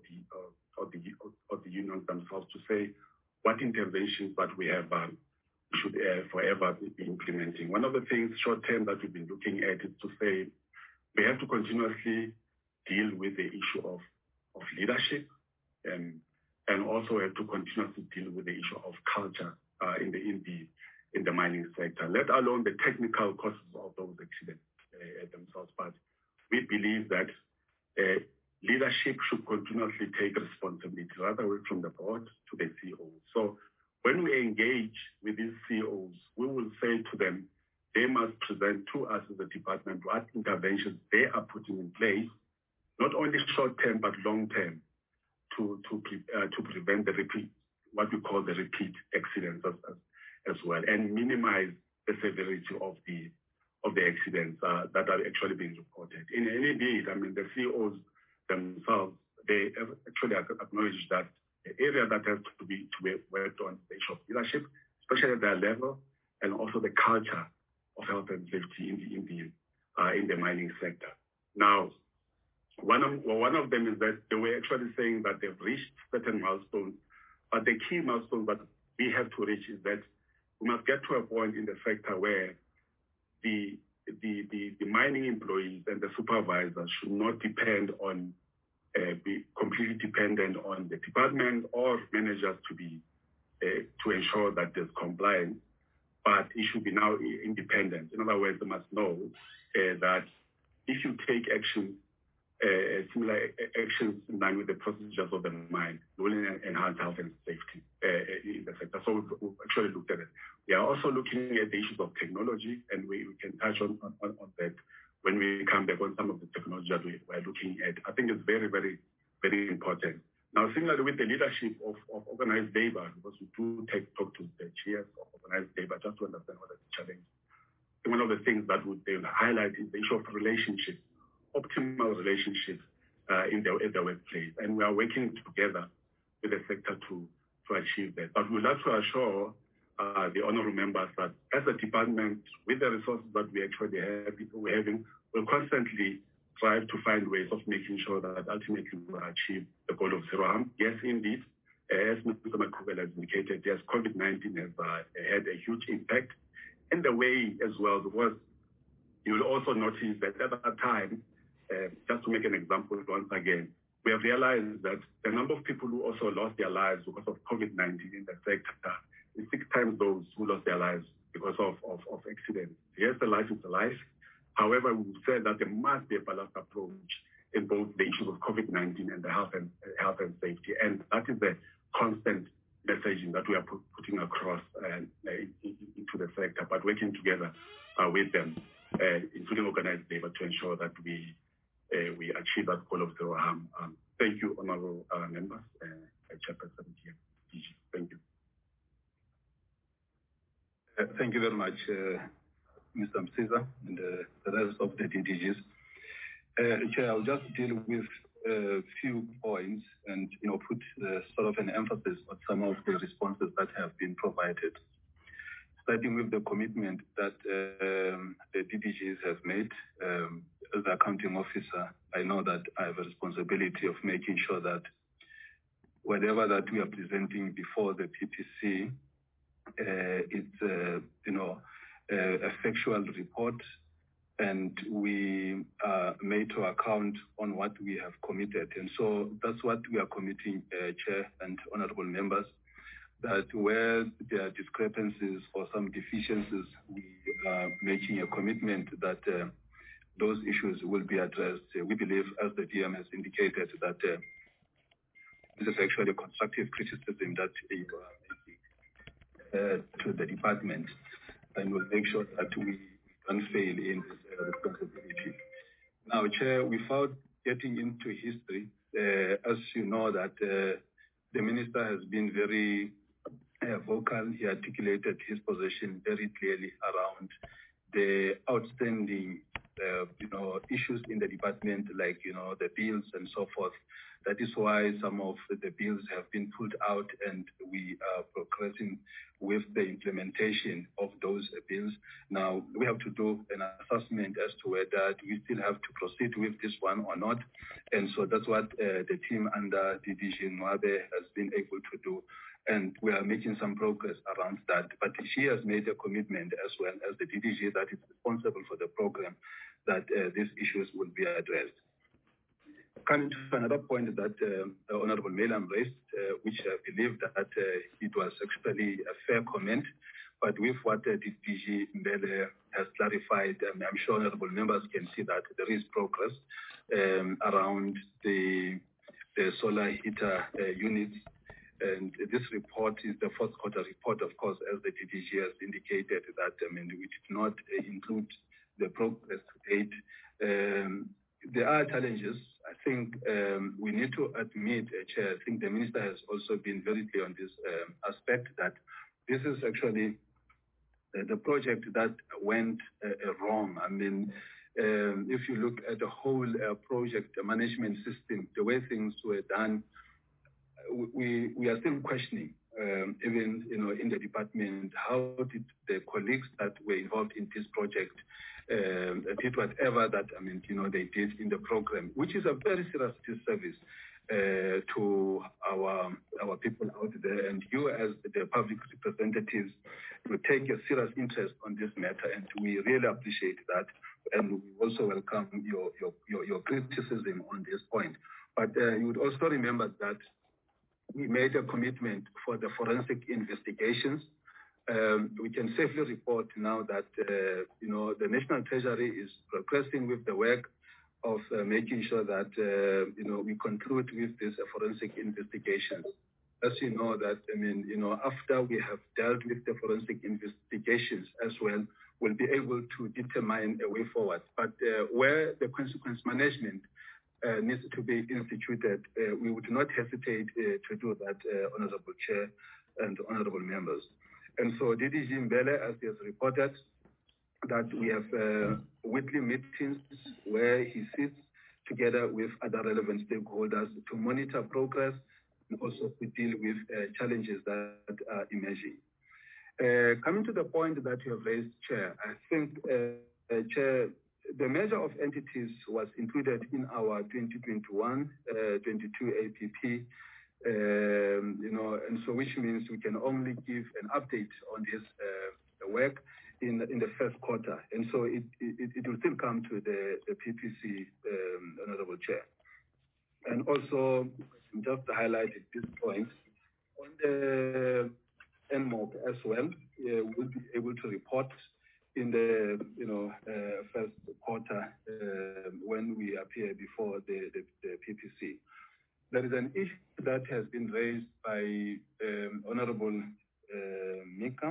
the unions themselves, to say what interventions that we have should forever be implementing. One of the things short term that we've been looking at is to say we have to continuously deal with the issue of leadership, and also have to continuously deal with the issue of culture in the mining sector, let alone the technical causes of those accidents themselves. But we believe that leadership should continuously take responsibility, rather away from the board to the CEOs. So when we engage with these CEOs, we will say to them, they must present to us as a department what interventions they are putting in place, not only short-term but long-term, to prevent the repeat, what we call the repeat accidents as well, and minimize the severity of the accidents that are actually being reported. Indeed, I mean, the CEOs themselves, they actually acknowledge that the area that has to be worked on is the issue of leadership, especially at their level, and also the culture of health and safety in the mining sector. Now, one of them is that they were actually saying that they've reached certain milestones, but the key milestone that we have to reach is that we must get to a point in the sector where the mining employees and the supervisors should not depend on be completely dependent on the department or managers to ensure that there's compliance, but it should be now independent. In other words, they must know that if you take action, similar actions in line with the procedures of the mine, it will enhance health and safety in the sector. So we've actually looked at it. We are also looking at the issues of technology, and we can touch on that when we come back on some of the technology that we're looking at. I think it's very, very, very important. Now, similarly with the leadership of organized labor, because we do talk to the chairs of organized labor just to understand what is the challenge. One of the things that they highlight is the issue of relationship, optimal relationship in the workplace. And we are working together with the sector to achieve that. But we'd like to assure the honorable members that as a department, with the resources that we actually we're having, we'll constantly strive to find ways of making sure that ultimately we achieve the goal of zero harm. Yes, indeed, as Mr. Makhubela has indicated, yes, COVID-19 has had a huge impact in the way as well, because you will also notice that at that time, just to make an example once again, we have realized that the number of people who also lost their lives because of COVID-19 in the sector is 6 times those who lost their lives because of accidents. Yes, the life is a life. However, we said that there must be a balanced approach in both the issues of COVID-19 and the health and safety. And that is the constant messaging that we are putting across into the sector, but working together with them, including organized labor, to ensure that we achieve that goal of zero harm. Thank you, honorable members, Chairperson here. Thank you. Thank you very much, Mr. Msiza and the rest of the DDGs. Chair, I'll just deal with a few points and put sort of an emphasis on some of the responses that have been provided. Starting with the commitment that the DDGs have made. As the accounting officer, I know that I have a responsibility of making sure that whatever that we are presenting before the PPC, it's a factual report, and we are made to account on what we have committed. And so that's what we are committing, Chair and honorable members, that where there are discrepancies or some deficiencies, we are making a commitment that those issues will be addressed. We believe, as the DM has indicated, that this is actually a constructive criticism that you are making to the department, and we'll make sure that we don't fail in this responsibility. Now, Chair, without getting into history, as you know that the Minister has been very vocal. He articulated his position very clearly around the outstanding issues in the department, like, the bills and so forth. That is why some of the bills have been pulled out, and we are progressing with the implementation of those bills. Now, we have to do an assessment as to whether we still have to proceed with this one or not. And so that's what the team under DDG Nwabe has been able to do. And we are making some progress around that. But she has made a commitment, as well as the DDG that is responsible for the program, that these issues will be addressed. Coming to another point that Honorable Melam raised, which I believe that it was actually a fair comment, but with what DDG Mbele has clarified, I'm sure honorable members can see that there is progress around the solar heater units. And this report is the fourth quarter report, of course, as the DDG has indicated that, we did not include the progress to date. There are challenges. I think we need to admit, Chair, I think the Minister has also been very clear on this aspect, that this is actually the project that went wrong. If you look at the whole project management system, the way things were done, we are still questioning, even in the department, how did the colleagues that were involved in this project did whatever that they did in the program, which is a very serious disservice to our people out there, and you as the public representatives take a serious interest on this matter, and we really appreciate that, and we also welcome your criticism on this point. But you would also remember that we made a commitment for the forensic investigations. We can safely report now that the National Treasury is progressing with the work of making sure that we conclude with this forensic investigation. As you know that, after we have dealt with the forensic investigations as well, we'll be able to determine a way forward. But where the consequence management needs to be instituted, we would not hesitate to do that, Honorable Chair and Honorable Members. And so DDG Mbele, as he has reported, that we have weekly meetings where he sits together with other relevant stakeholders to monitor progress and also to deal with challenges that are emerging. Coming to the point that you have raised, Chair, I think, Chair, the measure of entities was included in our 2021-22 APP, and so which means we can only give an update on this work in the first quarter, and so it will still come to the PPC, Honorable Chair. And also, just to highlight at this point, on the NMOC as well, we'll be able to report in the first quarter when we appear before the PPC. There is an issue that has been raised by Honorable Mika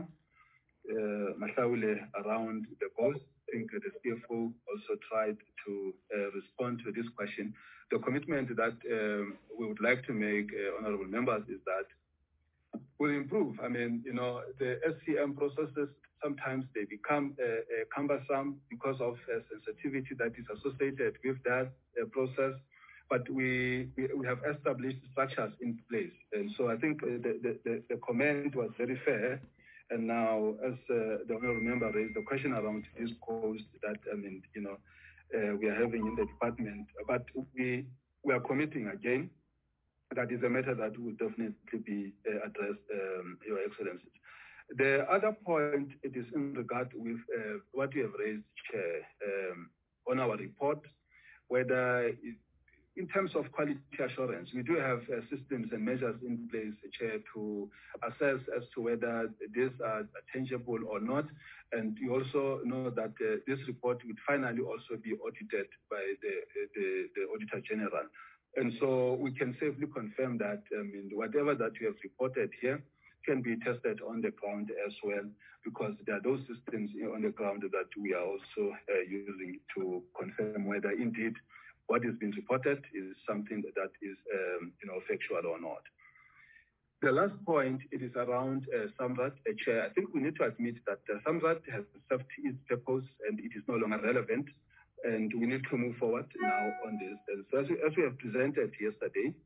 Mahlaule around the cost. I think the CFO also tried to respond to this question. The commitment that we would like to make, honorable members, is that we'll improve. The SCM processes, sometimes they become cumbersome because of sensitivity that is associated with that process. But we have established structures in place. And so I think the comment was very fair. And now, as the honorable member raised the question around this cost that we are having in the department, but we are committing again. That is a matter that will definitely be addressed, Your Excellencies. The other point, it is in regard with what you have raised, Chair, on our report, whether in terms of quality assurance, we do have systems and measures in place, Chair, to assess as to whether these are tangible or not. And you also know that this report would finally also be audited by the Auditor General. And so we can safely confirm that whatever that you have reported here can be tested on the ground as well, because there are those systems on the ground that we are also using to confirm whether indeed what is being reported is something that is factual or not. The last point, it is around SAMRAT, Chair. I think we need to admit that SAMRAT has served its purpose and it is no longer relevant, and we need to move forward now on this. And so as we have presented yesterday,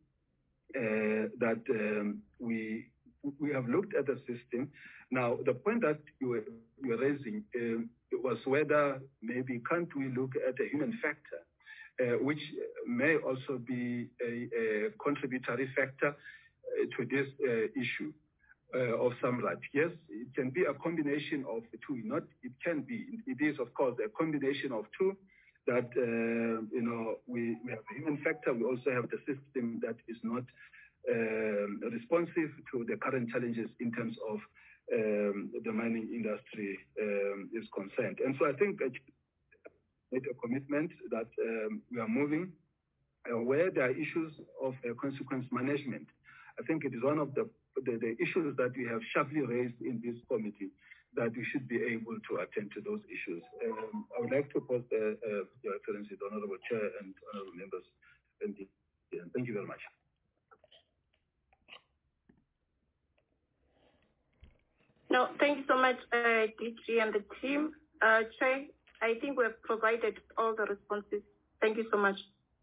that we have looked at the system. Now, the point that you were raising was whether maybe can't we look at a human factor, which may also be a contributory factor to this issue of SAMRAT. Yes, it can be a combination of the two. It can be. It is, of course, a combination of two. That we have the human factor. We also have the system that is not responsive to the current challenges in terms of the mining industry is concerned. And so I think made a commitment that we are moving where there are issues of consequence management. I think it is one of the issues that we have sharply raised in this committee, that we should be able to attend to those issues. I would like to pose Your Excellency, the Honorable Chair and Honorable Members. Thank you very much. No, thank you so much, DG and the team. Chair, I think we have provided all the responses. Thank you so much.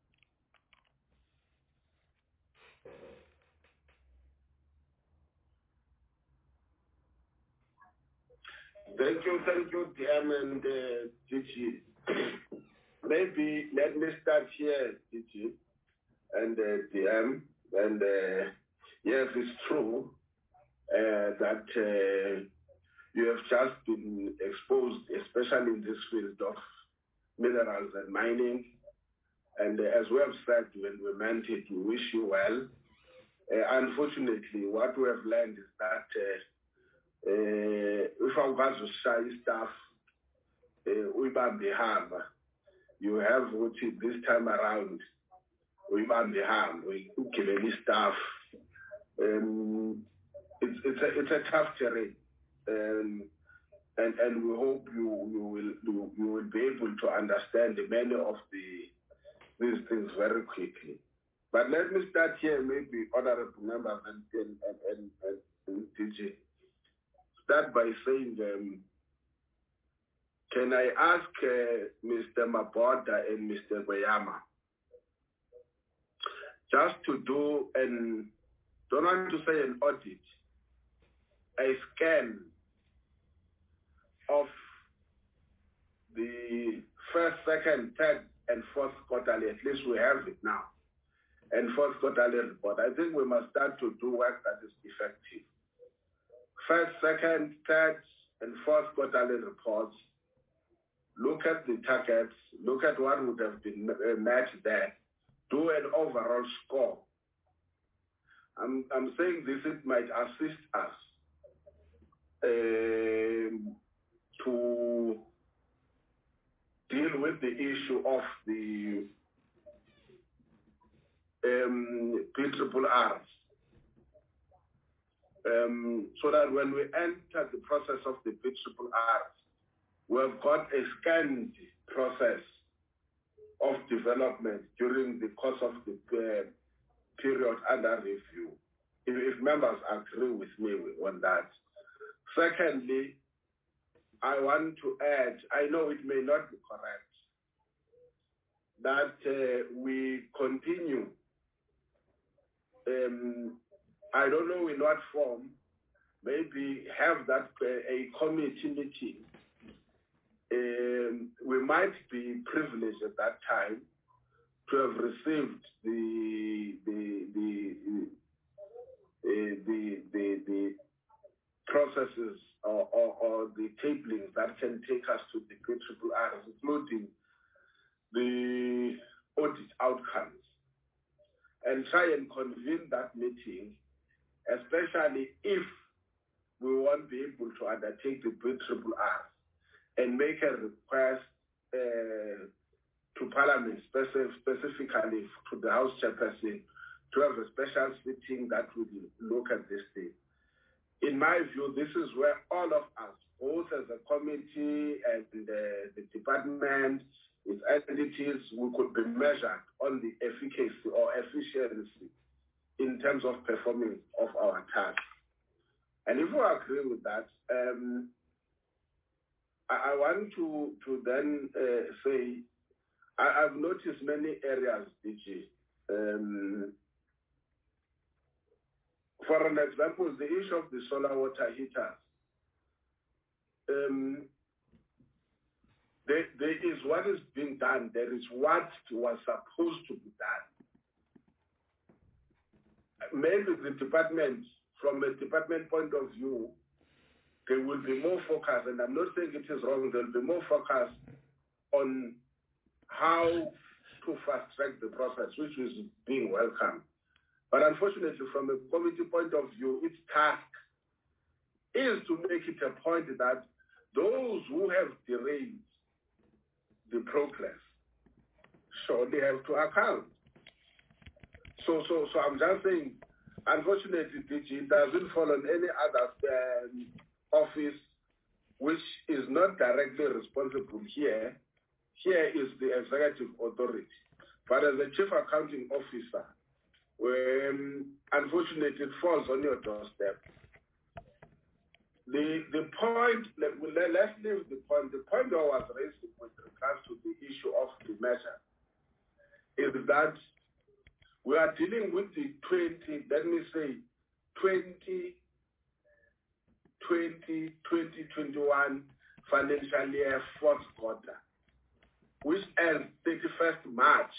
Thank you, DM and DG. Maybe let me start here, DG and DM. And yes, it's true that you have just been exposed, especially in this field of minerals and mining. And as we have said when we meant it, we wish you well. Unfortunately, what we have learned is that if our guys will shy stuff, we ban the harm. You have what this time around, we ban the harm. We kill any stuff. It's a tough terrain, and we hope you will be able to understand many of these things very quickly. But let me start here, maybe honorable members and DG. Start by saying, can I ask Mr. Maboda and Mr. Boyama just to do don't want to say an audit, a scan of the first, second, third, and fourth quarterly. At least we have it now. And fourth quarterly report. I think we must start to do work that is effective. First, second, third, and fourth quarterly reports. Look at the targets. Look at what would have been met there. Do an overall score. I'm saying this, it might assist us to deal with the issue of the PRRRs, so that when we enter the process of the PRRRs, we've got a scanned process of development during the course of the period under review, if members agree with me on that. Secondly, I want to add, I know it may not be correct, that we continue, I don't know in what form, maybe have that a committee meeting. We might be privileged at that time to have received the processes or the tablings that can take us to the PRRRs, including the audit outcomes, and try and convene that meeting, especially if we won't be able to undertake the PRRRs, and make a request to Parliament, specifically to the House Chairperson, to have a special sitting that will look at this thing. In my view, this is where all of us, both as a committee and the department, its entities, we could be measured on the efficacy or efficiency in terms of performance of our task. And if we agree with that, I want to then say, I've noticed many areas, DG. For an example, the issue of the solar water heaters. There is what is being done. There is what was supposed to be done. Maybe the department, from a department point of view, there will be more focus, and I'm not saying it is wrong, there will be more focus on how to fast-track the process, which is being welcomed. But unfortunately, from a committee point of view, its task is to make it a point that those who have derailed the progress surely have to account. So I'm just saying, unfortunately, DG, it doesn't fall on any other office which is not directly responsible here. Here is the executive authority. But as a chief accounting officer, unfortunately, it falls on your doorstep. The point, let's leave the point. The point I was raising with regards to the issue of the measure is that we are dealing with the 2021 financial year fourth quarter, which ends 31st March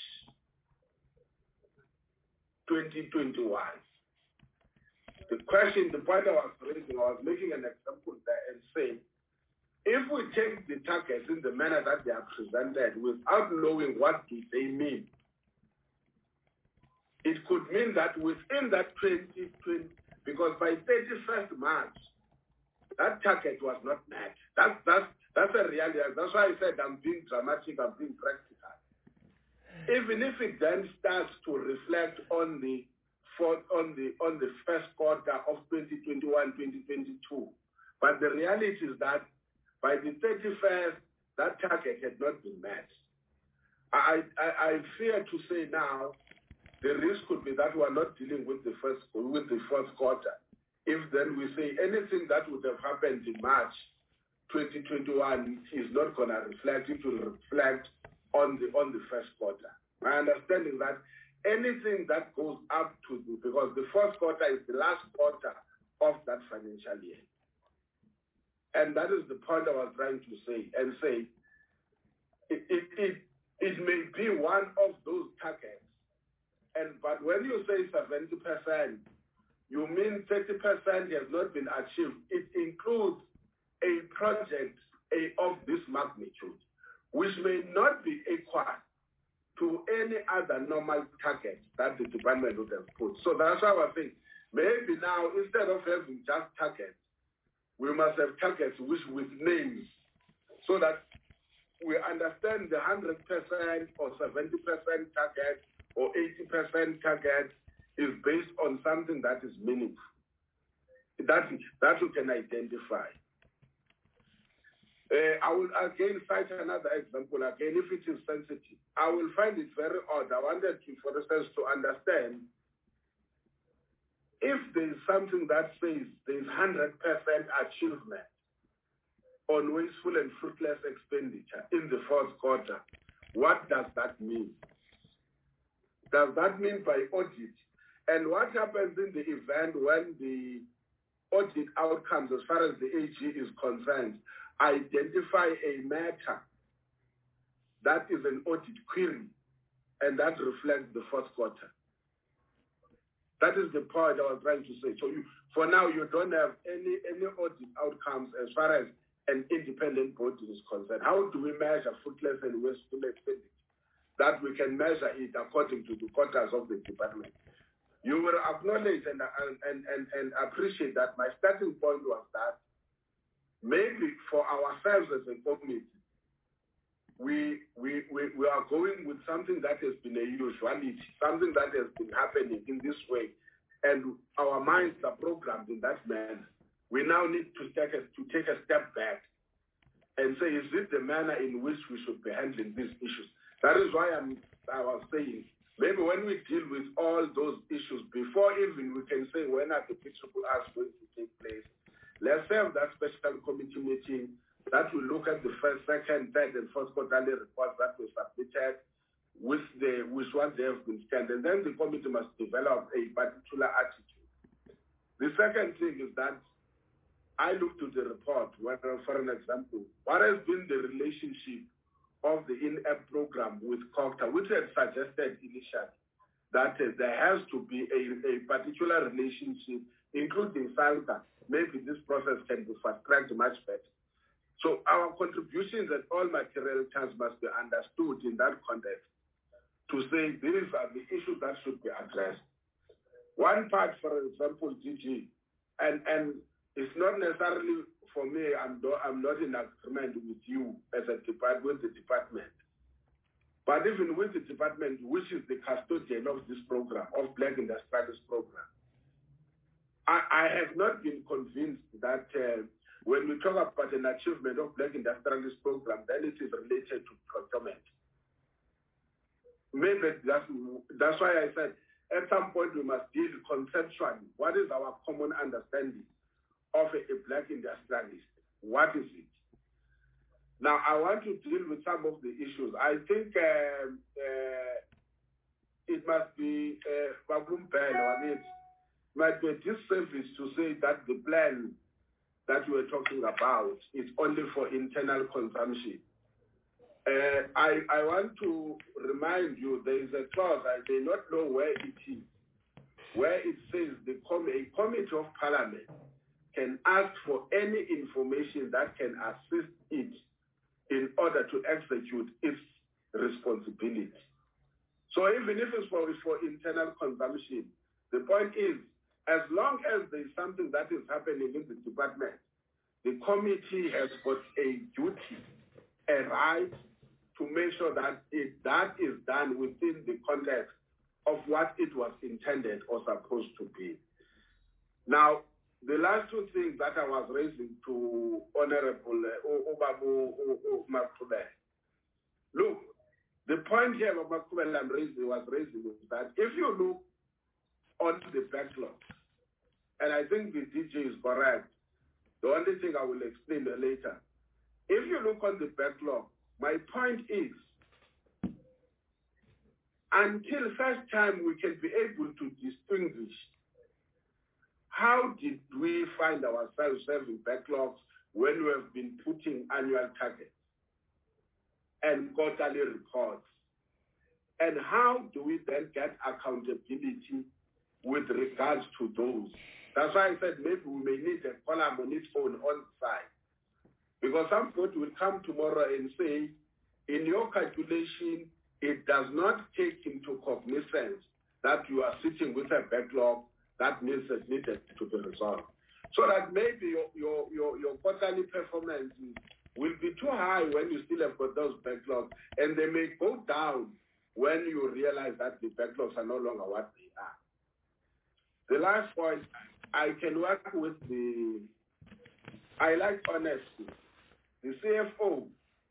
2021. The point I was raising, I was making an example there and saying, if we take the targets in the manner that they are presented without knowing what do they mean, it could mean that within that 2020, because by 31st March, that target was not met. That's a reality. That's why I said I'm being dramatic, I'm being practical. Even if it then starts to reflect on the first quarter of 2021-2022, but the reality is that by the 31st, that target had not been met. I fear to say now, the risk could be that we are not dealing with the fourth quarter. If then we say anything that would have happened in March 2021 is not going to reflect, it will reflect on the first quarter. My understanding that anything that goes up to because the fourth quarter is the last quarter of that financial year. And that is the point I was trying to say, and say it may be one of those targets. But when you say 70%, you mean 30% has not been achieved. It includes a project of this magnitude, which may not be equal to any other normal target that the department would have put. So that's why I was saying, maybe now, instead of having just targets, we must have targets with names, so that we understand the 100% or 70% target or 80% target is based on something that is meaningful, that you can identify. I will again cite another example, again, if it is sensitive. I will find it very odd. I wanted to, for instance, to understand if there is something that says there is 100% achievement on wasteful and fruitless expenditure in the fourth quarter. What does that mean? Does that mean by audit? And what happens in the event when the audit outcomes, as far as the AG is concerned, identify a matter that is an audit query and that reflects the fourth quarter? That is the point I was trying to say. So for now, you don't have any audit outcomes as far as an independent body is concerned. How do we measure fruitless and wasteful expenditure? That we can measure it according to the quotas of the department. You will acknowledge and appreciate that my starting point was that maybe for ourselves as a committee, we are going with something that has been a usuality, something that has been happening in this way, and our minds are programmed in that manner. We now need to take a step back and say, is it the manner in which we should be handling these issues? That is why I was saying, maybe when we deal with all those issues, before even we can say when are the principal acts going to take place, let's have that special committee meeting that will look at the first, second, third, and fourth quarterly reports that were submitted with what they have been scanned. And then the committee must develop a particular attitude. The second thing is that I looked to the report, for an example, what has been the relationship of the in-app program with COGTA, which had suggested initially that there has to be a particular relationship, including SALGA. Maybe this process can be fast-tracked much better. So our contributions at all material terms must be understood in that context to say these are the issues that should be addressed. One part, for example, DG, and it's not necessarily for me, I'm not in agreement with you as a department, with the department. But even with the department, which is the custodian of this program, of Black Industrialist program, have not been convinced that when we talk about an achievement of Black Industrialist Program, then it is related to procurement. Maybe that's why I said at some point we must deal conceptually. What is our common understanding of a Black industrialist? What is it? Now, I want to deal with some of the issues. I think it must be it might be a disservice to say that the plan that we are talking about is only for internal consumption. I want to remind you there is a clause, I may not know where it is, where it says a committee of parliament can ask for any information that can assist it in order to execute its responsibility. So even if it's for internal consumption, the point is, as long as there is something that is happening in the department, the committee has got a duty, a right to make sure that that is done within the context of what it was intended or supposed to be. Now, the last two things that I was raising to Honorable Obabu Makube. Look, the point here of Makube was raising is that if you look onto the backlog, and I think the DJ is correct, the only thing I will explain later. If you look on the backlog, my point is, until first time we can be able to distinguish how did we find ourselves having backlogs when we have been putting annual targets and quarterly reports? And how do we then get accountability with regards to those? That's why I said maybe we may need a column on its own on side. Because somebody will come tomorrow and say, in your calculation, it does not take into cognizance that you are sitting with a backlog that needed to be resolved. So that maybe your quarterly performance will be too high when you still have got those backlogs, and they may go down when you realize that the backlogs are no longer what they are. The last point, I can work with I like honesty. The CFO,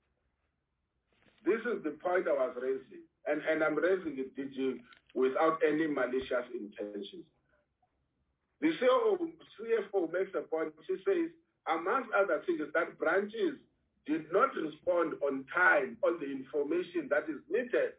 this is the point I was raising, and I'm raising it, DG, without any malicious intentions. The CFO makes a point. She says, amongst other things, that branches did not respond on time on the information that is needed.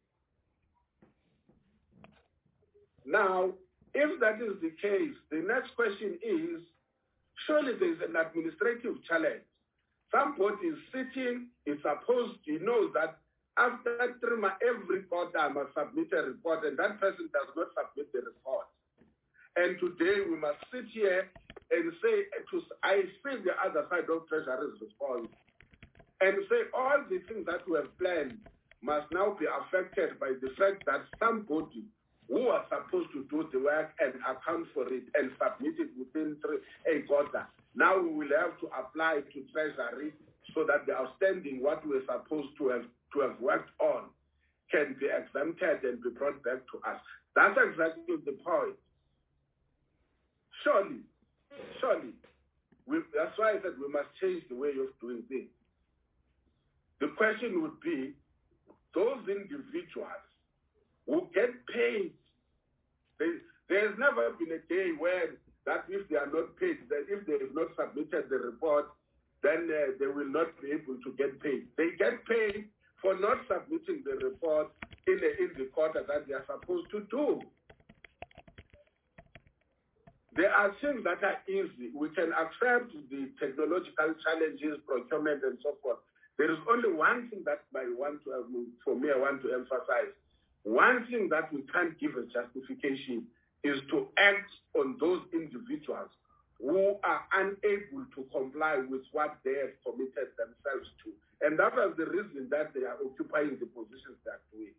Now, if that is the case, the next question is, surely there is an administrative challenge. Somebody is sitting, is supposed, he knows that after every quarter I must submit a report, and that person does not submit the report. And today we must sit here and say, I see the other side of Treasury's response, and say all the things that we have planned must now be affected by the fact that somebody who was supposed to do the work and account for it and submit it within a quarter, now we will have to apply to Treasury so that the outstanding, what we're supposed to have worked on, can be exempted and be brought back to us. That's exactly the point. Surely, that's why I said we must change the way of doing things. The question would be, those individuals who get paid, there's never been a day where that if they are not paid, that if they have not submitted the report, then they will not be able to get paid. They get paid for not submitting the report in the quarter that they are supposed to do. There are things that are easy. We can accept the technological challenges, procurement, and so forth. There is only one thing that I want to emphasize. One thing that we can't give a justification is to act on those individuals who are unable to comply with what they have committed themselves to. And that was the reason that they are occupying the positions they are doing.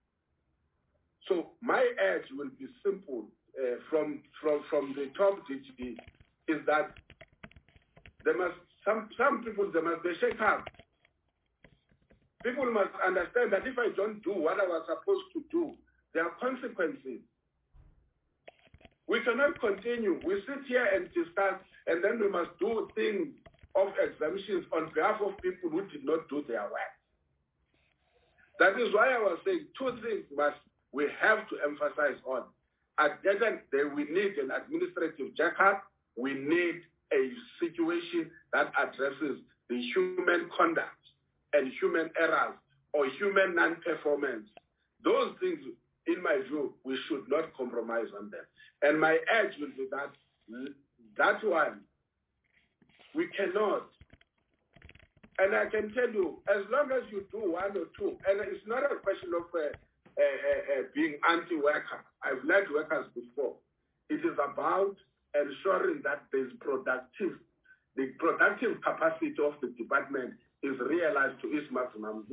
So my urge will be simple from the top DG is that there must some people they must be shaken up. People must understand that if I don't do what I was supposed to do, there are consequences. We cannot continue. We sit here and discuss, and then we must do things of exemptions on behalf of people who did not do their work. That is why I was saying two things we have to emphasize on. We need an administrative checkup. We need a situation that addresses the human conduct and human errors or human non-performance. Those things, in my view, we should not compromise on them. And my edge will be that one, we cannot. And I can tell you, as long as you do one or two, and it's not a question of being anti-worker. I've led workers before. It is about ensuring that the productive capacity of the department is realized to its maximum.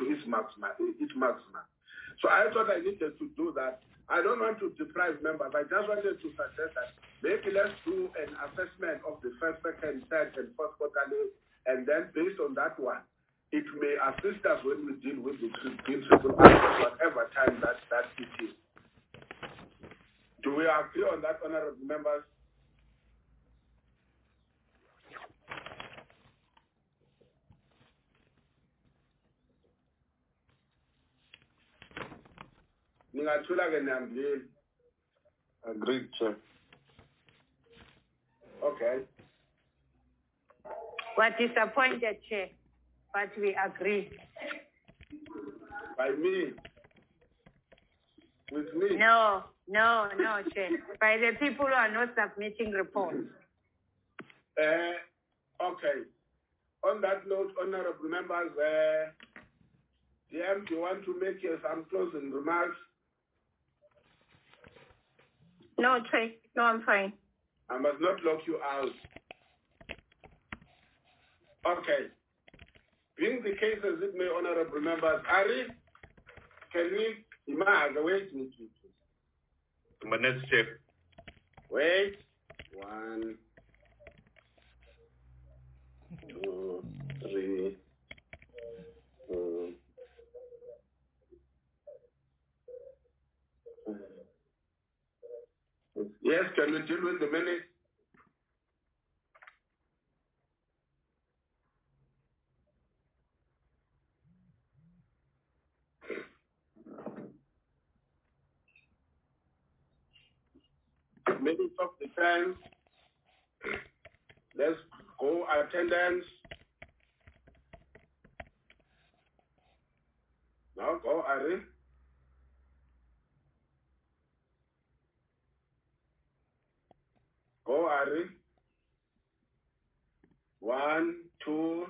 So I thought I needed to do that. I don't want to deprive members. I just wanted to suggest that maybe let's do an assessment of the first, second, third, and fourth quarterly, and then based on that one, it may assist us when we deal with the principal whatever time that it is. Do we agree on that, honorable members? Agreed, Chair. Okay. We're disappointed, Chair, but we agree. By me? With me? No, Chair. By the people who are not submitting reports. Okay. On that note, honorable members, DM, do you want to make some closing remarks? No, Chair. No, I'm fine. I must not lock you out. Okay. Being the case as it may, honorable members, Ari, can we wait me, please? Minutes, Chair. Wait. 1, 2, 3, 4. Yes, can we deal with the minutes? Minutes of defense. Let's go attendance. Now go, Ari. Go, Ari. 1, 2,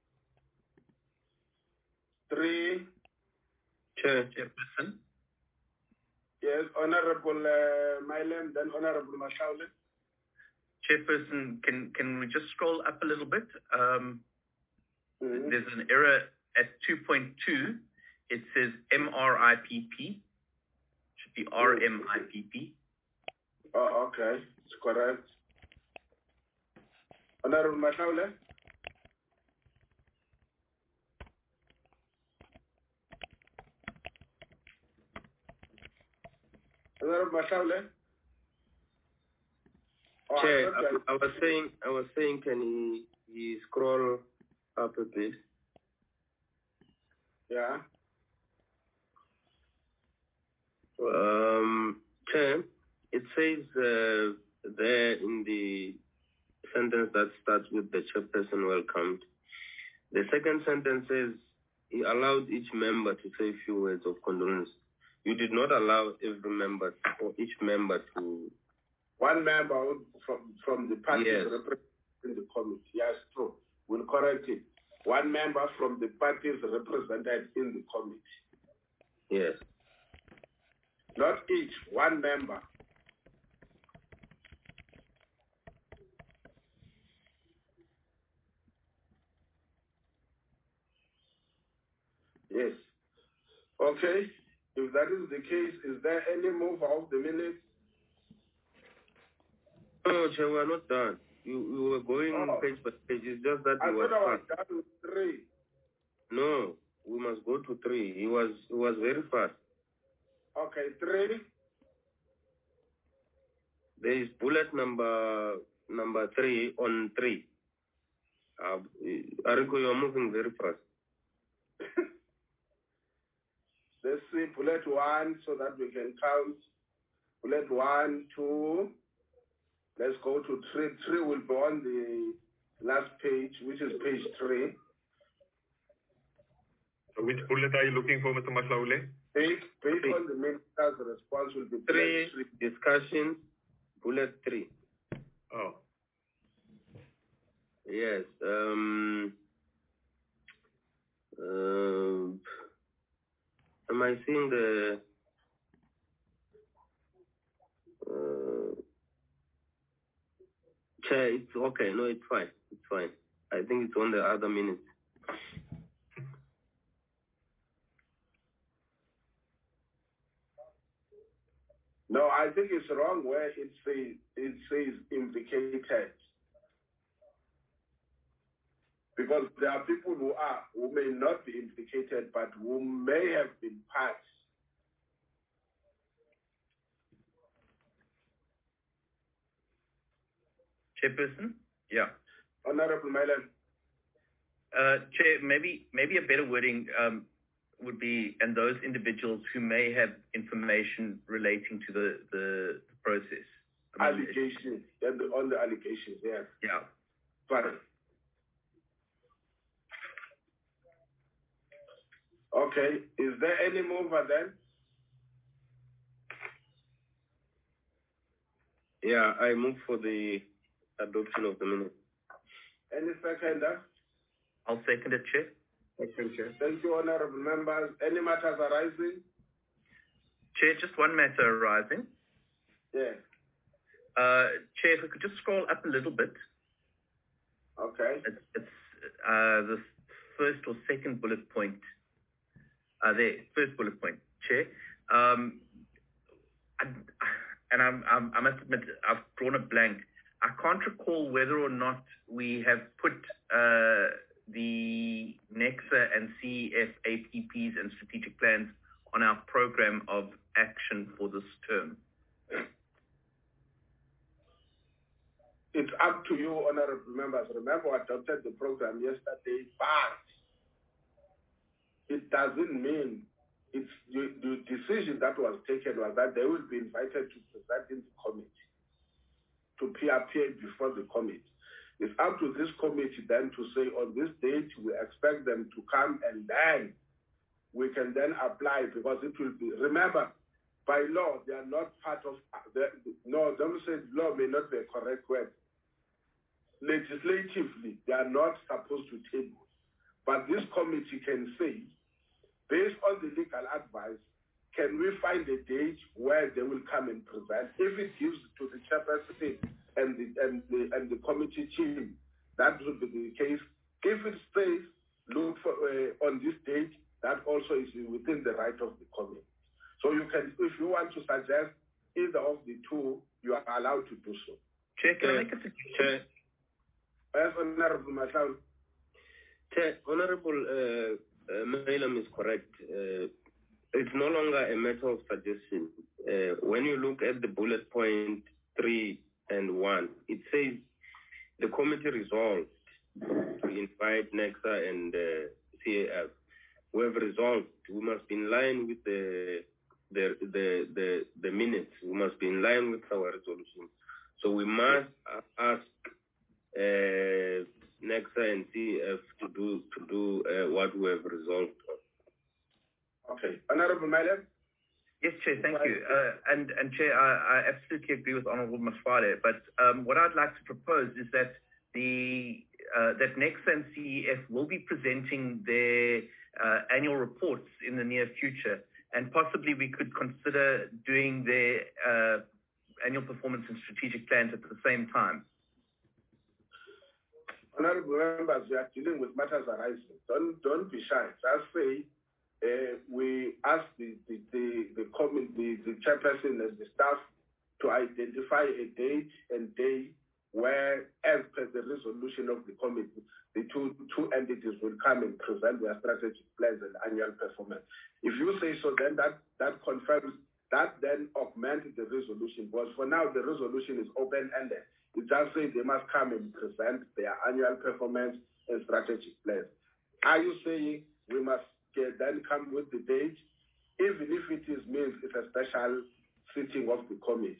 3. Chairperson. Yes, Honorable Milam, then Honorable Mashaule. Chairperson, can we just scroll up a little bit? There's an error at 2.2. It says MRIPP. Should be RMIPP. Oh, okay. It's correct. Honorable Mashaule. Honorable Mashaule. Chair, I was saying, can he scroll up a bit? Yeah. Chair, it says there in the sentence that starts with the chairperson welcomed. The second sentence says he allowed each member to say a few words of condolence. You did not allow every member or each member to. One member from the party representing the committee. Yes, true. We'll correct it. One member from the parties represented in the committee. Yes. Not each, one member. Yes. Okay. If that is the case, is there any move of the minutes? No, Chair, we're not done. You were going page by page. It's just that I thought I was done with 3. No, we must go to 3. He was very fast. Okay, 3. There is bullet number 3 on 3. Ariko, you are moving very fast. Let's see bullet 1 so that we can count. Bullet 1, 2. Let's go to 3. 3 will be on the last page, which is page 3. So which bullet are you looking for, Mr. Mahlaule? Based on the minister's response will be 3 discussion, bullet 3. Oh. Yes. Am I seeing the Chair? It's okay. No, it's fine. It's fine. I think it's on the other minutes. No, I think it's wrong where it says implicated. Because there are people who may not be implicated, but who may have been part. Chairperson? Yeah. Honorable Mylan. Chair, maybe a better wording would be, and those individuals who may have information relating to the process. Allegations, on the allegations, yeah. Yeah. Fine. Okay, is there any mover then? Yeah, I move for the adoption of the minutes. Any seconder? I'll second it, Chair. Second, Chair. Thank you, honorable members. Any matters arising? Chair, just one matter arising. Yeah. Chair, if we could just scroll up a little bit. Okay. It's the first or second bullet point. There, first bullet point, Chair. I must admit, I've drawn a blank. I can't recall whether or not we have put the NECSA and CEF APPs and strategic plans on our program of action for this term. It's up to you, honorable members. Remember, I adopted the program yesterday, but it doesn't mean it's the decision that was taken was that they will be invited to present in the committee, to appear before the committee. It's up to this committee then to say on this date we expect them to come, and then we can then apply, because it will be, remember, by law they are not part of don't say law may not be a correct word. Legislatively they are not supposed to table, but this committee can say, based on the legal advice, can we find a date where they will come and present? If it gives to the chairperson and the committee team, that would be the case. If it stays, look for on this date, that also is within the right of the committee. So you can, if you want to suggest either of the two, you are allowed to do so. Chair, can I make a suggestion? Yes, Honorable Mahlaule. Chair, Honorable Malam is correct. It's no longer a matter of suggestion. When you look at the bullet point 3 and 1, it says the committee resolved to invite NECSA and CAF. We have resolved. We must be in line with the minutes. We must be in line with our resolution. So we must ask NECSA and CAF to do what we have resolved on. Okay. Honorable Malam? Yes, Chair, thank you. And Chair, I absolutely agree with Honorable Masfale, but what I'd like to propose is that that NECSA and CEF will be presenting their annual reports in the near future, and possibly we could consider doing their annual performance and strategic plans at the same time. Honorable members, we are dealing with matters arising. Don't be shy. Just say we ask the chairperson and the staff to identify a date and day where, as per the resolution of the committee, the two entities will come and present their strategic plans and annual performance. If you say so, then that confirms that then augment the resolution, because for now the resolution is open-ended. It just says they must come and present their annual performance and strategic plans. Are you saying we must then come with the date, even if it means it's a special sitting of the committee?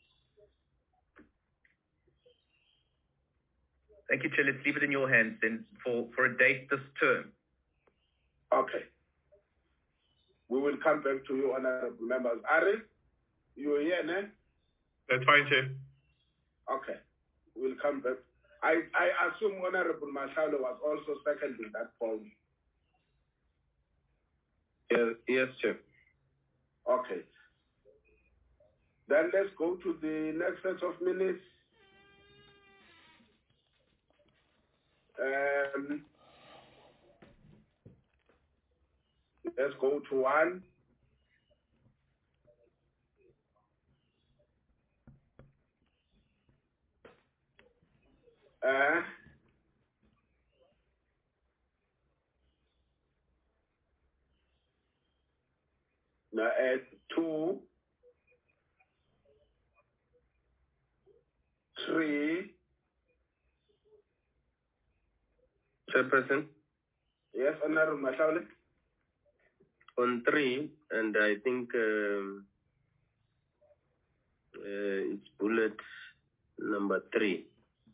Thank you, Chair. Let's leave it in your hands then for a date this term. Okay. We will come back to you, honorable members. Ari, you are here, ne? That's fine, Chair. Okay. We'll come back. I assume Honorable Mashalo was also seconding that point. Yes, Chair. Okay. Then let's go to the next set of minutes. Let's go to one. Now add 2, 3. Chairperson? Yes, Honorable Mahlaule. On 3, and I think it's bullet number 3.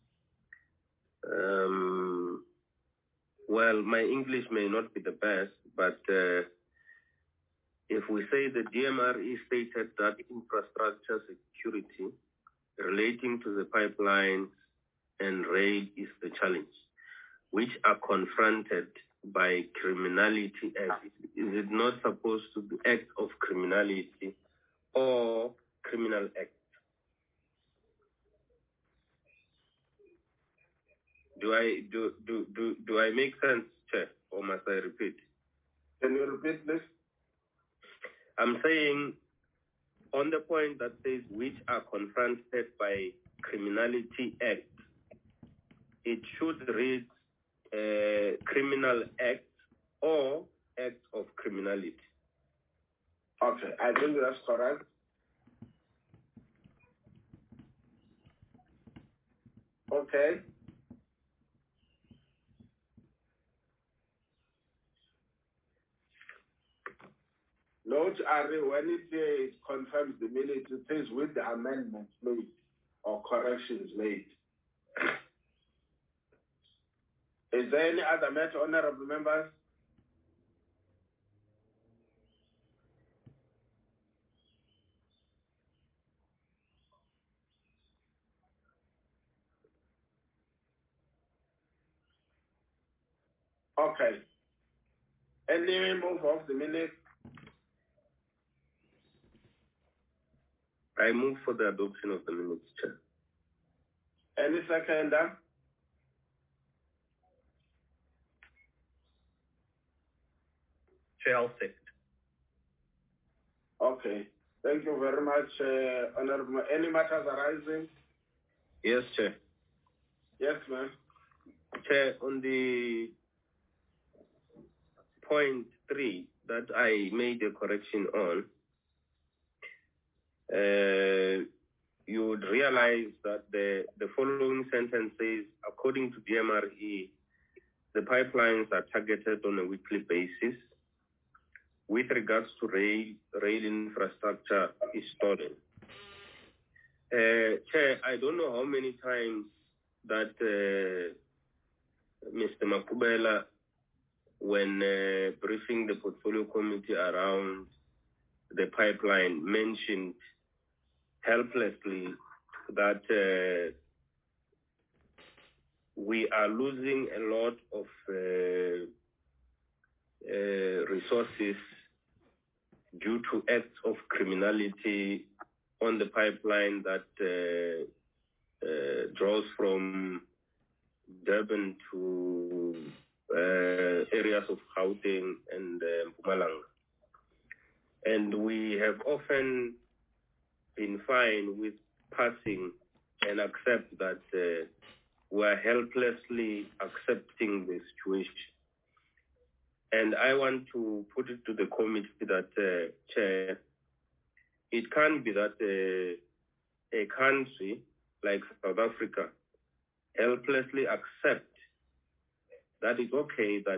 Well, my English may not be the best, but if we say the DMRE stated that infrastructure security relating to the pipelines and rail is the challenge, which are confronted by criminality act. Is it not supposed to be act of criminality or criminal act? Do I make sense, Chair, or must I repeat? Can you repeat this? I'm saying on the point that says which are confronted by criminality act, it should read criminal act or act of criminality. Okay, I think that's correct. Okay. Note, Ari, when it confirms the minutes, it says with the amendments made or corrections made. Is there any other matter, honorable members? Okay. Any move of the minutes? I move for the adoption of the minutes, Chair. Any seconder? Chair, I'll second. Okay. Thank you very much, Honorable. Any matters arising? Yes, Chair. Yes, ma'am. Chair, on the point 3 that I made a correction on, you would realize that the following sentence says, according to DMRE, the pipelines are targeted on a weekly basis. With regards to rail infrastructure is stolen. Chair, I don't know how many times that Mr. Makubela, when briefing the portfolio committee around the pipeline, mentioned helplessly that we are losing a lot of resources due to acts of criminality on the pipeline that draws from Durban to areas of Gauteng and Mpumalanga. And we have often been fine with passing and accept that we are helplessly accepting the situation. And I want to put it to the committee that, Chair, it can't be that a country like South Africa helplessly accept that it's okay that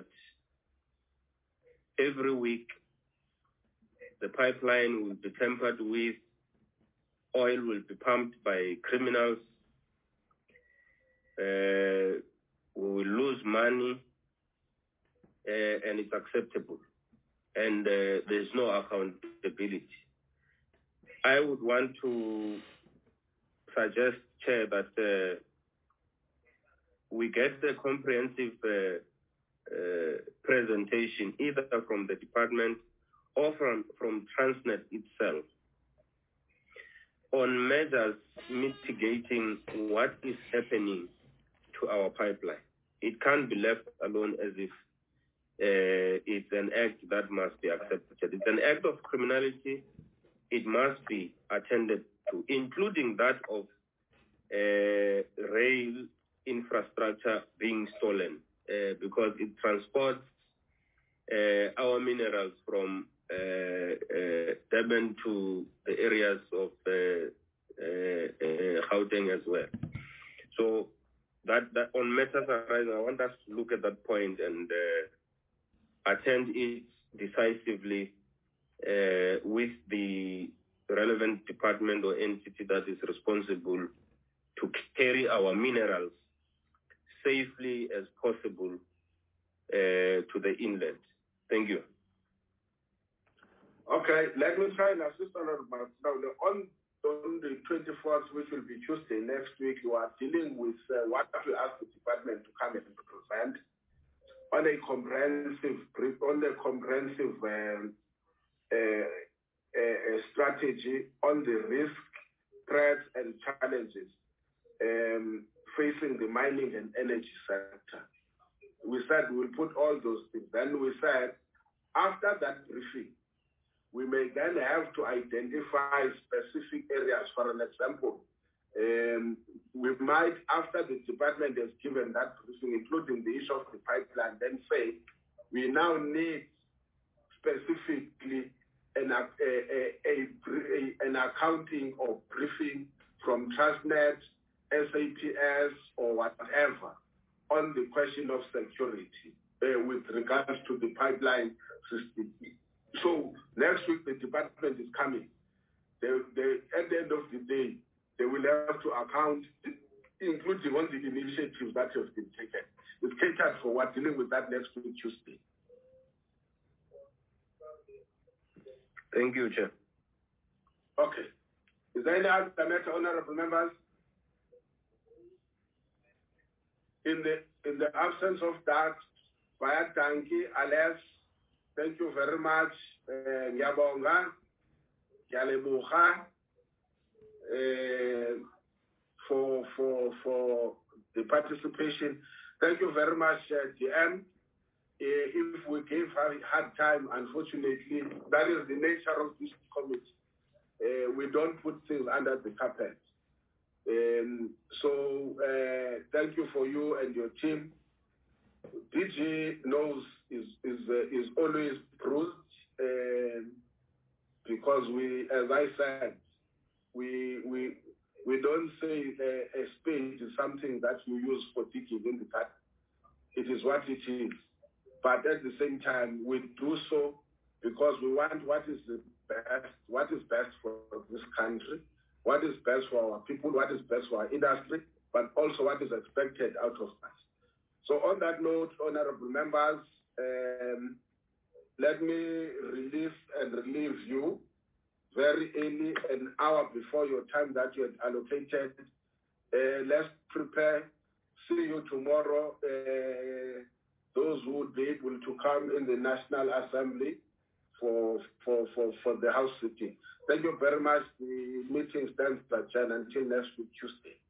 every week the pipeline will be tampered with, oil will be pumped by criminals, we will lose money, and it's acceptable. And there's no accountability. I would want to suggest, Chair, that we get the comprehensive presentation either from the department or from Transnet itself on measures mitigating what is happening to our pipeline. It can't be left alone as if it's an act that must be accepted. It's an act of criminality. It must be attended to, including that of rail infrastructure being stolen, because it transports our minerals from Durban to the areas of Gauteng as well. So that on matters arising, I want us to look at that point and attend it decisively with the relevant department or entity that is responsible to carry our minerals safely as possible to the inland. Thank you. Okay, let me try and assist on that. Now, on the 24th, which will be Tuesday next week, you are dealing with what we ask the department to come and present on a comprehensive strategy on the risk, threats, and challenges facing the mining and energy sector. We said we'll put all those things. Then we said, after that briefing, we may then have to identify specific areas. For an example, we might, after the department has given that briefing, including the issue of the pipeline, then say, we now need specifically an accounting or briefing from Transnet, SAPS, or whatever, on the question of security with regards to the pipeline system. So next week, the department is coming. At the end of the day, they will have to account, including on the initiatives that have been taken. It's catered for what, dealing with that next week, Tuesday. Thank you, Chair. Okay. Is there any other matter, honorable members? In the absence of that, Vaya Tanki, Alex, thank you very much. Nyabonga, Yalebucha, for the participation. Thank you very much, DM. If we gave hard time, unfortunately, that is the nature of this committee. We don't put things under the carpet. So thank you for you and your team. DG knows is always bruised because we, as I said, we don't say a spade is something that you use for digging in the cut. It is what it is. But at the same time, we do so because we want what is best for this country, what is best for our people, what is best for our industry, but also what is expected out of us. So on that note, honorable members, let me release and relieve you very early, an hour before your time that you had allocated. Let's prepare. See you tomorrow. Those who would be able to come in the National Assembly for the House sitting. Thank you very much. The meeting stands adjourned until next week, Tuesday.